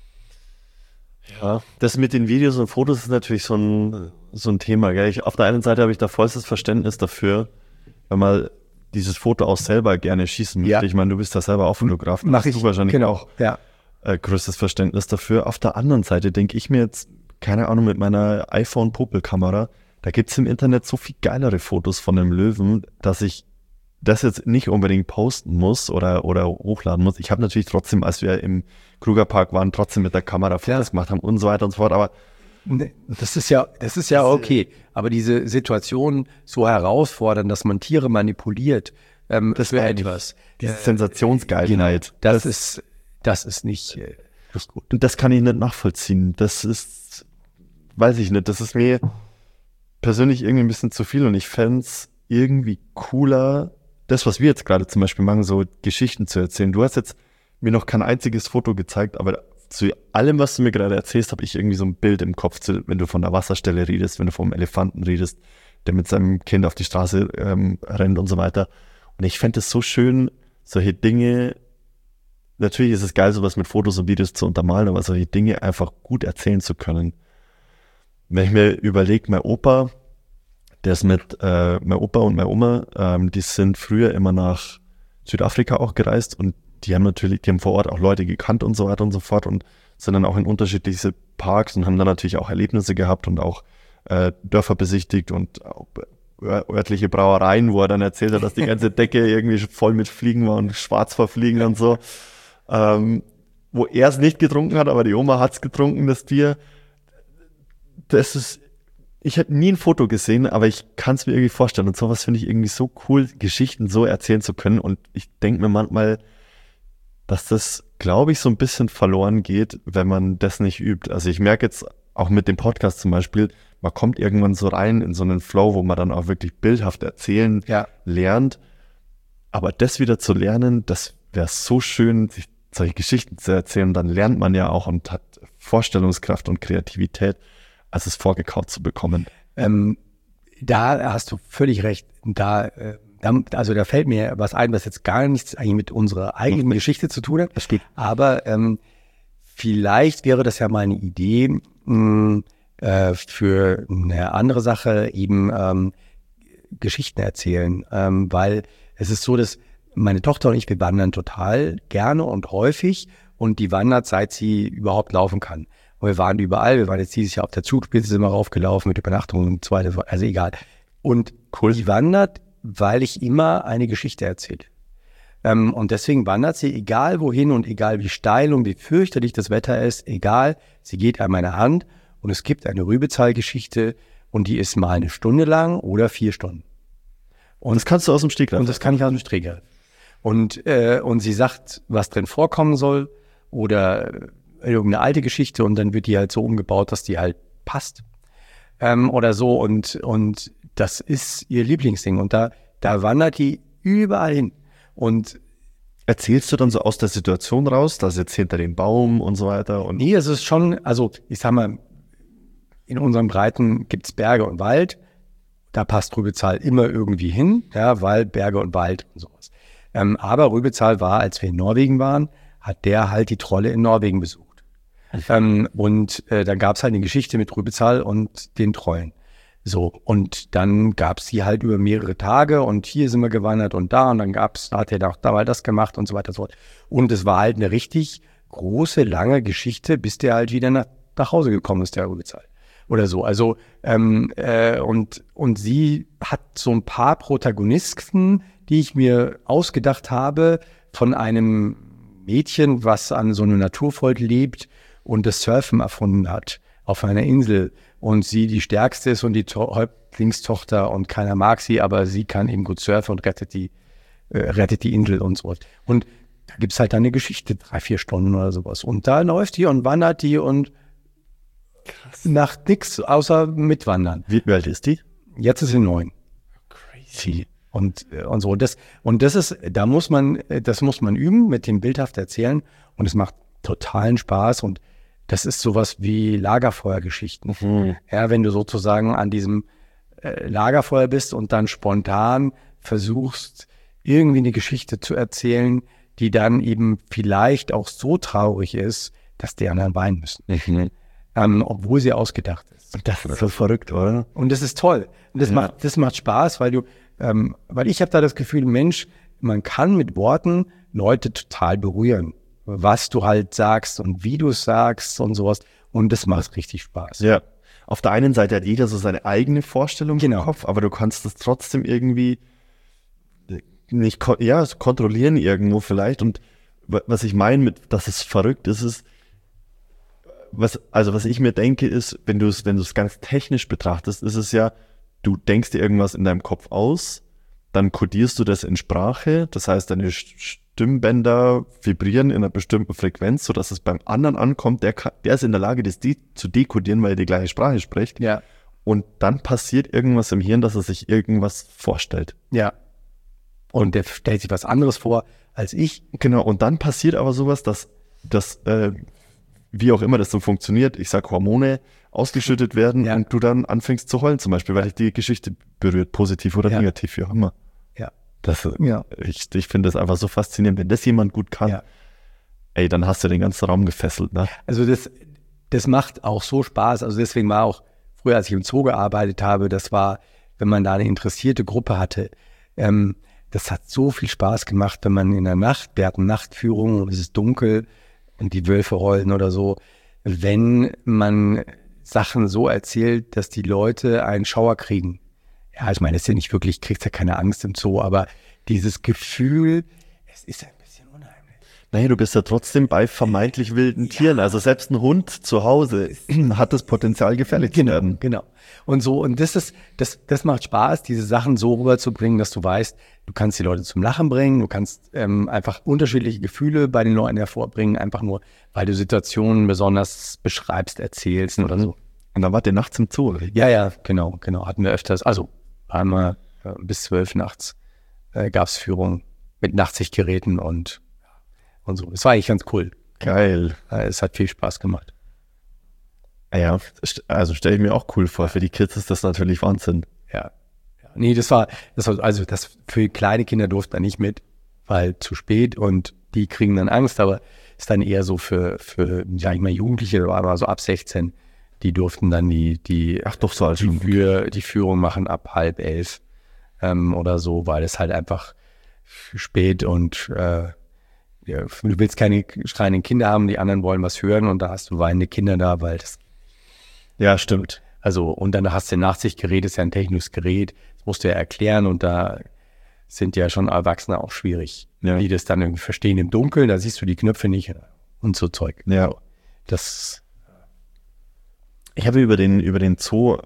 Ja, das mit den Videos und Fotos ist natürlich so ein, so ein Thema. Gell? Ich, auf der einen Seite habe ich da vollstes Verständnis dafür, wenn man dieses Foto auch selber gerne schießen möchte. Ja. Ich meine, du bist da selber auch Fotograf. Mach ich, du wahrscheinlich genau, auch ja. äh, größtes Verständnis dafür. Auf der anderen Seite denke ich mir jetzt, keine Ahnung, mit meiner iPhone-Popelkamera, da gibt es im Internet so viel geilere Fotos von einem Löwen, dass ich das jetzt nicht unbedingt posten muss oder, oder hochladen muss. Ich habe natürlich trotzdem, als wir im Krugerpark waren, trotzdem mit der Kamera Fotos ja. gemacht haben und so weiter und so fort, aber das ist ja, das ist ja okay. Aber diese Situation so herausfordern, dass man Tiere manipuliert, ähm, das für etwas. Diese äh, Sensationsgeilheit. Genau, das ist, das ist nicht, äh, das ist gut. Und das kann ich nicht nachvollziehen. Das ist, weiß ich nicht, das ist mir persönlich irgendwie ein bisschen zu viel und ich fände es irgendwie cooler, das, was wir jetzt gerade zum Beispiel machen, so Geschichten zu erzählen. Du hast jetzt mir noch kein einziges Foto gezeigt, aber zu allem, was du mir gerade erzählst, habe ich irgendwie so ein Bild im Kopf, wenn du von der Wasserstelle redest, wenn du vom Elefanten redest, der mit seinem Kind auf die Straße ähm, rennt und so weiter. Und ich fände es so schön, solche Dinge, natürlich ist es geil, sowas mit Fotos und Videos zu untermalen, aber solche Dinge einfach gut erzählen zu können. Wenn ich mir überlege, mein Opa, der ist mit, äh, mein Opa und meine Oma, ähm, die sind früher immer nach Südafrika auch gereist und die haben natürlich, die haben vor Ort auch Leute gekannt und so weiter und so fort und sind dann auch in unterschiedliche Parks und haben dann natürlich auch Erlebnisse gehabt und auch äh, Dörfer besichtigt und auch örtliche Brauereien, wo er dann erzählt hat, dass die ganze Decke irgendwie voll mit Fliegen war und schwarz vor Fliegen und so. Ähm, wo er es nicht getrunken hat, aber die Oma hat es getrunken, das Bier. Das ist, ich habe nie ein Foto gesehen, aber ich kann es mir irgendwie vorstellen. Und sowas finde ich irgendwie so cool, Geschichten so erzählen zu können. Und ich denke mir manchmal, dass das, glaube ich, so ein bisschen verloren geht, wenn man das nicht übt. Also ich merke jetzt auch mit dem Podcast zum Beispiel, man kommt irgendwann so rein in so einen Flow, wo man dann auch wirklich bildhaft erzählen ja. lernt. Aber das wieder zu lernen, das wäre so schön, sich solche Geschichten zu erzählen. Dann lernt man ja auch und hat Vorstellungskraft und Kreativität, als es vorgekaut zu bekommen. Ähm, da hast du völlig recht. Da, äh, da, also da fällt mir was ein, was jetzt gar nichts eigentlich mit unserer eigenen Geschichte zu tun hat. Das geht. Aber ähm, vielleicht wäre das ja mal eine Idee mh, äh, für eine andere Sache, eben ähm, Geschichten erzählen. Ähm, weil es ist so, dass meine Tochter und ich, wir wandern total gerne und häufig und die wandert, seit sie überhaupt laufen kann. Und wir waren überall, wir waren jetzt dieses Jahr auf der Zugspitze, sind wir raufgelaufen mit Übernachtung und so weiter, also egal. Und cool. Die wandert, weil ich immer eine Geschichte erzähle. Ähm, und deswegen wandert sie, egal wohin und egal wie steil und wie fürchterlich das Wetter ist, egal, sie geht an meine Hand und es gibt eine Rübezahl-Geschichte und die ist mal eine Stunde lang oder vier Stunden. Und das kannst du aus dem Stegreif. Und das kann ich aus dem Stegreif. Und, äh, und sie sagt, was drin vorkommen soll oder irgendeine alte Geschichte und dann wird die halt so umgebaut, dass die halt passt. Ähm, oder so und, und das ist ihr Lieblingsding und da, da wandert die überall hin. Und erzählst du dann so aus der Situation raus, dass jetzt hinter dem Baum und so weiter? Und nee, es ist schon, also ich sag mal, in unseren Breiten gibt's Berge und Wald. Da passt Rübezahl immer irgendwie hin, ja, Wald, Berge und Wald und sowas. Ähm, aber Rübezahl war, als wir in Norwegen waren, hat der halt die Trolle in Norwegen besucht. Ähm, und äh, dann gab es halt eine Geschichte mit Rübezahl und den Trollen. So, und dann gab es die halt über mehrere Tage und hier sind wir gewandert und da und dann gab's, da hat er auch da mal das gemacht und so weiter und so fort. Und es war halt eine richtig große, lange Geschichte, bis der halt wieder nach, nach Hause gekommen ist, der Rübezahl. Oder so. Also, ähm, äh, und, und sie hat so ein paar Protagonisten, die ich mir ausgedacht habe, von einem Mädchen, was an so einem Naturvolk lebt und das Surfen erfunden hat auf einer Insel und sie die Stärkste ist und die to- Häuptlingstochter und keiner mag sie, aber sie kann eben gut surfen und rettet die, äh, rettet die Insel und so. Und da gibt's halt eine Geschichte, drei, vier Stunden oder sowas. Und da läuft die und wandert die und krass. Macht nichts außer mitwandern. Wie alt ist die? Jetzt ist sie neun. Crazy. Und, und so. Das, und das ist, da muss man, das muss man üben mit dem bildhaft erzählen und es macht totalen Spaß und das ist sowas wie Lagerfeuergeschichten. Mhm. Ja, wenn du sozusagen an diesem äh, Lagerfeuer bist und dann spontan versuchst, irgendwie eine Geschichte zu erzählen, die dann eben vielleicht auch so traurig ist, dass die anderen weinen müssen. Mhm. Ähm, obwohl sie ausgedacht ist. Und das ist so verrückt, oder? Und das ist toll. Und das Ja. macht, das macht Spaß, weil du, Ähm, weil ich habe da das Gefühl, Mensch, man kann mit Worten Leute total berühren, was du halt sagst und wie du es sagst und sowas. Und das macht richtig Spaß. Ja. Auf der einen Seite hat jeder so seine eigene Vorstellung Genau. im Kopf, aber du kannst es trotzdem irgendwie nicht ko- ja, kontrollieren irgendwo vielleicht. Und wa- was ich meine mit, dass es verrückt ist, ist, was, also was ich mir denke, ist, wenn du es, wenn du es ganz technisch betrachtest, ist es ja, du denkst dir irgendwas in deinem Kopf aus, dann kodierst du das in Sprache, das heißt, deine Sch- Stimmbänder vibrieren in einer bestimmten Frequenz, sodass es beim anderen ankommt, der, kann, der ist in der Lage, das de- zu dekodieren, weil er die gleiche Sprache spricht. Ja. Und dann passiert irgendwas im Hirn, dass er sich irgendwas vorstellt. Ja. Und der stellt sich was anderes vor als ich. Genau, und dann passiert aber sowas, dass, dass äh, wie auch immer das so funktioniert, ich sag Hormone ausgeschüttet werden Ja. und du dann anfängst zu heulen zum Beispiel, weil dich die Geschichte berührt, positiv oder Ja. negativ, wie auch immer. Ja. Das, Ja. Ich, ich finde das einfach so faszinierend. Wenn das jemand gut kann, Ja. ey, dann hast du den ganzen Raum gefesselt. Ne? Also das, das macht auch so Spaß. Also deswegen war auch früher, als ich im Zoo gearbeitet habe, das war, wenn man da eine interessierte Gruppe hatte, ähm, das hat so viel Spaß gemacht, wenn man in der Nacht, wir hatten Nachtführung und es ist dunkel und die Wölfe rollen oder so, wenn man Sachen so erzählt, dass die Leute einen Schauer kriegen. Ja, ich meine, es ist ja nicht wirklich, kriegst ja keine Angst im Zoo, aber dieses Gefühl, es ist ein bisschen unheimlich. Naja, du bist ja trotzdem bei vermeintlich wilden Tieren. Also selbst ein Hund zu Hause hat das Potenzial, gefährlich zu werden. Genau. Und so, und das ist, das, das macht Spaß, diese Sachen so rüberzubringen, dass du weißt, du kannst die Leute zum Lachen bringen, du kannst ähm, einfach unterschiedliche Gefühle bei den Leuten hervorbringen, einfach nur, weil du Situationen besonders beschreibst, erzählst oder so. Und dann wart ihr nachts im Zoo, oder? Ja, ja, genau, genau. Hatten wir öfters, also einmal äh, bis zwölf nachts äh, gab es Führungen mit Nachtsichtgeräten und, und so. Es war eigentlich ganz cool. Geil. Äh, es hat viel Spaß gemacht. Ja, also stelle ich mir auch cool vor. Für die Kids ist das natürlich Wahnsinn. Ja. ja. Nee, das war, das war, also das für kleine Kinder durfte man nicht mit, weil zu spät und die kriegen dann Angst, aber ist dann eher so für, für, sag ich mal, Jugendliche, aber so ab sechzehn, die durften dann die, die, Ach doch, so als die, Für, die Führung machen ab halb elf ähm, oder so, weil es halt einfach spät und äh, ja, du willst keine schreienden Kinder haben, die anderen wollen was hören und da hast du weinende Kinder da, weil das Ja, stimmt. Also, und dann hast du ein Nachtsichtgerät, ist ja ein technisches Gerät, das musst du ja erklären und da sind ja schon Erwachsene auch schwierig, Ja. die das dann irgendwie verstehen im Dunkeln, da siehst du die Knöpfe nicht und so Zeug. Ja. Das, Ich habe über den, über den Zoo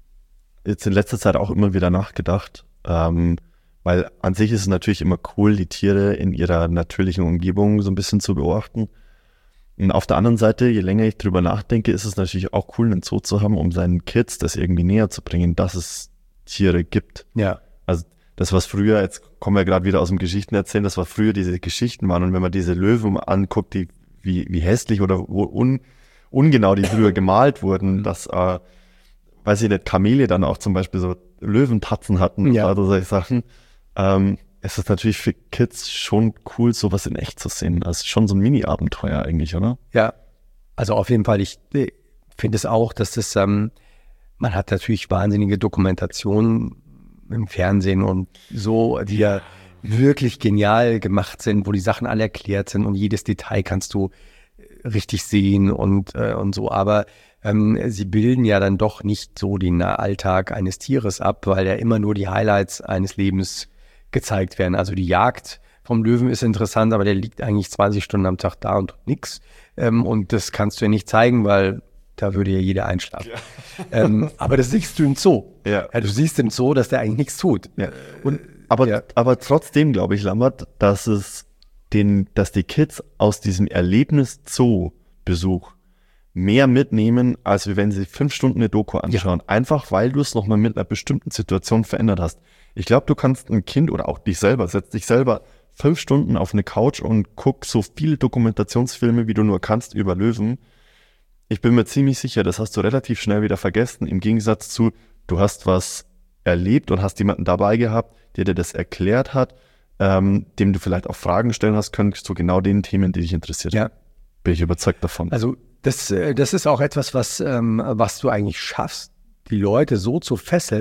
jetzt in letzter Zeit auch immer wieder nachgedacht, ähm, weil an sich ist es natürlich immer cool, die Tiere in ihrer natürlichen Umgebung so ein bisschen zu beobachten. Und auf der anderen Seite, je länger ich drüber nachdenke, ist es natürlich auch cool, einen Zoo zu haben, um seinen Kids das irgendwie näher zu bringen, dass es Tiere gibt. ja, Also das, was früher, jetzt kommen wir gerade wieder aus dem Geschichten erzählen, das was früher diese Geschichten waren. Und wenn man diese Löwen anguckt, die wie, wie hässlich oder un, ungenau die früher gemalt wurden, dass, äh, weiß ich nicht, Kamele dann auch zum Beispiel so Löwentatzen hatten Ja. oder solche Sachen. Ähm, es ist natürlich für Kids schon cool, sowas in echt zu sehen. Das ist schon so ein Mini-Abenteuer eigentlich, oder? ja. Also auf jeden Fall, ich äh, finde es auch, dass das, ähm, man hat natürlich wahnsinnige Dokumentationen im Fernsehen und so, die ja wirklich genial gemacht sind, wo die Sachen alle erklärt sind und jedes Detail kannst du richtig sehen und, äh, und so. Aber ähm, sie bilden ja dann doch nicht so den Alltag eines Tieres ab, weil ja immer nur die Highlights eines Lebens gezeigt werden. Also die Jagd vom Löwen ist interessant, aber der liegt eigentlich zwanzig Stunden am Tag da und nix. Ähm, und das kannst du ja nicht zeigen, weil da würde ja jeder einschlafen. Ja. Ähm, aber das siehst du im Zoo. Ja. Ja, du siehst im Zoo, dass der eigentlich nichts tut. Ja. Und, aber, Ja. aber trotzdem glaube ich, Lambert, dass es den, dass die Kids aus diesem Erlebnis Zoo-Besuch mehr mitnehmen, als wenn sie fünf Stunden eine Doku anschauen. Ja. Einfach, weil du es nochmal mit einer bestimmten Situation verändert hast. Ich glaube, du kannst ein Kind oder auch dich selber, setz dich selber fünf Stunden auf eine Couch und guck so viele Dokumentationsfilme, wie du nur kannst über Löwen. Ich bin mir ziemlich sicher, das hast du relativ schnell wieder vergessen. Im Gegensatz zu, du hast was erlebt und hast jemanden dabei gehabt, der dir das erklärt hat, ähm, dem du vielleicht auch Fragen stellen hast können zu genau den Themen, die dich interessiert. Ja. Bin ich überzeugt davon. Also das, das ist auch etwas, was, ähm, was du eigentlich schaffst, die Leute so zu fesseln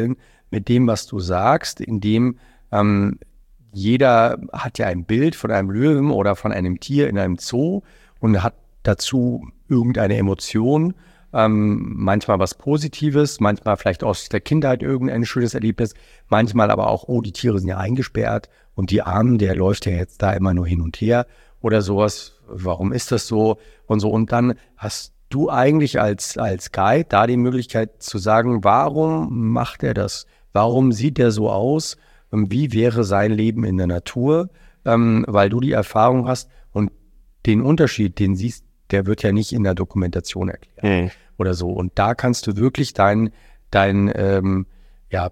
mit dem, was du sagst, indem ähm, jeder hat ja ein Bild von einem Löwen oder von einem Tier in einem Zoo und hat dazu irgendeine Emotion, ähm, manchmal was Positives, manchmal vielleicht aus der Kindheit irgendein schönes Erlebnis, manchmal aber auch, oh, die Tiere sind ja eingesperrt und die Armen, der läuft ja jetzt da immer nur hin und her oder sowas. Warum ist das so? Und so. Und dann hast du eigentlich als, als Guide da die Möglichkeit zu sagen, warum macht er das? Warum sieht er so aus? Wie wäre sein Leben in der Natur? Ähm, weil du die Erfahrung hast und den Unterschied, den siehst, der wird ja nicht in der Dokumentation erklärt mhm. oder so. Und da kannst du wirklich dein, dein, ähm, ja,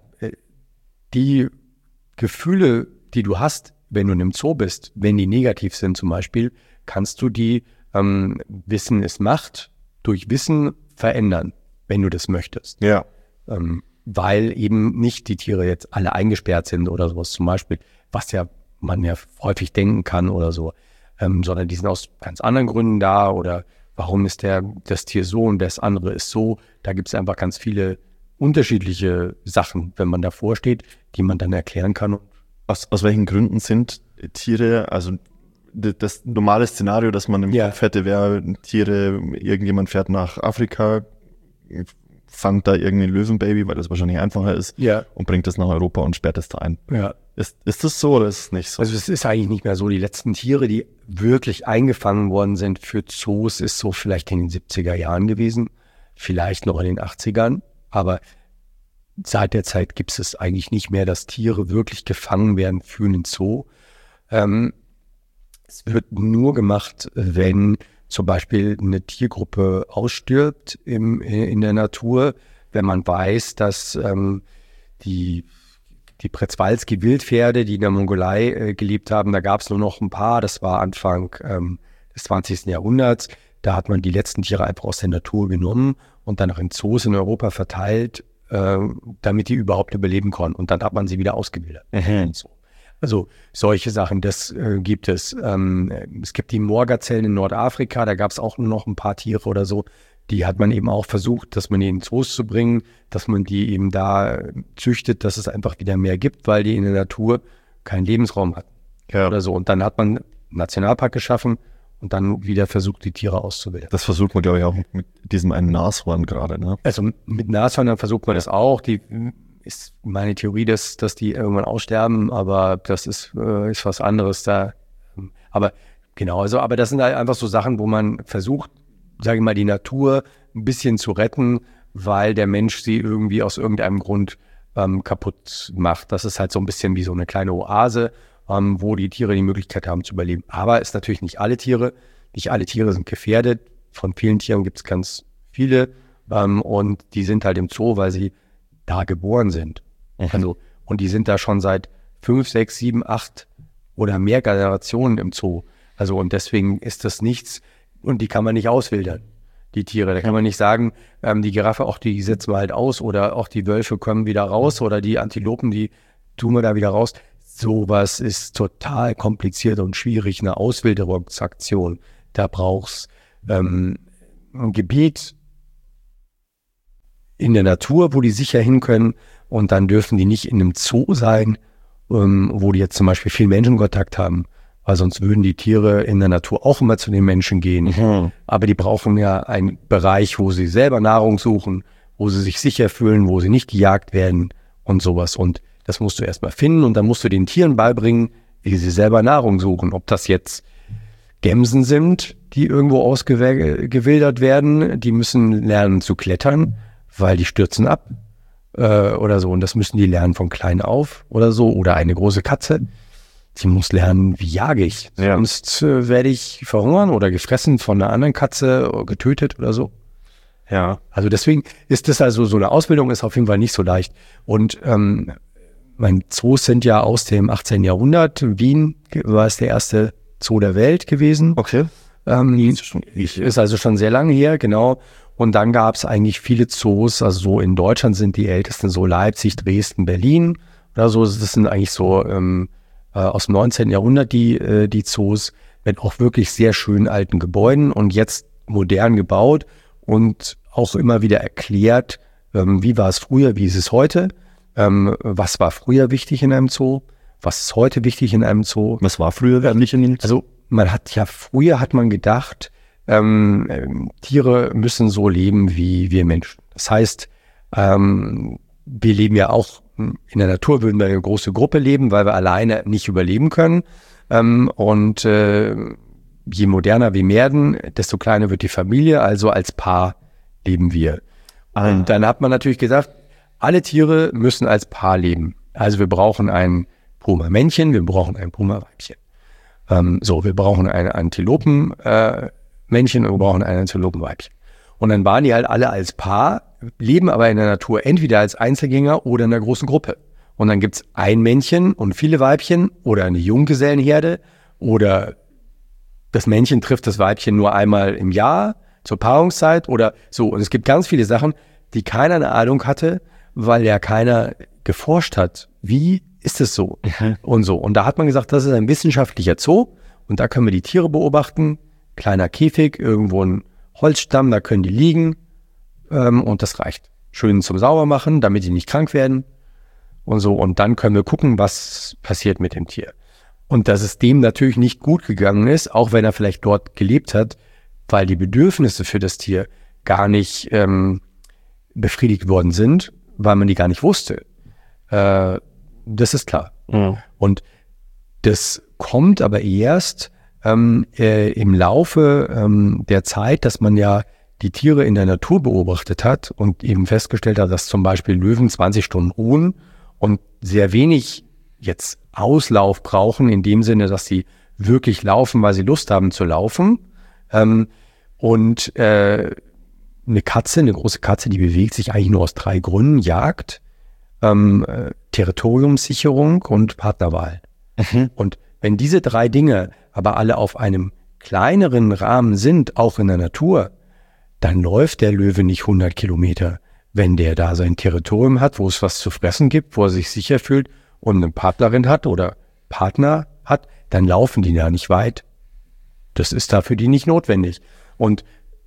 die Gefühle, die du hast, wenn du in einem Zoo bist, wenn die negativ sind zum Beispiel, kannst du die ähm, Wissen ist Macht durch Wissen verändern, wenn du das möchtest. Ja. Ähm, weil eben nicht die Tiere jetzt alle eingesperrt sind oder sowas zum Beispiel, was ja man ja häufig denken kann oder so. Ähm, sondern die sind aus ganz anderen Gründen da oder warum ist der das Tier so und das andere ist so. Da gibt es einfach ganz viele unterschiedliche Sachen, wenn man davor steht, die man dann erklären kann. Aus, aus welchen Gründen sind Tiere, also das normale Szenario, das man im ja. Kopf hätte, wäre Tiere, irgendjemand fährt nach Afrika, fangt da irgendein Löwenbaby, weil das wahrscheinlich einfacher ist ja. und bringt das nach Europa und sperrt es da ein. Ja. Ist, ist das so oder ist es nicht so? Also es ist eigentlich nicht mehr so. Die letzten Tiere, die wirklich eingefangen worden sind für Zoos, ist so vielleicht in den siebziger Jahren gewesen, vielleicht noch in den achtzigern. Aber seit der Zeit gibt es eigentlich nicht mehr, dass Tiere wirklich gefangen werden für einen Zoo. Ähm, es wird nur gemacht, wenn zum Beispiel eine Tiergruppe ausstirbt im, in der Natur, wenn man weiß, dass ähm, die Die Przewalski-Wildpferde, die in der Mongolei äh, gelebt haben, da gab es nur noch ein paar. Das war Anfang ähm, des zwanzigsten Jahrhunderts. Da hat man die letzten Tiere einfach aus der Natur genommen und dann auch in Zoos in Europa verteilt, äh, damit die überhaupt überleben konnten. Und dann hat man sie wieder ausgebildet. Mhm. So. Also solche Sachen, das äh, gibt es. Ähm, es gibt die Moorgazellen in Nordafrika, da gab es auch nur noch ein paar Tiere oder so. Die hat man eben auch versucht, dass man die in Zoos zu bringen, dass man die eben da züchtet, dass es einfach wieder mehr gibt, weil die in der Natur keinen Lebensraum hatten. Ja. Oder so. Und dann hat man einen Nationalpark geschaffen und dann wieder versucht, die Tiere auszubilden. Das versucht man, glaube ich, auch mit diesem einen Nashorn gerade, ne? Also mit Nashörnern versucht man das auch. Die ist meine Theorie, dass, dass die irgendwann aussterben, aber das ist, äh, ist was anderes da. Aber genau, also, aber das sind halt einfach so Sachen, wo man versucht, sage ich mal, die Natur ein bisschen zu retten, weil der Mensch sie irgendwie aus irgendeinem Grund ähm, kaputt macht. Das ist halt so ein bisschen wie so eine kleine Oase, ähm, wo die Tiere die Möglichkeit haben zu überleben. Aber es ist natürlich nicht alle Tiere. Nicht alle Tiere sind gefährdet. Von vielen Tieren gibt es ganz viele. Ähm, und die sind halt im Zoo, weil sie da geboren sind. Mhm. Also, und die sind da schon seit fünf, sechs, sieben, acht oder mehr Generationen im Zoo. Also und deswegen ist das nichts, und die kann man nicht auswildern, die Tiere. Da kann man nicht sagen, ähm, die Giraffe, auch die setzen wir halt aus oder auch die Wölfe kommen wieder raus oder die Antilopen, die tun wir da wieder raus. Sowas ist total kompliziert und schwierig, eine Auswilderungsaktion. Da brauchst ähm, ein Gebiet in der Natur, wo die sicher hin können und dann dürfen die nicht in einem Zoo sein, ähm, wo die jetzt zum Beispiel viel Menschenkontakt haben. Weil sonst würden die Tiere in der Natur auch immer zu den Menschen gehen. Mhm. Aber die brauchen ja einen Bereich, wo sie selber Nahrung suchen, wo sie sich sicher fühlen, wo sie nicht gejagt werden und sowas. Und das musst du erstmal finden und dann musst du den Tieren beibringen, wie sie selber Nahrung suchen. Ob das jetzt Gämsen sind, die irgendwo ausgewildert werden, die müssen lernen zu klettern, weil die stürzen ab äh, oder so. Und das müssen die lernen von klein auf oder so. Oder eine große Katze. Die muss lernen, wie jage ich. Ja. Sonst äh, werde ich verhungern oder gefressen von einer anderen Katze oder getötet oder so. Ja. Also deswegen ist das also, so eine Ausbildung ist auf jeden Fall nicht so leicht. Und ähm, mein Zoos sind ja aus dem achtzehnten Jahrhundert. Wien war es der erste Zoo der Welt gewesen. Okay. Ähm, ist, schon, ist also schon sehr lange her, genau. Und dann gab es eigentlich viele Zoos, also so in Deutschland sind die ältesten so Leipzig, Dresden, Berlin oder so. Das sind eigentlich so ähm, aus dem neunzehnten Jahrhundert die, äh, die Zoos mit auch wirklich sehr schönen alten Gebäuden und jetzt modern gebaut und auch immer wieder erklärt, ähm, wie war es früher, wie ist es heute. ähm, was war früher wichtig in einem Zoo, was ist heute wichtig in einem Zoo. Was war früher wichtig in einem Zoo? Also man hat ja, früher hat man gedacht, ähm, ähm, Tiere müssen so leben wie wir Menschen. Das heißt, ähm, wir leben ja auch, in der Natur würden wir eine große Gruppe leben, weil wir alleine nicht überleben können. Ähm, und äh, je moderner wir werden, desto kleiner wird die Familie, also als Paar leben wir. Ah. Und dann hat man natürlich gesagt, alle Tiere müssen als Paar leben. Also wir brauchen ein Puma-Männchen, wir brauchen ein Puma-Weibchen. Ähm, so, wir brauchen ein Antilopen-Männchen äh, und wir brauchen ein Antilopen-Weibchen. Und dann waren die halt alle als Paar, leben aber in der Natur entweder als Einzelgänger oder in einer großen Gruppe. Und dann gibt es ein Männchen und viele Weibchen oder eine Junggesellenherde oder das Männchen trifft das Weibchen nur einmal im Jahr zur Paarungszeit oder so. Und es gibt ganz viele Sachen, die keiner eine Ahnung hatte, weil ja keiner geforscht hat. Wie ist es so? Mhm. Und so. Und da hat man gesagt, das ist ein wissenschaftlicher Zoo und da können wir die Tiere beobachten. Kleiner Käfig, irgendwo ein Holzstamm, da können die liegen ähm, und das reicht. Schön zum Saubermachen, damit die nicht krank werden und so. Und dann können wir gucken, was passiert mit dem Tier. Und dass es dem natürlich nicht gut gegangen ist, auch wenn er vielleicht dort gelebt hat, weil die Bedürfnisse für das Tier gar nicht ähm, befriedigt worden sind, weil man die gar nicht wusste. Äh, das ist klar. Mhm. Und das kommt aber erst ähm, äh, im Laufe ähm, der Zeit, dass man ja die Tiere in der Natur beobachtet hat und eben festgestellt hat, dass zum Beispiel Löwen zwanzig Stunden ruhen und sehr wenig jetzt Auslauf brauchen, in dem Sinne, dass sie wirklich laufen, weil sie Lust haben zu laufen. Ähm, und äh, eine Katze, eine große Katze, die bewegt sich eigentlich nur aus drei Gründen. Jagd, ähm, äh, Territoriumssicherung und Partnerwahl. Mhm. Und wenn diese drei Dinge aber alle auf einem kleineren Rahmen sind, auch in der Natur, dann läuft der Löwe nicht hundert Kilometer. Wenn der da sein Territorium hat, wo es was zu fressen gibt, wo er sich sicher fühlt und eine Partnerin hat oder Partner hat, dann laufen die da nicht weit. Das ist da für die nicht notwendig. Und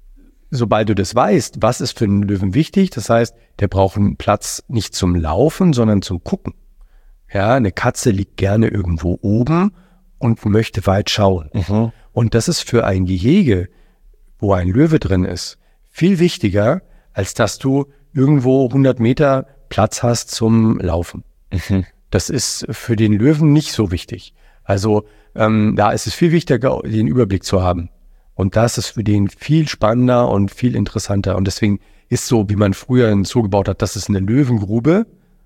sobald du das weißt, was ist für einen Löwen wichtig, das heißt, der braucht einen Platz nicht zum Laufen, sondern zum Gucken. Ja, eine Katze liegt gerne irgendwo oben und möchte weit schauen. Mhm. Und das ist für ein Gehege, wo ein Löwe drin ist, viel wichtiger, als dass du irgendwo hundert Meter Platz hast zum Laufen. Mhm. Das ist für den Löwen nicht so wichtig. Also ähm, da ist es viel wichtiger, den Überblick zu haben. Und das ist für den viel spannender und viel interessanter. Und deswegen ist so, wie man früher einen Zoo gebaut hat, das ist eine Löwengrube.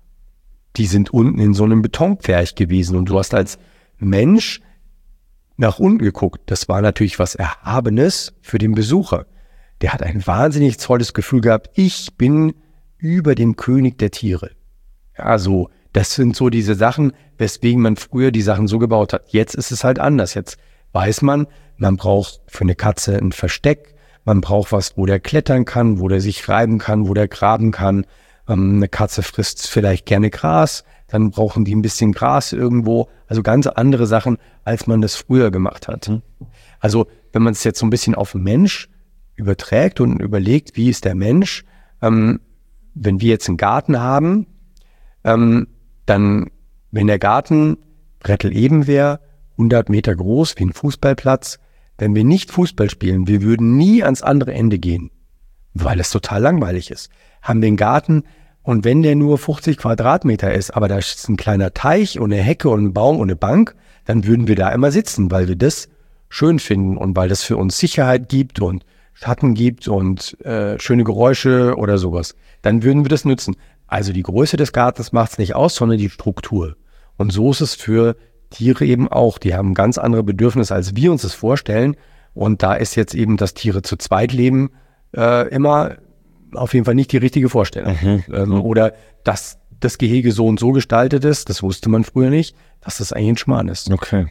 Die sind unten in so einem Betonpferch gewesen. Und du hast als Mensch nach unten geguckt. Das war natürlich was Erhabenes für den Besucher. Der hat ein wahnsinnig tolles Gefühl gehabt. Ich bin über dem König der Tiere. Ja, so, das sind so diese Sachen, weswegen man früher die Sachen so gebaut hat. Jetzt ist es halt anders. Jetzt weiß man, man braucht für eine Katze ein Versteck. Man braucht was, wo der klettern kann, wo der sich reiben kann, wo der graben kann. Ähm, eine Katze frisst vielleicht gerne Gras. Dann brauchen die ein bisschen Gras irgendwo. Also ganz andere Sachen, als man das früher gemacht hat. Mhm. Also wenn man es jetzt so ein bisschen auf den Mensch überträgt und überlegt, wie ist der Mensch, ähm, wenn wir jetzt einen Garten haben, ähm, dann, wenn der Garten Brettel eben wäre, hundert Meter groß, wie ein Fußballplatz, wenn wir nicht Fußball spielen, wir würden nie ans andere Ende gehen, weil es total langweilig ist. Haben den Garten und wenn der nur fünfzig Quadratmeter ist, aber da ist ein kleiner Teich und eine Hecke und ein Baum und eine Bank, dann würden wir da immer sitzen, weil wir das schön finden und weil das für uns Sicherheit gibt und Schatten gibt und äh, schöne Geräusche oder sowas. Dann würden wir das nutzen. Also die Größe des Gartens macht es nicht aus, sondern die Struktur. Und so ist es für Tiere eben auch. Die haben ganz andere Bedürfnisse, als wir uns das vorstellen. Und da ist jetzt eben, dass Tiere zu zweit leben, äh, immer auf jeden Fall nicht die richtige Vorstellung. Mhm. Ähm, oder dass das Gehege so und so gestaltet ist, das wusste man früher nicht, dass das eigentlich ein Schmarrn ist. Okay.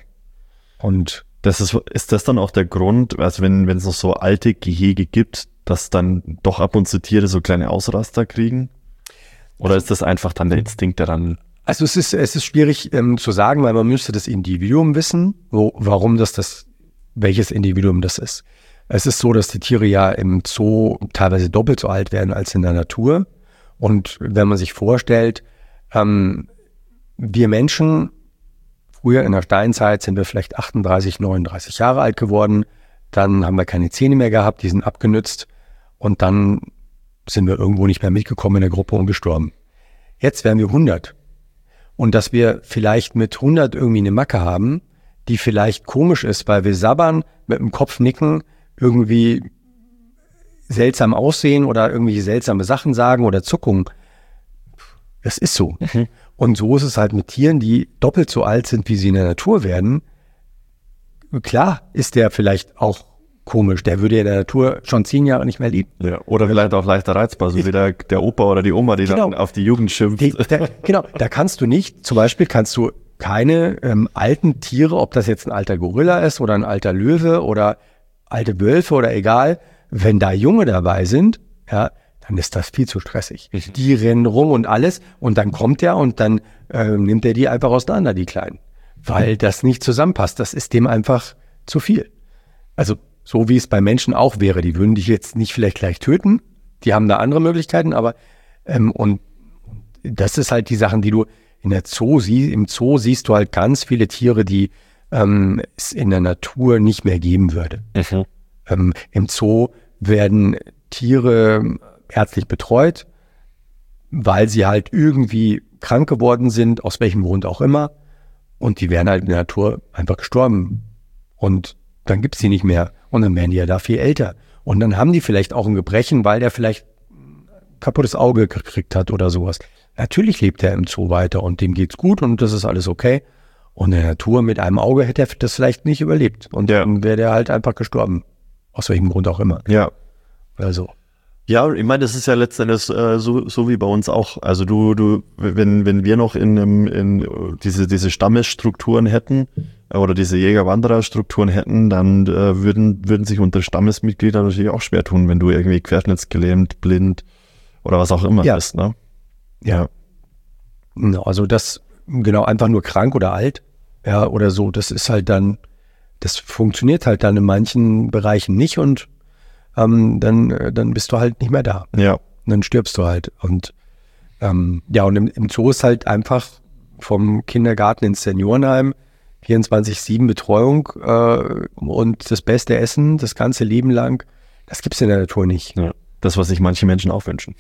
Und das ist, ist das dann auch der Grund, also wenn wenn es noch so alte Gehege gibt, dass dann doch ab und zu Tiere so kleine Ausraster kriegen? Oder ist das einfach dann der Instinkt, der dann... Also es ist, es ist schwierig ähm, zu sagen, weil man müsste das Individuum wissen, wo, warum das das, welches Individuum das ist. Es ist so, dass die Tiere ja im Zoo teilweise doppelt so alt werden als in der Natur. Und wenn man sich vorstellt, Ähm, wir Menschen, früher in der Steinzeit sind wir vielleicht achtunddreißig, neununddreißig Jahre alt geworden, dann haben wir keine Zähne mehr gehabt, die sind abgenützt und dann sind wir irgendwo nicht mehr mitgekommen in der Gruppe und gestorben. Jetzt wären wir hundert. Und dass wir vielleicht mit hundert irgendwie eine Macke haben, die vielleicht komisch ist, weil wir sabbern, mit dem Kopf nicken, irgendwie seltsam aussehen oder irgendwelche seltsame Sachen sagen oder Zuckungen. Das ist so. Mhm. Und so ist es halt mit Tieren, die doppelt so alt sind, wie sie in der Natur werden. Klar ist der vielleicht auch komisch. Der würde ja in der Natur schon zehn Jahre nicht mehr leben. Ja, oder vielleicht auch leichter reizbar, so wie der, der Opa oder die Oma, die genau. dann auf die Jugend schimpft. Die, der, genau, da kannst du nicht, zum Beispiel kannst du keine ähm, alten Tiere, ob das jetzt ein alter Gorilla ist oder ein alter Löwe oder alte Wölfe oder egal, wenn da Junge dabei sind, ja, dann ist das viel zu stressig. Mhm. Die rennen rum und alles und dann kommt er und dann äh, nimmt er die einfach auseinander, die Kleinen. Weil das nicht zusammenpasst. Das ist dem einfach zu viel. Also so wie es bei Menschen auch wäre. Die würden dich jetzt nicht vielleicht gleich töten. Die haben da andere Möglichkeiten, aber ähm, und das ist halt die Sachen, die du in der Zoo siehst. Im Zoo siehst du halt ganz viele Tiere, die ähm, es in der Natur nicht mehr geben würde. Mhm. Ähm, Im Zoo werden Tiere ärztlich betreut, weil sie halt irgendwie krank geworden sind, aus welchem Grund auch immer. Und die wären halt in der Natur einfach gestorben. Und dann gibt es die nicht mehr. Und dann werden die ja da viel älter. Und dann haben die vielleicht auch ein Gebrechen, weil der vielleicht ein kaputtes Auge gekriegt hat oder sowas. Natürlich lebt er im Zoo weiter und dem geht's gut und das ist alles okay. Und in der Natur mit einem Auge hätte er das vielleicht nicht überlebt. Und ja. dann wäre der halt einfach gestorben. Aus welchem Grund auch immer. Ja. Also. Ja, ich meine, das ist ja letztendlich äh, so, so wie bei uns auch. Also du, du, wenn, wenn wir noch in, in, in diese, diese Stammesstrukturen hätten äh, oder diese Jäger-Wanderer-Strukturen hätten, dann äh, würden, würden sich unsere Stammesmitglieder natürlich auch schwer tun, wenn du irgendwie querschnittsgelähmt, blind oder was auch immer ja. bist, ne? Ja. Also das, genau, einfach nur krank oder alt, ja, oder so, das ist halt dann, das funktioniert halt dann in manchen Bereichen nicht und Ähm, dann, dann bist du halt nicht mehr da. Ja. Und dann stirbst du halt. Und ähm, ja, und im, im Zoo ist halt einfach vom Kindergarten ins Seniorenheim vierundzwanzig sieben Betreuung äh, und das beste Essen das ganze Leben lang. Das gibt es in der Natur nicht. Ja. Das, was sich manche Menschen auch wünschen.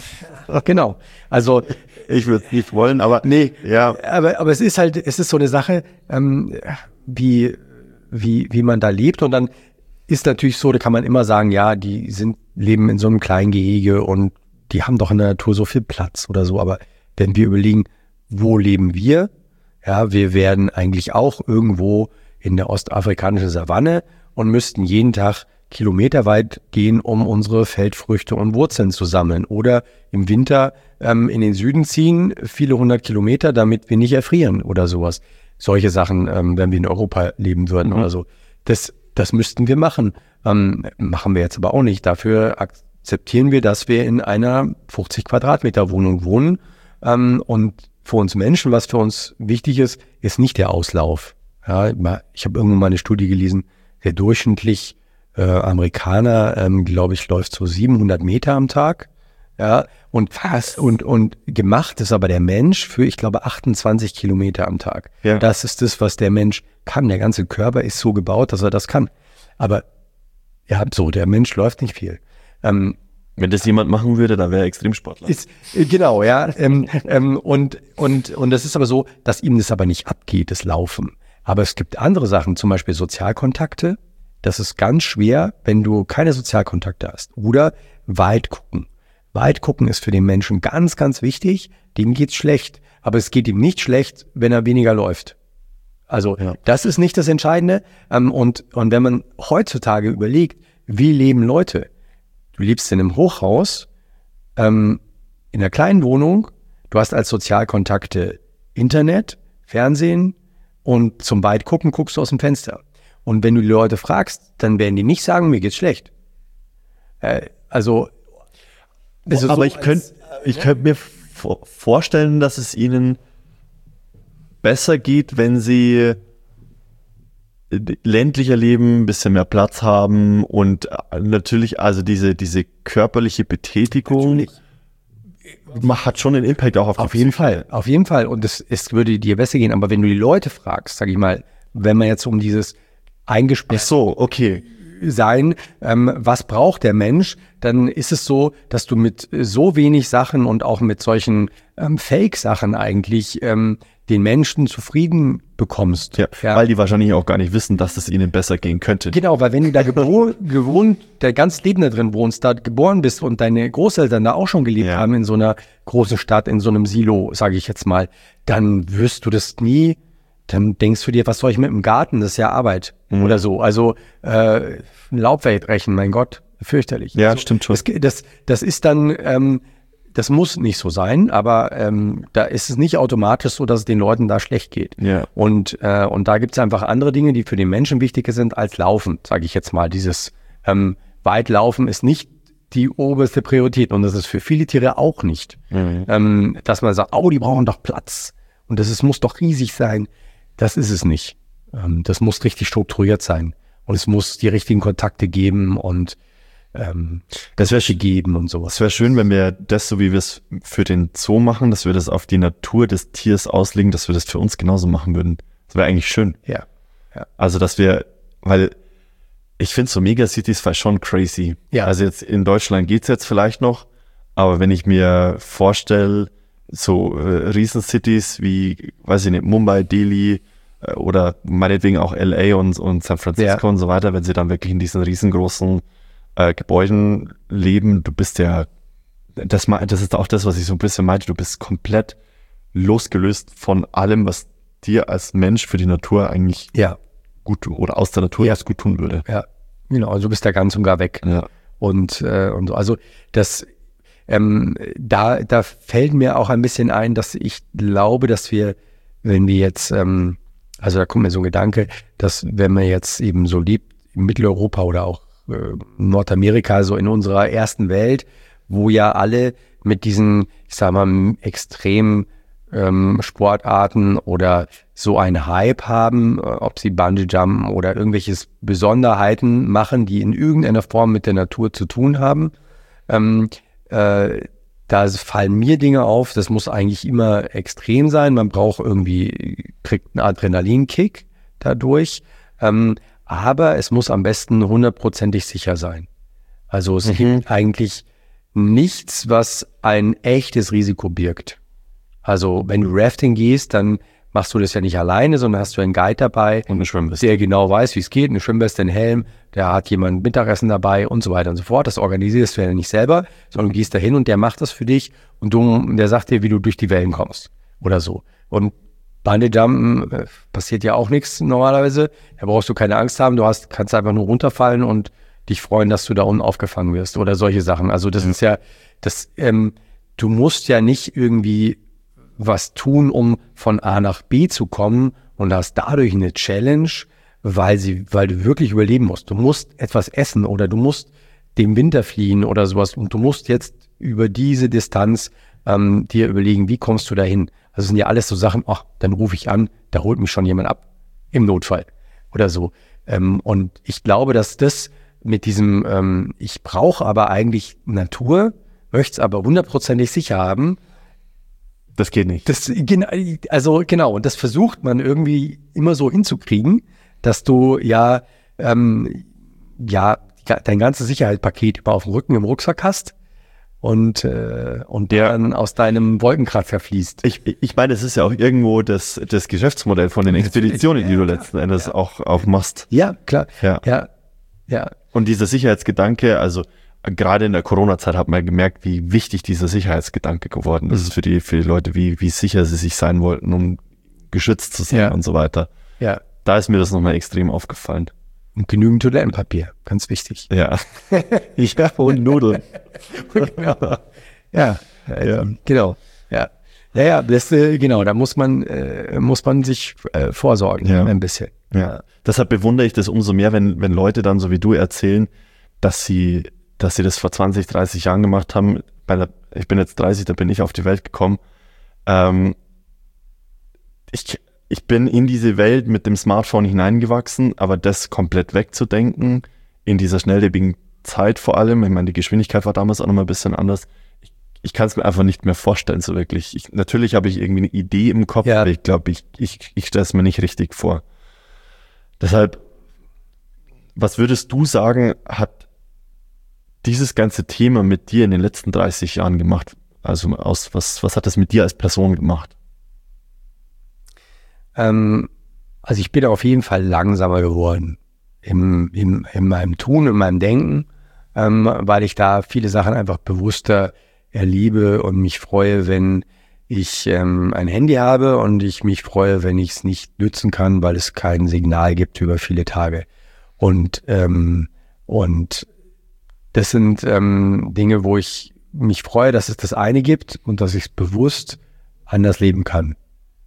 Genau. Also ich würde es nicht wollen, aber nee. Ja. Aber, aber es ist halt, es ist so eine Sache, ähm, wie, wie, wie man da lebt und dann ist natürlich so, da kann man immer sagen, ja, die sind, leben in so einem kleinen Gehege und die haben doch in der Natur so viel Platz oder so. Aber wenn wir überlegen, wo leben wir? Ja, wir werden eigentlich auch irgendwo in der ostafrikanischen Savanne und müssten jeden Tag kilometerweit gehen, um unsere Feldfrüchte und Wurzeln zu sammeln. Oder im Winter ähm, in den Süden ziehen, viele hundert Kilometer, damit wir nicht erfrieren oder sowas. Solche Sachen, ähm, wenn wir in Europa leben würden mhm. oder so. Das Das müssten wir machen. Ähm, machen wir jetzt aber auch nicht. Dafür akzeptieren wir, dass wir in einer fünfzig Quadratmeter Wohnung wohnen. Ähm, und für uns Menschen, was für uns wichtig ist, ist nicht der Auslauf. Ja, ich habe irgendwann mal eine Studie gelesen, der durchschnittlich äh, Amerikaner, ähm, glaube ich, läuft so siebenhundert Meter am Tag. Ja, und fast und, und gemacht ist aber der Mensch für, ich glaube, achtundzwanzig Kilometer am Tag. Ja. Das ist das, was der Mensch kann. Der ganze Körper ist so gebaut, dass er das kann. Aber ja, so, der Mensch läuft nicht viel. Ähm, Wenn das jemand machen würde, dann wäre er Extremsportler. Ist, genau, ja. ähm, ähm, und, und, und das ist aber so, dass ihm das aber nicht abgeht, das Laufen. Aber es gibt andere Sachen, zum Beispiel Sozialkontakte. Das ist ganz schwer, wenn du keine Sozialkontakte hast. Oder weit gucken. Weit gucken ist für den Menschen ganz, ganz wichtig. Dem geht's schlecht. Aber es geht ihm nicht schlecht, wenn er weniger läuft. Also ja. Das ist nicht das Entscheidende. Ähm, und, und wenn man heutzutage überlegt, wie leben Leute? Du lebst in einem Hochhaus, ähm, in einer kleinen Wohnung. Du hast als Sozialkontakte Internet, Fernsehen und zum weit gucken guckst du aus dem Fenster. Und wenn du die Leute fragst, dann werden die nicht sagen, mir geht's schlecht. Äh, also Also aber so ich könnte ich könnt mir vor, vorstellen, dass es ihnen besser geht, wenn sie ländlicher leben, ein bisschen mehr Platz haben und natürlich also diese, diese körperliche Betätigung. Natürlich. man hat schon einen Impact auch auf die Auf jeden Fall, auf jeden Fall. Und es, es würde dir besser gehen. Aber wenn du die Leute fragst, sag ich mal, wenn man jetzt um dieses eingesperrt Ach so, okay. sein, ähm, was braucht der Mensch, dann ist es so, dass du mit so wenig Sachen und auch mit solchen ähm, Fake-Sachen eigentlich ähm, den Menschen zufrieden bekommst. Ja, Ja. weil die wahrscheinlich auch gar nicht wissen, dass es ihnen besser gehen könnte. Genau, weil wenn du da geboren, gewohnt, der ganz Leben da drin wohnst, da geboren bist und deine Großeltern da auch schon gelebt Ja. haben in so einer großen Stadt, in so einem Silo, sage ich jetzt mal, dann wirst du das nie, dann denkst du dir, was soll ich mit dem Garten, das ist ja Arbeit Mhm. oder so. Also äh, ein Laubfeld rächen, mein Gott, fürchterlich. Ja, also, stimmt schon. Das, das, das ist dann, ähm, das muss nicht so sein, aber ähm, da ist es nicht automatisch so, dass es den Leuten da schlecht geht. Ja. Und, äh, und da gibt es einfach andere Dinge, die für den Menschen wichtiger sind als Laufen, sage ich jetzt mal. Dieses ähm, Weitlaufen ist nicht die oberste Priorität und das ist für viele Tiere auch nicht. Mhm. Ähm, dass man sagt, oh, die brauchen doch Platz und das ist, muss doch riesig sein. Das ist es nicht. Ähm, das muss richtig strukturiert sein und es muss die richtigen Kontakte geben und ähm, das Wäsche geben und sowas. Es wäre schön, wenn wir das, so wie wir es für den Zoo machen, dass wir das auf die Natur des Tiers auslegen, dass wir das für uns genauso machen würden. Das wäre eigentlich schön. Ja. Also, dass wir, weil ich finde so Megacities war schon crazy. Ja. Also jetzt in Deutschland geht es jetzt vielleicht noch, aber wenn ich mir vorstelle, so äh, Riesencities wie, weiß ich nicht, Mumbai, Delhi äh, oder meinetwegen auch L A und, und San Francisco Ja. und so weiter, wenn sie dann wirklich in diesen riesengroßen äh, Gebäuden leben, du bist ja, das, me- das ist auch das, was ich so ein bisschen meinte, du bist komplett losgelöst von allem, was dir als Mensch für die Natur eigentlich Ja, gut tun oder aus der Natur Ja. erst gut tun würde. ja. Genau, also du bist da ganz und gar weg. Ja. Und, äh, und so. Also das, ähm, da, da fällt mir auch ein bisschen ein, dass ich glaube, dass wir, wenn wir jetzt, ähm, also da kommt mir so ein Gedanke, dass wenn man jetzt eben so lebt, in Mitteleuropa oder auch äh, Nordamerika, so in unserer ersten Welt, wo ja alle mit diesen, ich sag mal, extremen ähm, Sportarten oder so einen Hype haben, äh, ob sie Bungee-Jumpen oder irgendwelche Besonderheiten machen, die in irgendeiner Form mit der Natur zu tun haben. Ähm, äh, da fallen mir Dinge auf, das muss eigentlich immer extrem sein. Man braucht irgendwie, kriegt einen Adrenalinkick dadurch. Ähm, aber es muss am besten hundertprozentig sicher sein. Also es Mhm. gibt eigentlich nichts, was ein echtes Risiko birgt. Also wenn du Rafting gehst, dann machst du das ja nicht alleine, sondern hast du einen Guide dabei, Und eine Schwimmweste. der genau weiß, wie es geht, eine Schwimmweste, einen Helm, der hat jemand Mittagessen dabei und so weiter und so fort. Das organisierst du ja nicht selber, sondern du gehst dahin und der macht das für dich und du, der sagt dir, wie du durch die Wellen kommst oder so. Und Bungee-Jumpen äh, passiert ja auch nichts normalerweise. Da brauchst du keine Angst haben, du hast, kannst einfach nur runterfallen und dich freuen, dass du da unten aufgefangen wirst oder solche Sachen. Also das ist ja, das, ähm, du musst ja nicht irgendwie was tun, um von A nach B zu kommen und hast dadurch eine Challenge, weil sie, weil du wirklich überleben musst. Du musst etwas essen oder du musst dem Winter fliehen oder sowas und du musst jetzt über diese Distanz ähm, dir überlegen, wie kommst du dahin? Also das sind ja alles so Sachen, ach, dann rufe ich an, da holt mich schon jemand ab, im Notfall oder so. Ähm, und ich glaube, dass das mit diesem, ähm, ich brauche aber eigentlich Natur, möchte es aber hundertprozentig sicher haben, Das geht nicht. das, gen- also genau, und das versucht man irgendwie immer so hinzukriegen, dass du ja, ähm, ja dein ganzes Sicherheitspaket immer auf dem Rücken im Rucksack hast und, äh, und der dann aus deinem Wolkenkratzer fließt. Ich, ich meine, es ist ja auch irgendwo das, das Geschäftsmodell von den Expeditionen, die du letzten Endes auch, auch machst. Ja, klar. Ja. Ja, ja, Und dieser Sicherheitsgedanke, also gerade in der Corona-Zeit hat man gemerkt, wie wichtig dieser Sicherheitsgedanke geworden ist für die, für die Leute, wie, wie sicher sie sich sein wollten, um geschützt zu sein Ja. und so weiter. ja. Da ist mir das nochmal extrem aufgefallen. Und genügend Toilettenpapier, ganz wichtig. Ja. Ich und Nudeln. Genau. Ja, äh, Ja. genau. Ja, ja, ja das, äh, genau, da muss man, äh, muss man sich äh, vorsorgen, Ja. ein bisschen. Ja. Deshalb bewundere ich das umso mehr, wenn, wenn Leute dann so wie du erzählen, dass sie, dass sie das vor zwanzig, dreißig Jahren gemacht haben. Bei der, ich bin jetzt dreißig, da bin ich auf die Welt gekommen. Ähm, ich, ich bin in diese Welt mit dem Smartphone hineingewachsen, aber das komplett wegzudenken, in dieser schnelllebigen Zeit vor allem, ich meine, die Geschwindigkeit war damals auch noch mal ein bisschen anders. Ich, ich kann es mir einfach nicht mehr vorstellen, so wirklich. Ich, natürlich habe ich irgendwie eine Idee im Kopf, Ja. aber ich glaube, ich, ich, ich stelle es mir nicht richtig vor. Deshalb, was würdest du sagen, hat dieses ganze Thema mit dir in den letzten dreißig Jahren gemacht? Also aus, was, was hat das mit dir als Person gemacht? Ähm, also ich bin auf jeden Fall langsamer geworden im, im, in meinem Tun, in meinem Denken, ähm, weil ich da viele Sachen einfach bewusster erlebe und mich freue, wenn ich ähm, ein Handy habe und ich mich freue, wenn ich es nicht nützen kann, weil es kein Signal gibt über viele Tage. Und, ähm, und das sind ähm, Dinge, wo ich mich freue, dass es das eine gibt und dass ich es bewusst anders leben kann.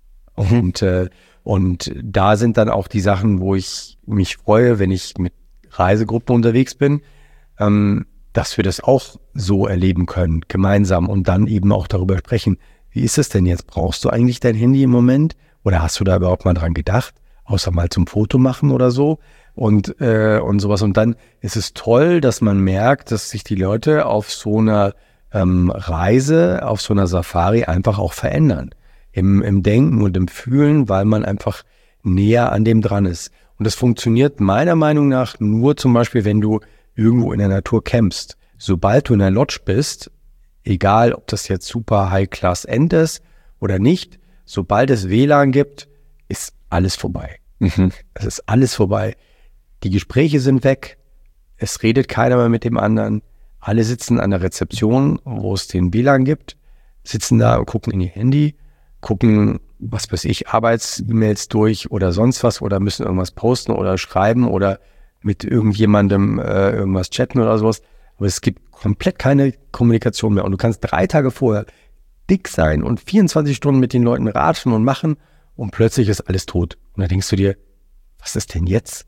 Und, äh, und da sind dann auch die Sachen, wo ich mich freue, wenn ich mit Reisegruppen unterwegs bin, ähm, dass wir das auch so erleben können, gemeinsam und dann eben auch darüber sprechen. Wie ist es denn jetzt? Brauchst du eigentlich dein Handy im Moment? Oder hast du da überhaupt mal dran gedacht? Außer mal zum Foto machen oder so und, äh, und sowas. Und dann ist es toll, dass man merkt, dass sich die Leute auf so einer ähm, Reise, auf so einer Safari einfach auch verändern. Im, im Denken und im Fühlen, weil man einfach näher an dem dran ist. Und das funktioniert meiner Meinung nach nur zum Beispiel, wenn du irgendwo in der Natur campst. Sobald du in der Lodge bist, egal ob das jetzt super High-Class-End ist oder nicht, sobald es W L A N gibt, ist alles vorbei. Mhm. Es ist alles vorbei. Die Gespräche sind weg, es redet keiner mehr mit dem anderen, alle sitzen an der Rezeption, wo es den W L A N gibt, sitzen da und gucken in ihr Handy, gucken, was weiß ich, Arbeits-E-Mails durch oder sonst was oder müssen irgendwas posten oder schreiben oder mit irgendjemandem äh, irgendwas chatten oder sowas. Aber es gibt komplett keine Kommunikation mehr und du kannst drei Tage vorher dick sein und vierundzwanzig Stunden mit den Leuten ratschen und machen und plötzlich ist alles tot. Und da denkst du dir, was ist denn jetzt?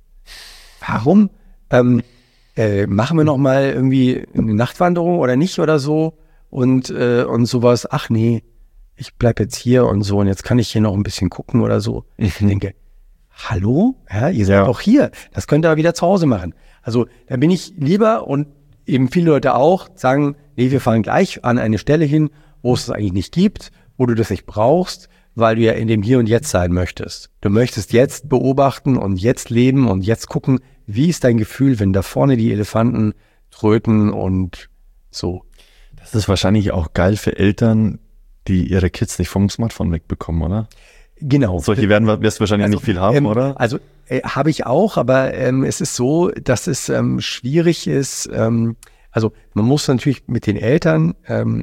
Warum? Ähm, äh, machen wir noch mal irgendwie eine Nachtwanderung oder nicht oder so und, äh, und sowas. Ach nee, ich bleib jetzt hier und so und jetzt kann ich hier noch ein bisschen gucken oder so. Ich denke, hallo? Ja, ihr seid Ja. doch hier. Das könnt ihr aber wieder zu Hause machen. Also da bin ich lieber und eben viele Leute auch sagen, nee, wir fahren gleich an eine Stelle hin, wo es es eigentlich nicht gibt, wo du das nicht brauchst, weil du ja in dem Hier und Jetzt sein möchtest. Du möchtest jetzt beobachten und jetzt leben und jetzt gucken, wie ist dein Gefühl, wenn da vorne die Elefanten tröten und so. Das ist wahrscheinlich auch geil für Eltern, die ihre Kids nicht vom Smartphone wegbekommen, oder? Genau. Solche werden wir wirst du wahrscheinlich Also, nicht viel haben, ähm, oder? Also äh, habe ich auch, aber ähm, es ist so, dass es ähm, schwierig ist. Ähm, also man muss natürlich mit den Eltern, ähm,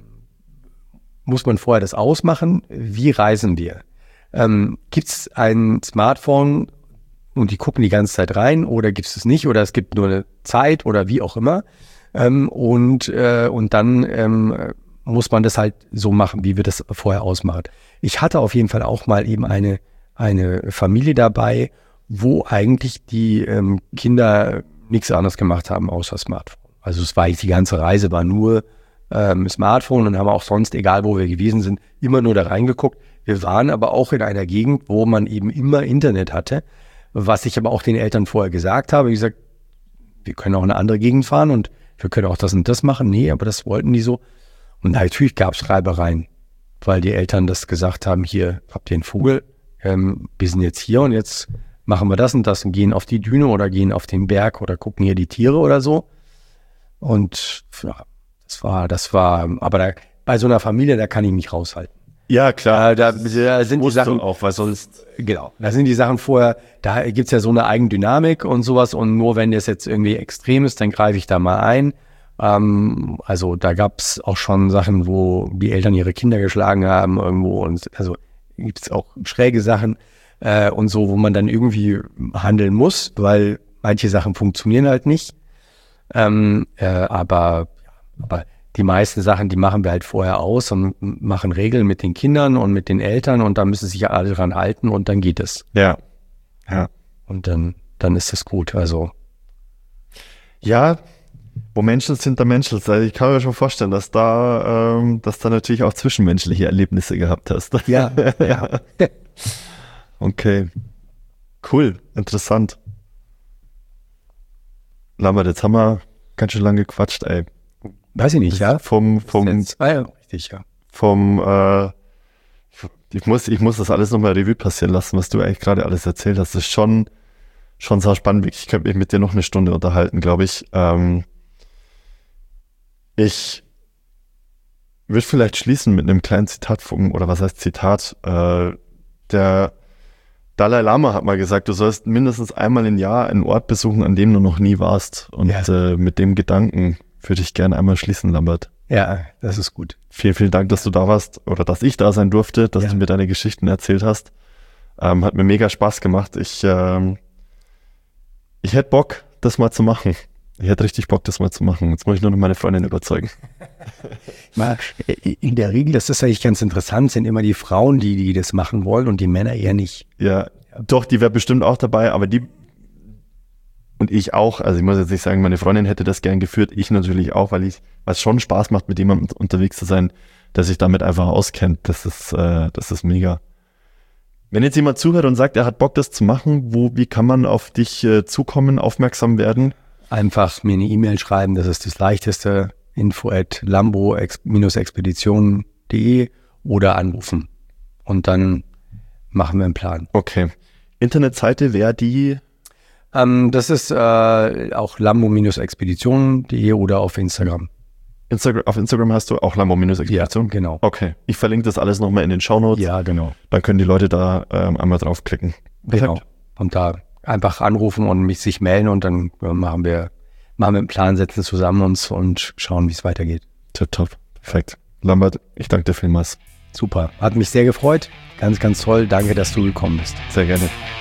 muss man vorher das ausmachen, wie reisen wir? Ähm, gibt es ein Smartphone und die gucken die ganze Zeit rein oder gibt es es nicht oder es gibt nur eine Zeit oder wie auch immer. Ähm, und, äh, und dann ähm, muss man das halt so machen, wie wir das vorher ausmachen. Ich hatte auf jeden Fall auch mal eben eine, eine Familie dabei, wo eigentlich die ähm, Kinder nichts anderes gemacht haben außer Smartphone. Also es war eigentlich die ganze Reise, war nur ähm, Smartphone und haben auch sonst, egal wo wir gewesen sind, immer nur da reingeguckt. Wir waren aber auch in einer Gegend, wo man eben immer Internet hatte, was ich aber auch den Eltern vorher gesagt habe. Wie gesagt, wir können auch in eine andere Gegend fahren und wir können auch das und das machen. Nee, aber das wollten die so. Und natürlich gab es Reibereien, weil die Eltern das gesagt haben, hier habt ihr einen Vogel, ähm, wir sind jetzt hier und jetzt machen wir das und das und gehen auf die Düne oder gehen auf den Berg oder gucken hier die Tiere oder so. Und ja, das war, das war, aber da, bei so einer Familie, da kann ich mich raushalten. Ja, klar. Da, da sind die Musst Sachen du auch, weil sonst... Genau, da sind die Sachen vorher, da gibt es ja so eine Eigendynamik und sowas und nur wenn das jetzt irgendwie extrem ist, dann greife ich da mal ein. Ähm, also da gab es auch schon Sachen, wo die Eltern ihre Kinder geschlagen haben irgendwo und also gibt es auch schräge Sachen äh, und so, wo man dann irgendwie handeln muss, weil manche Sachen funktionieren halt nicht. Ähm, äh, aber, aber die meisten Sachen, die machen wir halt vorher aus und machen Regeln mit den Kindern und mit den Eltern und da müssen sich ja alle dran halten und dann geht es. Ja, ja. Und dann, dann ist es gut. Also Ja, wo Menschen sind, da Menschen. Also ich kann mir schon vorstellen, dass da, ähm, dass da natürlich auch zwischenmenschliche Erlebnisse gehabt hast. ja, ja. Okay. Cool, interessant. Lambert, jetzt haben wir ganz schön lange gequatscht, ey. Weiß ich nicht, ja? Vom, vom, Jetzt, ah, ja, richtig, ja. vom, äh, ich muss, ich muss das alles nochmal Revue passieren lassen, was du eigentlich gerade alles erzählt hast. Das ist schon, schon sehr spannend. Ich könnte mich mit dir noch eine Stunde unterhalten, glaube ich. Ähm, ich würde vielleicht schließen mit einem kleinen Zitat vom, oder was heißt Zitat? Äh, der Dalai Lama hat mal gesagt, du sollst mindestens einmal im Jahr einen Ort besuchen, an dem du noch nie warst. Und Ja. äh, mit dem Gedanken würde ich gerne einmal schließen, Lambert. Ja, das ist gut. Vielen, vielen Dank, dass du da warst oder dass ich da sein durfte, dass Ja. du mir deine Geschichten erzählt hast. Ähm, hat mir mega Spaß gemacht. Ich, ähm, ich hätte Bock, das mal zu machen. Ich hätte richtig Bock, das mal zu machen. Jetzt muss ich nur noch meine Freundin überzeugen. Mal, in der Regel, das ist eigentlich ganz interessant, sind immer die Frauen, die, die das machen wollen und die Männer eher nicht. Ja, doch, die wäre bestimmt auch dabei, aber die und ich auch. Also ich muss jetzt nicht sagen, meine Freundin hätte das gern geführt, ich natürlich auch, weil ich, weil es schon Spaß macht, mit jemandem unterwegs zu sein, der sich damit einfach auskennt. Das ist, äh, das ist mega. Wenn jetzt jemand zuhört und sagt, er hat Bock, das zu machen, wo, wie kann man auf dich äh, zukommen, aufmerksam werden? Einfach mir eine E-Mail schreiben, das ist das Leichteste. info at lambo expedition punkt de oder anrufen. Und dann machen wir einen Plan. Okay. Internetseite wäre die? Ähm, das ist äh, auch lambo expedition punkt de oder auf Instagram. Instagram, auf Instagram hast du auch Lambo-Expedition? Ja, genau. Okay. Ich verlinke das alles nochmal in den Shownotes. Ja, genau. Dann können die Leute da ähm, einmal draufklicken. Genau. Und da einfach anrufen und mich sich melden und dann äh, machen wir machen wir einen Plan, setzen zusammen uns und schauen, wie es weitergeht. Top, top. Perfekt. Lambert, ich danke dir vielmals. Super. Hat mich sehr gefreut. Ganz, ganz toll. Danke, dass du gekommen bist. Sehr gerne.